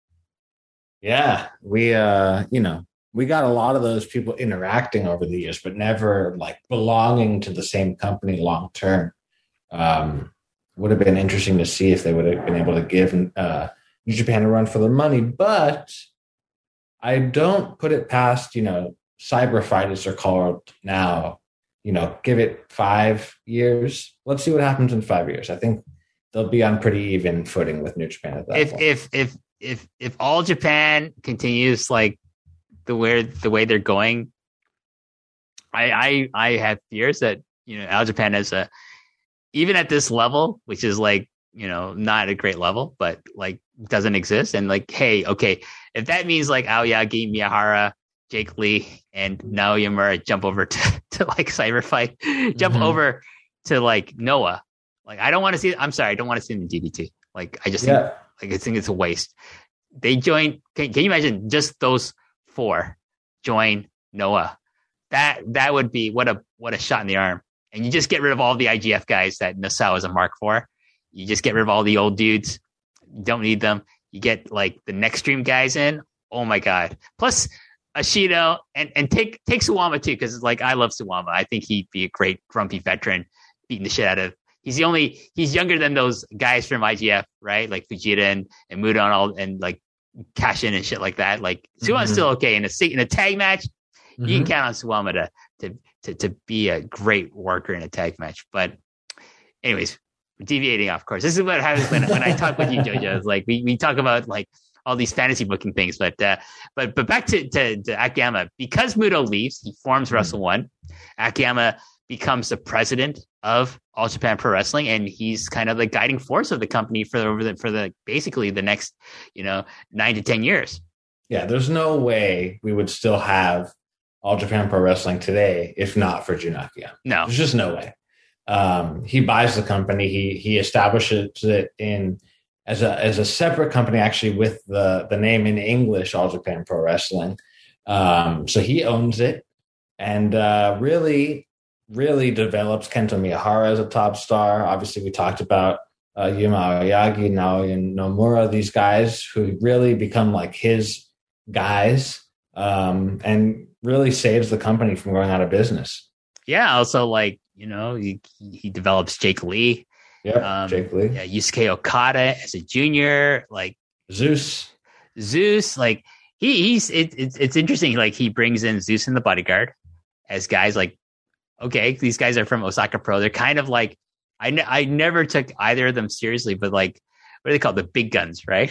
Yeah, we, uh, you know, we got a lot of those people interacting over the years, but never like belonging to the same company long term. Um, would have been interesting to see if they would have been able to give uh, New Japan a run for their money. But I don't put it past, you know, cyber fighters are called now, you know, give it five years. Let's see what happens in five years. I think they'll be on pretty even footing with New Japan at that if, point. If, if, if if All Japan continues like the way the way they're going, I I I have fears that you know All Japan is a even at this level, which is like you know not a great level, but like doesn't exist. And like, hey, okay, if that means like Aoyagi, Miyahara, Jake Lee, and Naoya Mura jump over to, to like Cyber Fight, jump mm-hmm. over to like Noah. Like, I don't want to see. I'm sorry, I don't want to see them in D D T. Like, I just yeah. think like I think it's a waste. They join. Can, can you imagine just those four join Noah? That that would be what a what a shot in the arm. And you just get rid of all the I G F guys that Nassau is a mark for. You just get rid of all the old dudes. You don't need them. You get like the next stream guys in. Oh my god! Plus Ashido and and take take Suwama too, because like I love Suwama. I think he'd be a great grumpy veteran beating the shit out of. He's the only he's younger than those guys from I G F, right? Like Fujita and, and Muda and all and like Cash In and shit like that. Like Suwama's mm-hmm. still okay in a in a tag match. Mm-hmm. You can count on Suwama to, to to to be a great worker in a tag match. But anyways, we're deviating off course. This is what happens when when I talk with you, JoJo. It's like we, we talk about like all these fantasy booking things, but uh, but but back to, to to Akiyama, because Muto leaves, he forms mm-hmm. Wrestle One. Akiyama becomes the president of All Japan Pro Wrestling, and he's kind of the guiding force of the company for the, over the for the basically the next you know nine to ten years. Yeah, there's no way we would still have All Japan Pro Wrestling today if not for Jun Akiyama. No, there's just no way. Um, he buys the company. He he establishes it in as a as a separate company, actually, with the the name in English, All Japan Pro Wrestling. Um, so he owns it, and uh, really. really develops Kento Miyahara as a top star. Obviously, we talked about uh, Yuma Aoyagi, Naoya Nomura, these guys who really become like his guys um, and really saves the company from going out of business. Yeah, also like, you know, he, he develops Jake Lee. Yeah, um, Jake Lee. Yeah, Yusuke Okada as a junior, like Zeus. Zeus, like he, he's it, it's it's interesting. Like he brings in Zeus and the Bodyguard as guys like, okay, these guys are from Osaka Pro. They're kind of like, I, ne- I never took either of them seriously, but like, what are they called? The big guns, right?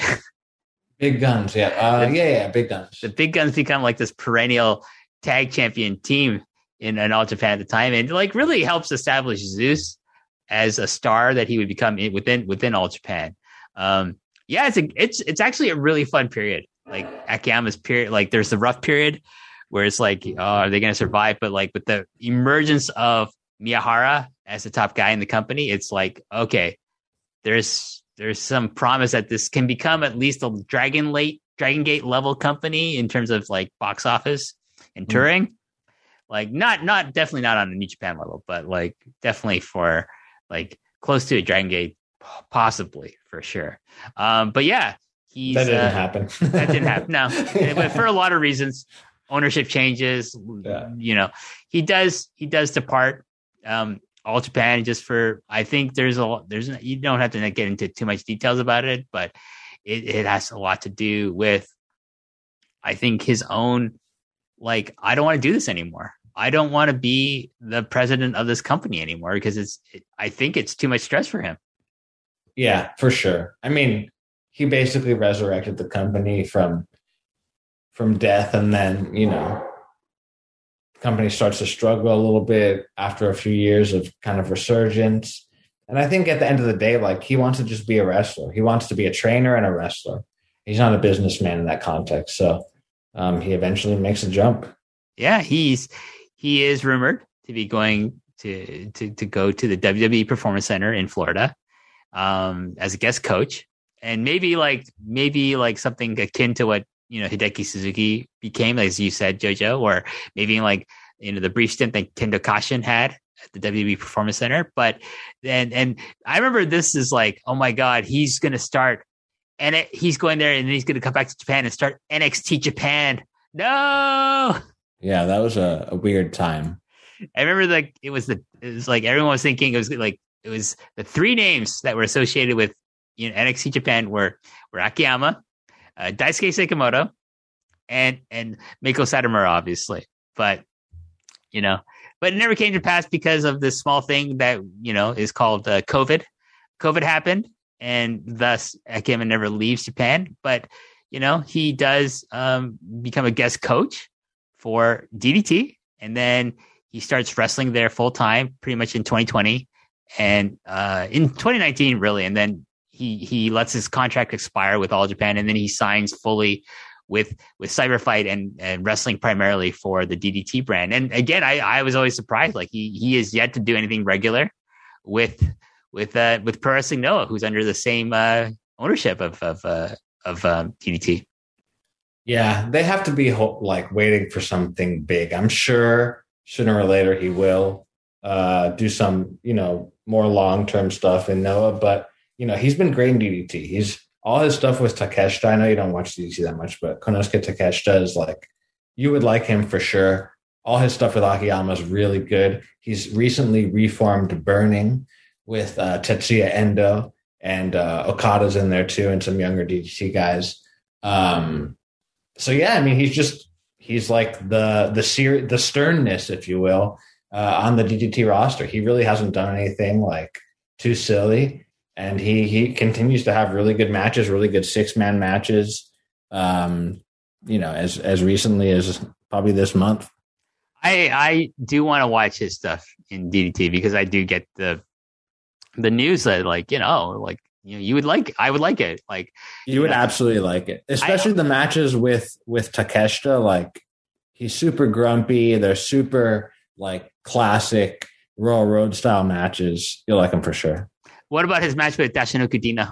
Big guns, yeah. Uh, the, yeah, yeah, big guns. The big guns become like this perennial tag champion team in, in All Japan at the time. And like really helps establish Zeus as a star that he would become in, within within All Japan. Um, yeah, it's a, it's it's actually a really fun period. Like Akiyama's period, like there's the rough period, where it's like, oh, are they going to survive? But like with the emergence of Miyahara as the top guy in the company, it's like, okay, there's there's some promise that this can become at least a Dragon Late Dragon Gate level company in terms of like box office and touring. Mm. Like not not definitely not on a New Japan level, but like definitely for like close to a Dragon Gate, possibly for sure. Um, but yeah, he's that didn't uh, happen. that didn't happen. No, but for a lot of reasons. Ownership changes, yeah. you know, he does, he does depart um, All Japan just for, I think there's a, there's, you don't have to get into too much details about it, but it, it has a lot to do with, I think his own, like, I don't want to do this anymore. I don't want to be the president of this company anymore because it's, it, I think it's too much stress for him. Yeah, for sure. I mean, he basically resurrected the company from, from death, and then you know the company starts to struggle a little bit after a few years of kind of resurgence. And I think at the end of the day, like he wants to just be a wrestler. He wants to be a trainer and a wrestler. He's not a businessman in that context. So um, he eventually makes a jump. Yeah, he's he is rumored to be going to to to go to the W W E Performance Center in Florida um, as a guest coach, and maybe like maybe like something akin to what you know, Hideki Suzuki became, as you said, JoJo, or maybe like, you know, the brief stint that Kendo Kashin had at the W W E Performance Center. But and and I remember this is like, oh my God, he's going to start and it, he's going there and then he's going to come back to Japan and start N X T Japan. No. Yeah, that was a, a weird time. I remember like it was the it was like everyone was thinking it was like it was the three names that were associated with you know N X T Japan were were Akiyama, Uh, Daisuke Sekimoto and and Meiko Satomura, obviously, but you know, but it never came to pass because of this small thing that you know is called uh, COVID. COVID happened, and thus Akiyama never leaves Japan. But you know, he does um, become a guest coach for D D T, and then he starts wrestling there full time, pretty much in twenty twenty, and uh, in twenty nineteen, really, and then he he lets his contract expire with All Japan, and then he signs fully with with Cyberfight and and wrestling primarily for the D D T brand. And again, I I was always surprised, like he he is yet to do anything regular with with uh, with Pro Wrestling Noah, who's under the same uh, ownership of of uh, of um, D D T. Yeah, they have to be ho- like waiting for something big. I'm sure sooner or later he will uh, do some, you know, more long term stuff in Noah. But you know, he's been great in D D T. He's all his stuff with Takeshita. I know you don't watch D D T that much, but Konosuke Takeshita is like, you would like him for sure. All his stuff with Akiyama is really good. He's recently reformed Burning with uh, Tetsuya Endo, and uh, Okada's in there too, and some younger D D T guys. Um, so yeah, I mean, he's just he's like the the ser- the sternness, if you will, uh, on the D D T roster. He really hasn't done anything like too silly, and he he continues to have really good matches, really good six man matches. Um, you know, as as recently as probably this month. I I do want to watch his stuff in D D T because I do get the the news that, like, you know, like, you know, you would like, I would like it. Like, you would know, absolutely like it, especially I, the matches with with Takeshita. Like, he's super grumpy. They're super like classic Royal Road style matches. You'll like him for sure. What about his match with Tatsunoko Dino?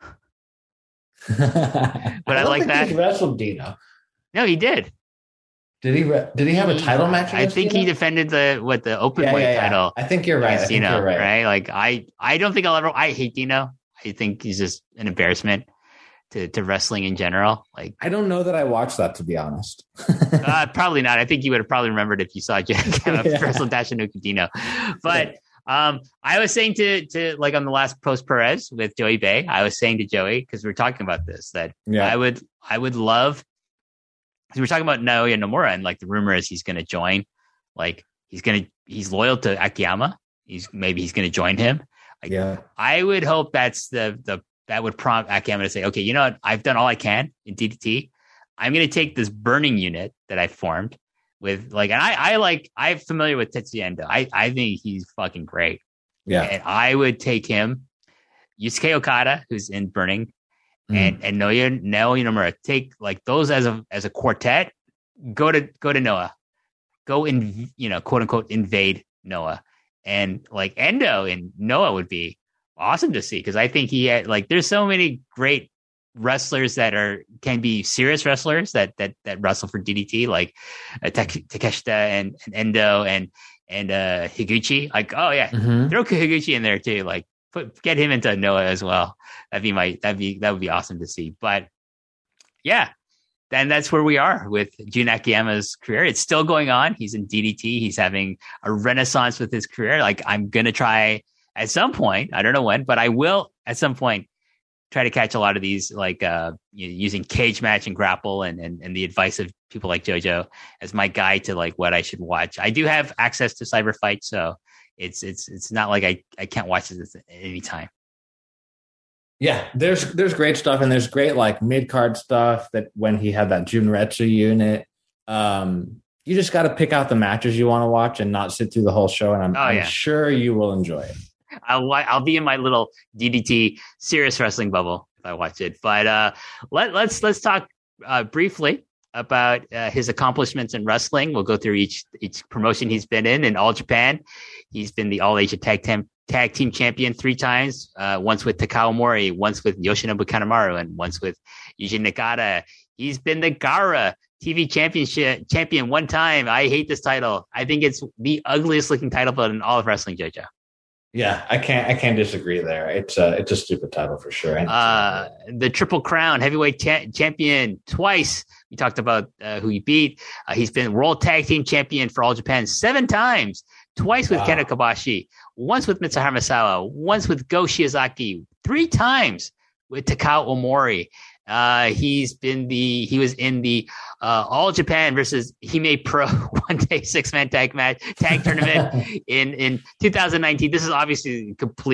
But I, I like think that. He wrestled Dino. No, he did. Did he? Re- did he have a title match? I think Dino? He defended the what the open yeah, weight yeah, yeah. title. I think you're right. I think Dino, you're right. Right? Like I, I don't think I'll ever. I hate Dino. I think he's just an embarrassment to, to wrestling in general. Like, I don't know that I watched that, to be honest. uh, probably not. I think you would have probably remembered if you saw Jack yeah. wrestle Tatsunoko Dino. But um, I was saying to to like on the last post Perez with Joey Bay, I was saying to Joey, because we were talking about this, that yeah. I would I would love. We were talking about Naoya Nomura, and like the rumor is he's going to join. Like he's going to, he's loyal to Akiyama. He's maybe he's going to join him. Like, yeah. I would hope that's the the that would prompt Akiyama to say, okay, you know what? I've done all I can in D D T. I'm going to take this burning unit that I formed with like, and I I like I'm familiar with Tetsuya Endo. I I think he's fucking great. Yeah, and I would take him, Yusuke Okada, who's in Burning. And mm. and Naoya Naoya Nomura, take like those as a as a quartet. Go to go to Noah, go in you know quote unquote invade Noah, and like Endo and Noah would be awesome to see, because I think he had like there's so many great wrestlers that are can be serious wrestlers that that that wrestle for D D T, like uh, Takeshita and, and Endo and and uh, Higuchi. Like oh yeah, mm-hmm. throw Higuchi in there too. Like. Put, get him into Noah as well. That'd be my that'd be that would be awesome to see. But yeah, then that's where we are with Jun Akiyama's career. It's still going on. He's in D D T. He's having a renaissance with his career. Like I'm gonna try at some point. I don't know when, but I will at some point try to catch a lot of these, like uh, you know, using cage match and grapple, and, and and the advice of people like JoJo as my guide to like what I should watch. I do have access to Cyberfight, so. It's it's it's not like I, I can't watch this at any time. Yeah, there's there's great stuff, and there's great like mid card stuff that when he had that Junretsu unit. Um, you just got to pick out the matches you want to watch and not sit through the whole show. And I'm, oh, yeah. I'm sure you will enjoy it. I'll I'll be in my little D D T serious wrestling bubble if I watch it. But uh, let let's let's talk uh, briefly about uh, his accomplishments in wrestling. We'll go through each each promotion he's been in. In All Japan, he's been the All Asia Tag Team Tag Team Champion three times. Uh, once with Takao Mori, once with Yoshinobu Kanemaru, and once with Yuji Nakata. He's been the Gara T V Championship champion one time. I hate this title. I think it's the ugliest looking title belt in all of wrestling, JoJo. Yeah, I can't. I can't disagree there. It's a it's a stupid title for sure. Uh, the Triple Crown heavyweight cha- champion twice. We talked about uh, who he beat. Uh, he's been World Tag Team Champion for All Japan seven times. Twice with wow. Kenta Kobashi. Once with Mitsuharu Misawa. Once with Go Shiozaki. Three times with Takao Omori. Uh, he's been the, he was in the, uh, All Japan versus Hime Pro one day six man tag match, tag tournament in, in two thousand nineteen. This is obviously complete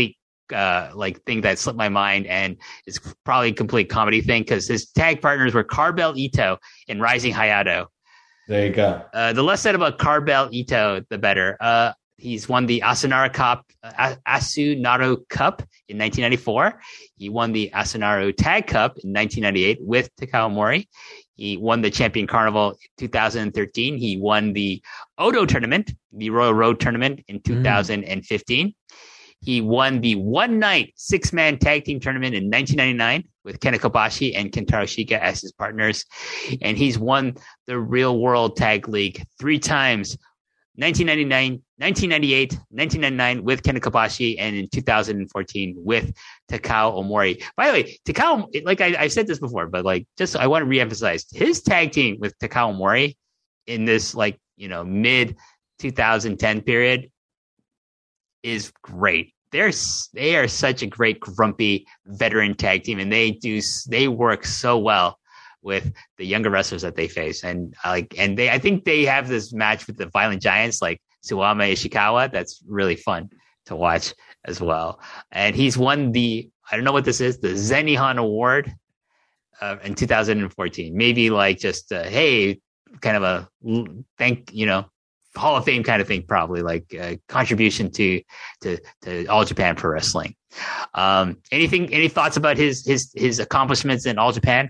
uh, like thing that slipped my mind, and it's probably a complete comedy thing because his tag partners were Carbell Ito and Rising Hayato. There you go. Uh, the less said about Carbell Ito, the better. Uh, he's won the Asunaro Cup, uh, Asunaro Cup in nineteen ninety-four. He won the Asunaro Tag Cup in nineteen ninety-eight with Takao Mori. He won the Champion Carnival in two thousand thirteen. He won the Odo tournament, the Royal Road tournament in two thousand fifteen. Mm. He won the one-night six-man tag team tournament in nineteen ninety-nine with Kenta Kobashi and Kentaro Shika as his partners. And he's won the Real World Tag League three times, nineteen ninety-nine, nineteen ninety-eight, nineteen ninety-nine with Kenta Kobashi, and in two thousand fourteen with Takao Omori. By the way, Takao, like I, I've said this before, but like just I want to reemphasize his tag team with Takao Omori in this like, you know, mid twenty ten period is great. They're they are such a great grumpy veteran tag team, and they do they work so well with the younger wrestlers that they face, and like and they I think they have this match with the Violent Giants like Suwama Ishikawa that's really fun to watch as well. And he's won the I don't know what this is the Zenihon Award uh, in two thousand fourteen. Maybe like just uh, hey, kind of a thank you know. Hall of Fame kind of thing, probably like a contribution to to to All Japan Pro Wrestling. Um, anything? Any thoughts about his his his accomplishments in All Japan?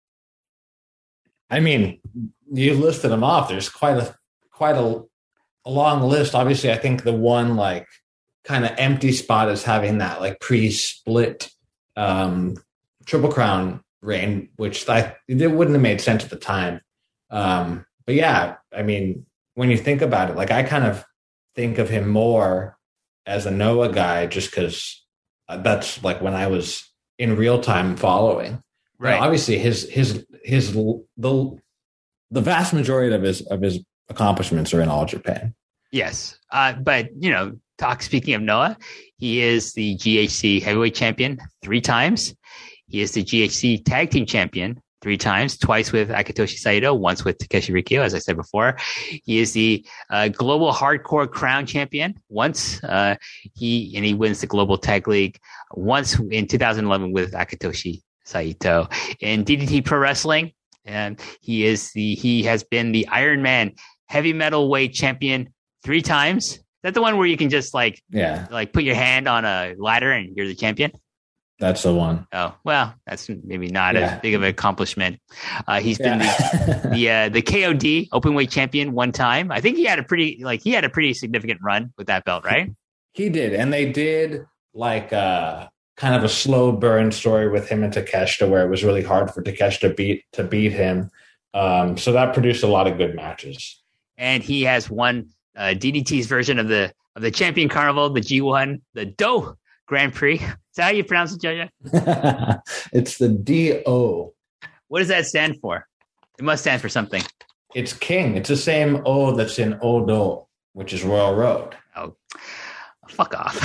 I mean, you listed them off. There's quite a quite a, a long list. Obviously, I think the one like kind of empty spot is having that like pre-split um, Triple Crown reign, which I it wouldn't have made sense at the time. Um, but yeah, I mean. When you think about it, like I kind of think of him more as a Noah guy, just because that's like when I was in real time following. Right. Now, obviously, his his his the the vast majority of his of his accomplishments are in All Japan. Yes, uh, but you know, talk. Speaking of Noah, he is the G H C heavyweight champion three times. He is the G H C tag team champion three times, twice with Akitoshi Saito, once with Takeshi Rikio, as I said before. He is the uh, Global Hardcore Crown Champion once. Uh, he and he wins the Global Tag League once in two thousand eleven with Akitoshi Saito. In D D T Pro Wrestling, and he is the he has been the Iron Man Heavy Metal Weight Champion three times. Is that the one where you can just like yeah like put your hand on a ladder and you're the champion? That's the one. Oh, well, that's maybe not yeah. as big of an accomplishment. Uh, he's been yeah. the the, uh, the K O D openweight champion one time. I think he had a pretty like he had a pretty significant run with that belt, right? He did, and they did like uh, kind of a slow burn story with him and Takeshita, where it was really hard for Takeshita to beat to beat him. Um, so that produced a lot of good matches. And he has won uh, D D T's version of the of the Champion Carnival, the G one, the Do Grand Prix. Is that how you pronounce it, Jojo? It's the D O. What does that stand for? It must stand for something. It's King. It's the same O that's in Odo, which is Royal Road. Oh, fuck off.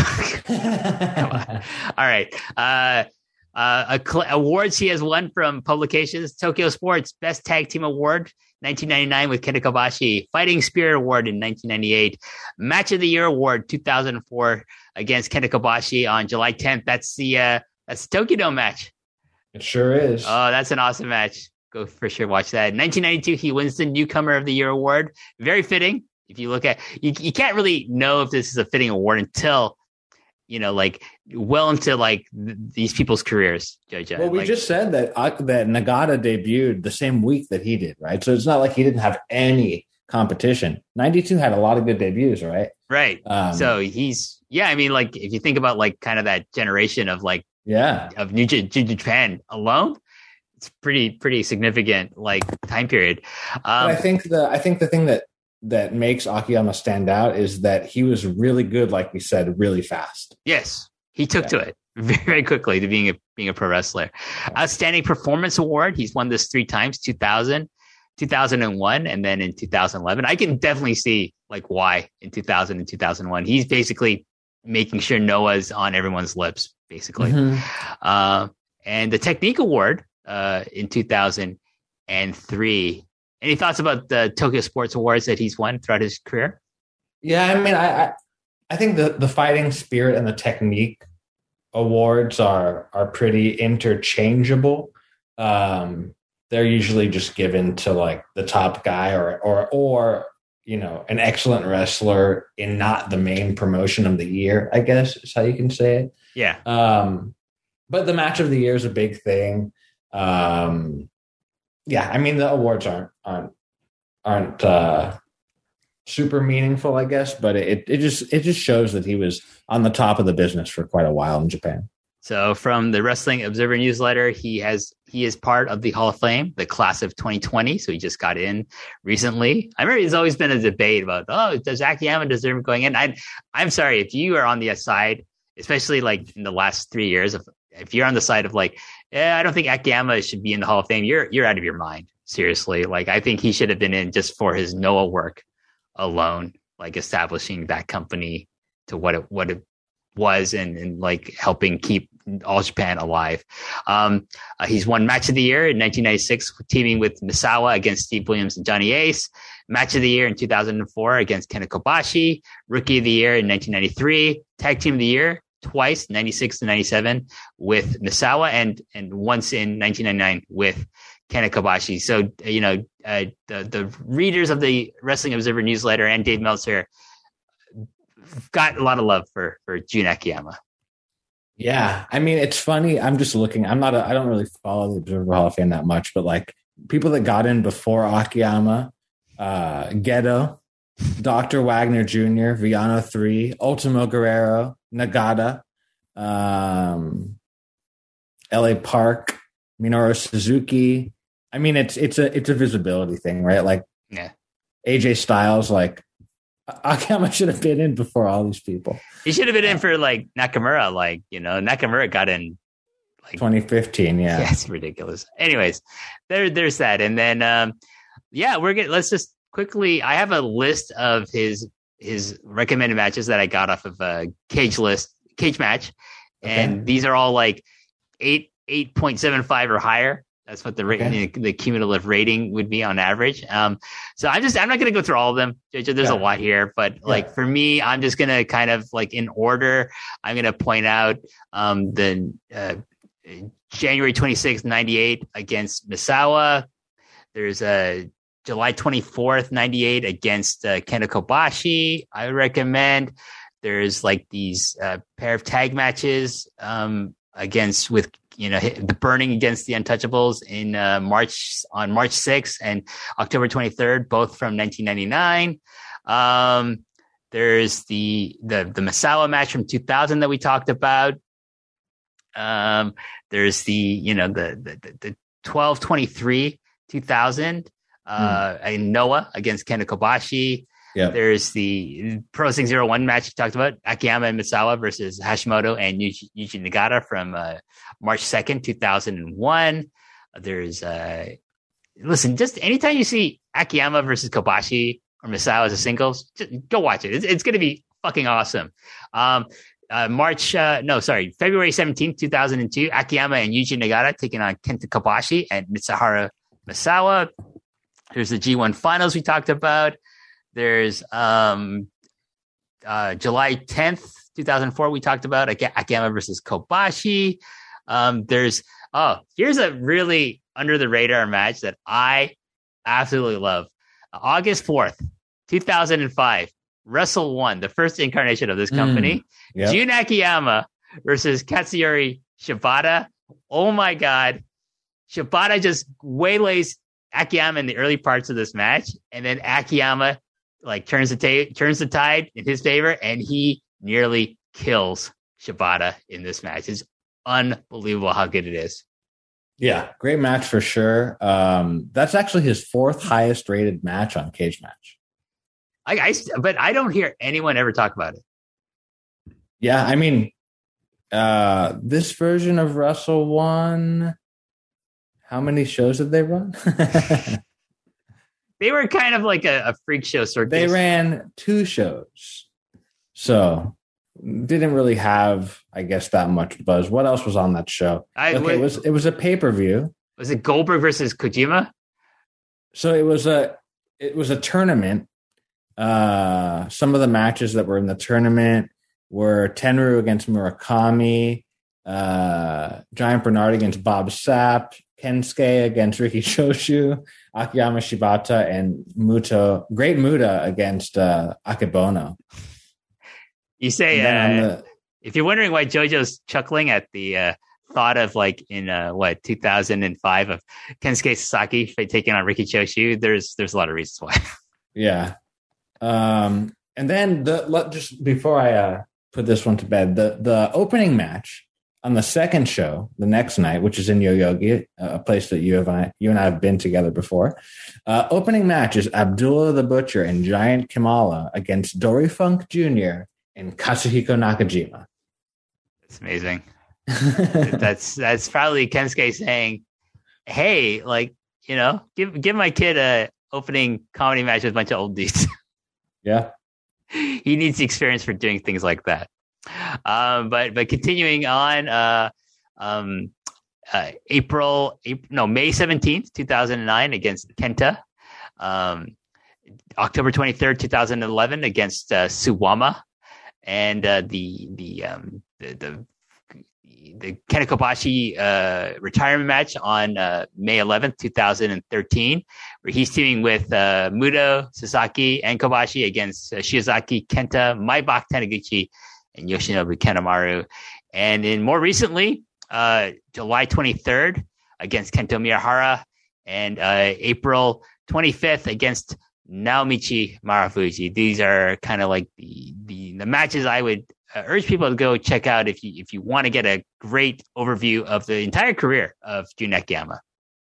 Come on. All right. Uh, uh, cl- awards he has won from publications: Tokyo Sports Best Tag Team Award, nineteen ninety-nine with Kenta Kobashi; Fighting Spirit Award in nineteen ninety-eight; Match of the Year Award two thousand four against Kenta Kobashi on July tenth. That's the uh, that's the Tokyo Dome match. It sure is. Oh, that's an awesome match. Go for sure watch that. nineteen ninety-two, he wins the Newcomer of the Year Award. Very fitting. If you look at you, you can't really know if this is a fitting award until you know, like well into like th- these people's careers. Jojo. Well, we like, just said that uh, that Nagata debuted the same week that he did, right? So it's not like he didn't have any competition. ninety-two had a lot of good debuts, right? Right. Um, so he's yeah. I mean, like if you think about like kind of that generation of like yeah of New J- J- Japan alone, it's pretty pretty significant like time period. Um, I think the I think the thing that that makes Akiyama stand out is that he was really good, like we said, really fast. Yes, he took yeah. to it very quickly to being a being a pro wrestler. Yeah. Outstanding Performance Award. He's won this three times: two thousand, two thousand one, and then in two thousand eleven. I can definitely see like why in two thousand and two thousand one. He's basically making sure Noah's on everyone's lips, basically. Mm-hmm. Uh, and the Technique Award uh, in two thousand three. Any thoughts about the Tokyo Sports Awards that he's won throughout his career? Yeah, I mean, I I, I think the, the fighting spirit and the technique awards are are pretty interchangeable. Um, they're usually just given to like the top guy or or or you know an excellent wrestler in not the main promotion of the year, I guess is how you can say it. Yeah. Um, but the match of the year is a big thing. Um, yeah, I mean the awards aren't aren't aren't uh, super meaningful, I guess, but it it just it just shows that he was on the top of the business for quite a while in Japan. So from the Wrestling Observer newsletter, he has he is part of the Hall of Fame, the class of twenty twenty. So he just got in recently. I remember there's always been a debate about, oh, does Akiyama deserve going in? I, I'm sorry, if you are on the side, especially like in the last three years, if if you're on the side of like, eh, I don't think Akiyama should be in the Hall of Fame, you're you're out of your mind. Seriously, like I think he should have been in just for his Noah work alone, like establishing that company to what it what it was and, and like helping keep All Japan alive. Um, uh, he's won Match of the Year in nineteen ninety-six, teaming with Misawa against Steve Williams and Johnny Ace. Match of the Year in two thousand four against Kenta Kobashi. Rookie of the Year in nineteen ninety-three. Tag Team of the Year twice, ninety-six to ninety-seven, with Misawa, and and once in nineteen ninety-nine with Kenta Kobashi. So, you know, uh, the, the readers of the Wrestling Observer newsletter and Dave Meltzer got a lot of love for, for Jun Akiyama. Yeah. I mean, it's funny. I'm just looking, I'm not, a, I don't really follow the Observer Hall of Fame that much, but like people that got in before Akiyama, uh, Gedo, Doctor Wagner Junior, Villano three, Ultimo Guerrero, Nagata, um, L A Park, Minoru Suzuki. I mean, it's it's a it's a visibility thing, right? Like, yeah, A J Styles, like Akiyama should have been in before all these people. He should have been in for like Nakamura, like you know, Nakamura got in like twenty fifteen. Yeah, yeah, it's ridiculous. Anyways, there there's that, and then um, yeah, we're gonna let's just quickly. I have a list of his his recommended matches that I got off of a Cage List Cage Match, okay. And these are all like eight eight point seven five or higher. That's what the rating, okay. the cumulative rating would be on average. Um, so I'm just, I'm not going to go through all of them. There's yeah. a lot here, but yeah. like for me, I'm just going to kind of like in order, I'm going to point out um, the uh, January twenty-sixth, ninety-eight against Misawa. There's a July twenty-fourth, ninety-eight against uh, Kenta Kobashi. I would recommend. There's like these uh, pair of tag matches um, against with, you know, the Burning against the Untouchables in uh, March on March sixth and October twenty-third, both from nineteen ninety-nine. Um, there's the, the, the Misawa match from two thousand that we talked about. Um, there's the, you know, the, the, the twelve twenty-three, two thousand, uh, mm. in Noah against Kenta Kobashi. Yeah. There's the Pro Wrestling oh one match you talked about, Akiyama and Misawa versus Hashimoto and Yuji, Yuji Nagata from uh, March second, two thousand one. There's, uh, listen, just anytime you see Akiyama versus Kobashi or Misawa as a singles, just go watch it. It's, it's going to be fucking awesome. Um, uh, March, uh, no, sorry, February seventeenth, two thousand two, Akiyama and Yuji Nagata taking on Kenta Kobashi and Mitsuharu Misawa. There's the G one finals we talked about. There's um, uh, July tenth, two thousand four, we talked about Akiyama versus Kobashi. Um, there's, oh, here's a really under the radar match that I absolutely love. August fourth, two thousand five, Wrestle One, the first incarnation of this company. Mm, yep. Jun Akiyama versus Katsuyori Shibata. Oh my God. Shibata just waylays Akiyama in the early parts of this match, and then Akiyama like turns the ta- turns the tide in his favor, and he nearly kills Shibata in this match. It's unbelievable how good it is. Yeah, great match for sure. Um, that's actually his fourth highest rated match on Cage Match. I, I but I don't hear anyone ever talk about it. Yeah, I mean, uh, this version of Wrestle One. How many shows did they run? They were kind of like a, a freak show circus. They ran two shows. So didn't really have, I guess, that much buzz. What else was on that show? I, okay, what, it was it was a pay-per-view. Was it Goldberg versus Kojima? So it was a it was a tournament. Uh, some of the matches that were in the tournament were Tenryu against Murakami, uh, Giant Bernard against Bob Sapp, Kensuke against Riki Choshu, Akiyama Shibata, and Muto, Great Muta against uh, Akebono. You say, uh, the, if you're wondering why JoJo's chuckling at the uh, thought of like in uh, what two thousand five of Kensuke Sasaki taking on Riki Choshu, there's there's a lot of reasons why. Yeah, um, and then the just before I uh, put this one to bed, the the opening match on the second show, the next night, which is in Yoyogi, a place that you have I, you and I have been together before. Uh, opening match is Abdullah the Butcher and Giant Kamala against Dory Funk Junior and Katsuhiko Nakajima. That's amazing. that's that's probably Kensuke saying, "Hey, like you know, give give my kid a opening comedy match with a bunch of old dudes." Yeah, he needs the experience for doing things like that. Um, but but continuing on, uh, um, uh, April, April, no, May seventeenth, two thousand nine against Kenta. Um, October twenty-third, two thousand eleven against uh, Suwama, and uh, the the um the the, the Kenta Kobashi uh, retirement match on uh, May eleventh, two thousand thirteen, where he's teaming with uh, Muto, Sasaki, and Kobashi against uh, Shiozaki, Kenta, Maibach Taniguchi, and Yoshinobu Kanemaru. And then more recently, uh, July twenty-third against Kento Miyahara, and uh, April twenty-fifth against Naomichi Marufuji. These are kind of like the, the the matches I would uh, urge people to go check out if you if you want to get a great overview of the entire career of Jun Akiyama.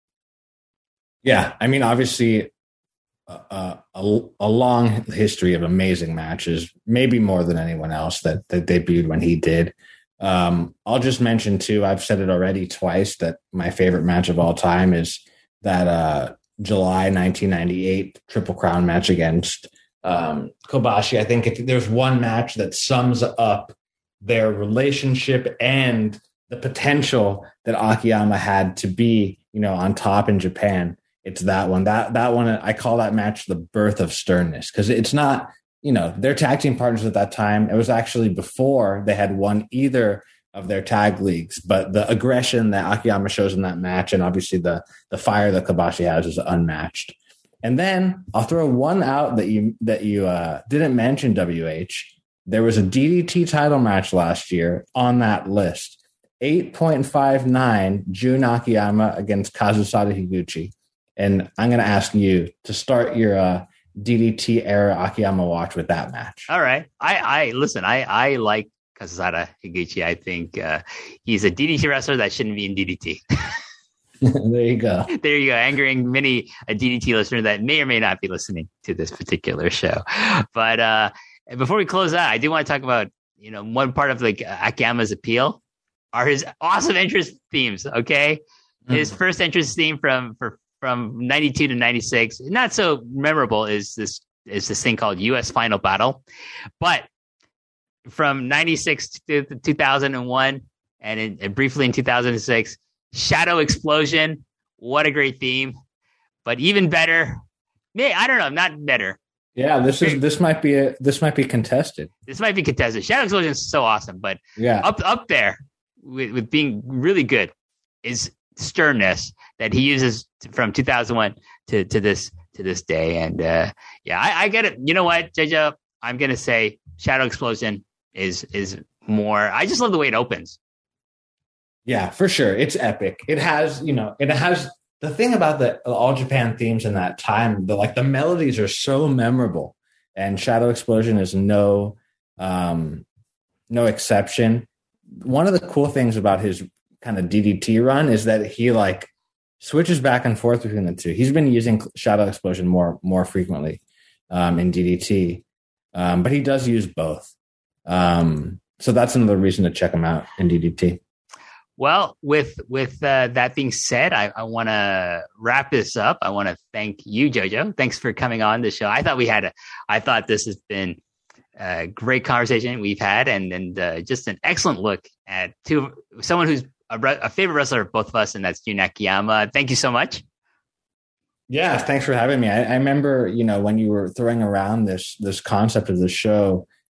Yeah, I mean, obviously, uh, a, a long history of amazing matches, maybe more than anyone else that, that debuted when he did. Um, I'll just mention, too, I've said it already twice, that my favorite match of all time is that uh, July nineteen ninety-eight Triple Crown match against um, Kobashi. I think if there's one match that sums up their relationship and the potential that Akiyama had to be, you know, on top in Japan, it's that one. That that one, I call that match the birth of sternness, because it's not, you know, they're tag team partners at that time. It was actually before they had won either of their tag leagues, but the aggression that Akiyama shows in that match, and obviously the the fire that Kobashi has, is unmatched. And then I'll throw one out that you that you uh, didn't mention, W H. There was a D D T title match last year on that list. eight point five nine Jun Akiyama against Kazusada Higuchi. And I'm going to ask you to start your uh, D D T era Akiyama watch with that match. All right. I, I listen, I, I like Kazusada Higuchi. I think uh, he's a D D T wrestler that shouldn't be in D D T. There you go. There you go. Angering many a D D T listener that may or may not be listening to this particular show. But uh, before we close out, I do want to talk about, you know, one part of like Akiyama's appeal are his awesome entrance themes. Okay. Mm. His first entrance theme from, for, from ninety-two to ninety-six, not so memorable, is this, is this thing called U S Final Battle. But from ninety-six to two thousand one and, in, and briefly in two thousand six, Shadow Explosion. What a great theme. But even better, may I don't know, not better. Yeah, this is this might be a, this might be contested. This might be contested. Shadow Explosion is so awesome, but yeah, up up there with, with being really good is sternness that he uses from two thousand one to, to this to this day. And uh, yeah, I, I get it. You know what, J J? I'm gonna say Shadow Explosion is is more. I just love the way it opens. Yeah, for sure. It's epic. It has, you know, it has the thing about the All Japan themes in that time, the like the melodies are so memorable, and Shadow Explosion is no um no exception. One of the cool things about his kind of D D T run is that he like switches back and forth between the two. He's been using Shadow Explosion more more frequently um in D D T. Um, but he does use both. Um, so that's another reason to check him out in D D T. Well, with with uh, that being said, I, I want to wrap this up. I want to thank you, JoJo. Thanks for coming on the show. I thought we had a, I thought this has been a great conversation we've had, and and uh, just an excellent look at two someone who's a, a favorite wrestler of both of us, and that's Jun Akiyama. Thank you so much. Yeah, thanks for having me. I, I remember, you know, when you were throwing around this this concept of the show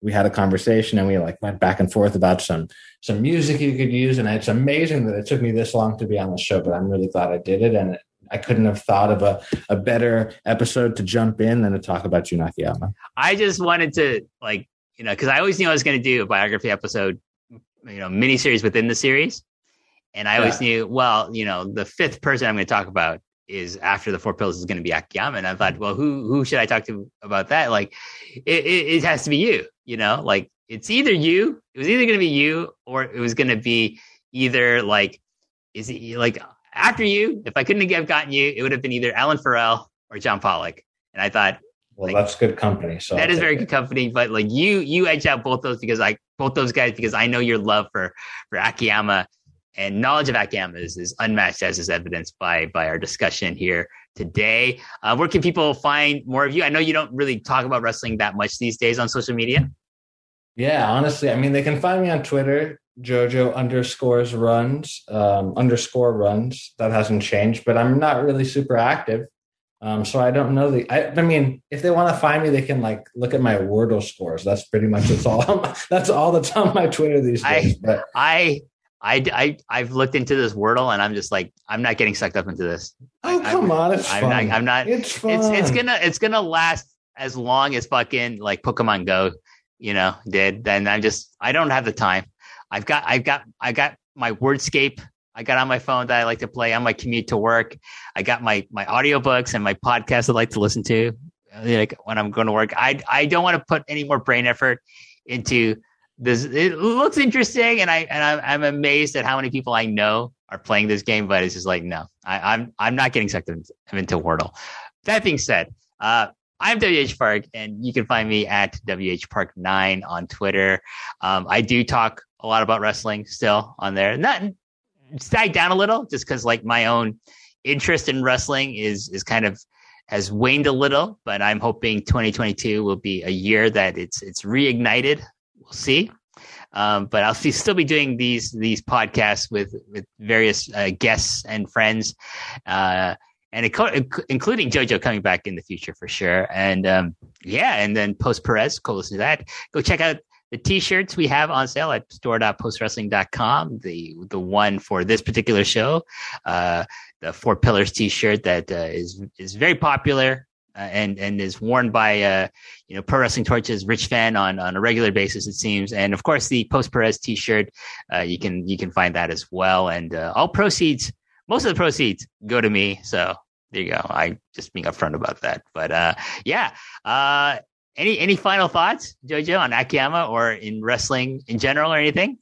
we had a conversation and we like went back and forth about some some music you could use. And it's amazing that it took me this long to be on the show, but I'm really glad I did it. And I couldn't have thought of a, a better episode to jump in than to talk about Jun Akiyama. I just wanted to, like, you know, because I always knew I was going to do a biography episode, you know, miniseries within the series. And I always yeah. knew, well, you know, the fifth person I'm going to talk about is after the Four Pillars is going to be Akiyama. And I thought, well, who who should I talk to about that? Like, it, it, it has to be you, you know, like it's either you, it was either going to be you, or it was going to be either like, is it like after you, if I couldn't have gotten you, it would have been either Alan Farrell or John Pollock. And I thought, well, like, that's good company. So that is very it. good company, but like you, you edge out both those because I, both those guys, because I know your love for, for Akiyama and knowledge of Akiyama is, is unmatched, as is evidenced by, by our discussion here today. Uh, where can people find more of you? I know you don't really talk about wrestling that much these days on social media. Yeah, honestly, I mean, they can find me on Twitter, Jojo underscores runs, um, underscore runs. That hasn't changed, but I'm not really super active. Um, so I don't know the, I, I mean, if they want to find me, they can like look at my Wordle scores. That's pretty much, that's all, that's all that's on my Twitter these days. I, but I, I, I, I've looked into this Wordle and I'm just like, I'm not getting sucked up into this. Oh, I, come I'm, on. It's I'm fun. Not, I'm not, it's fun. It's, it's gonna, it's gonna last as long as fucking like Pokemon Go, you know, did. Then I'm just, I don't have the time. I've got, I've got, I got my Wordscape. I got on my phone that I like to play on my commute to work. I got my, my audiobooks and my podcasts I like to listen to like when I'm going to work. I, I don't want to put any more brain effort into this. It looks interesting. And I, and I'm, I'm amazed at how many people I know are playing this game, but it's just like, no, I, I'm, I'm not getting sucked into, into Wordle. That being said, uh, I'm W H Park, and you can find me at W H Park nine on Twitter. Um, I do talk a lot about wrestling still on there. Not it's died down a little just because like my own interest in wrestling is is kind of has waned a little, but I'm hoping twenty twenty-two will be a year that it's it's reignited. We'll see. Um, but I'll see, still be doing these these podcasts with with various uh, guests and friends. Uh, And it, including JoJo coming back in the future for sure. And um, yeah, and then Post Perez, go listen to that. Go check out the t-shirts we have on sale at store dot post wrestling dot com. The the one for this particular show, uh, the Four Pillars t-shirt that uh, is is very popular uh, and and is worn by uh, you know Pro Wrestling Torch's Rich Fan on on a regular basis, it seems. And of course, the Post Perez t-shirt, uh, you can you can find that as well. And uh, all proceeds, most of the proceeds, go to me. So. There you go. I just being upfront about that. But uh, yeah. Uh, any any final thoughts, JoJo, on Akiyama or in wrestling in general or anything?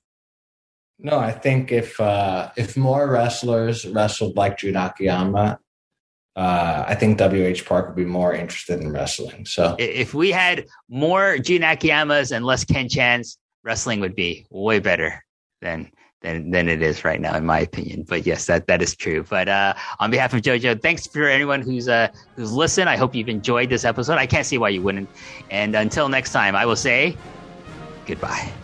No, I think if uh, if more wrestlers wrestled like Jun Akiyama, uh, I think W H Park would be more interested in wrestling. So if we had more Jun Akiyamas and less Ken Chans, wrestling would be way better than. Than, than it is right now, in my opinion. But yes, that, that is true. But uh, on behalf of JoJo, thanks for anyone who's uh, who's listened. I hope you've enjoyed this episode. I can't see why you wouldn't. And until next time, I will say goodbye.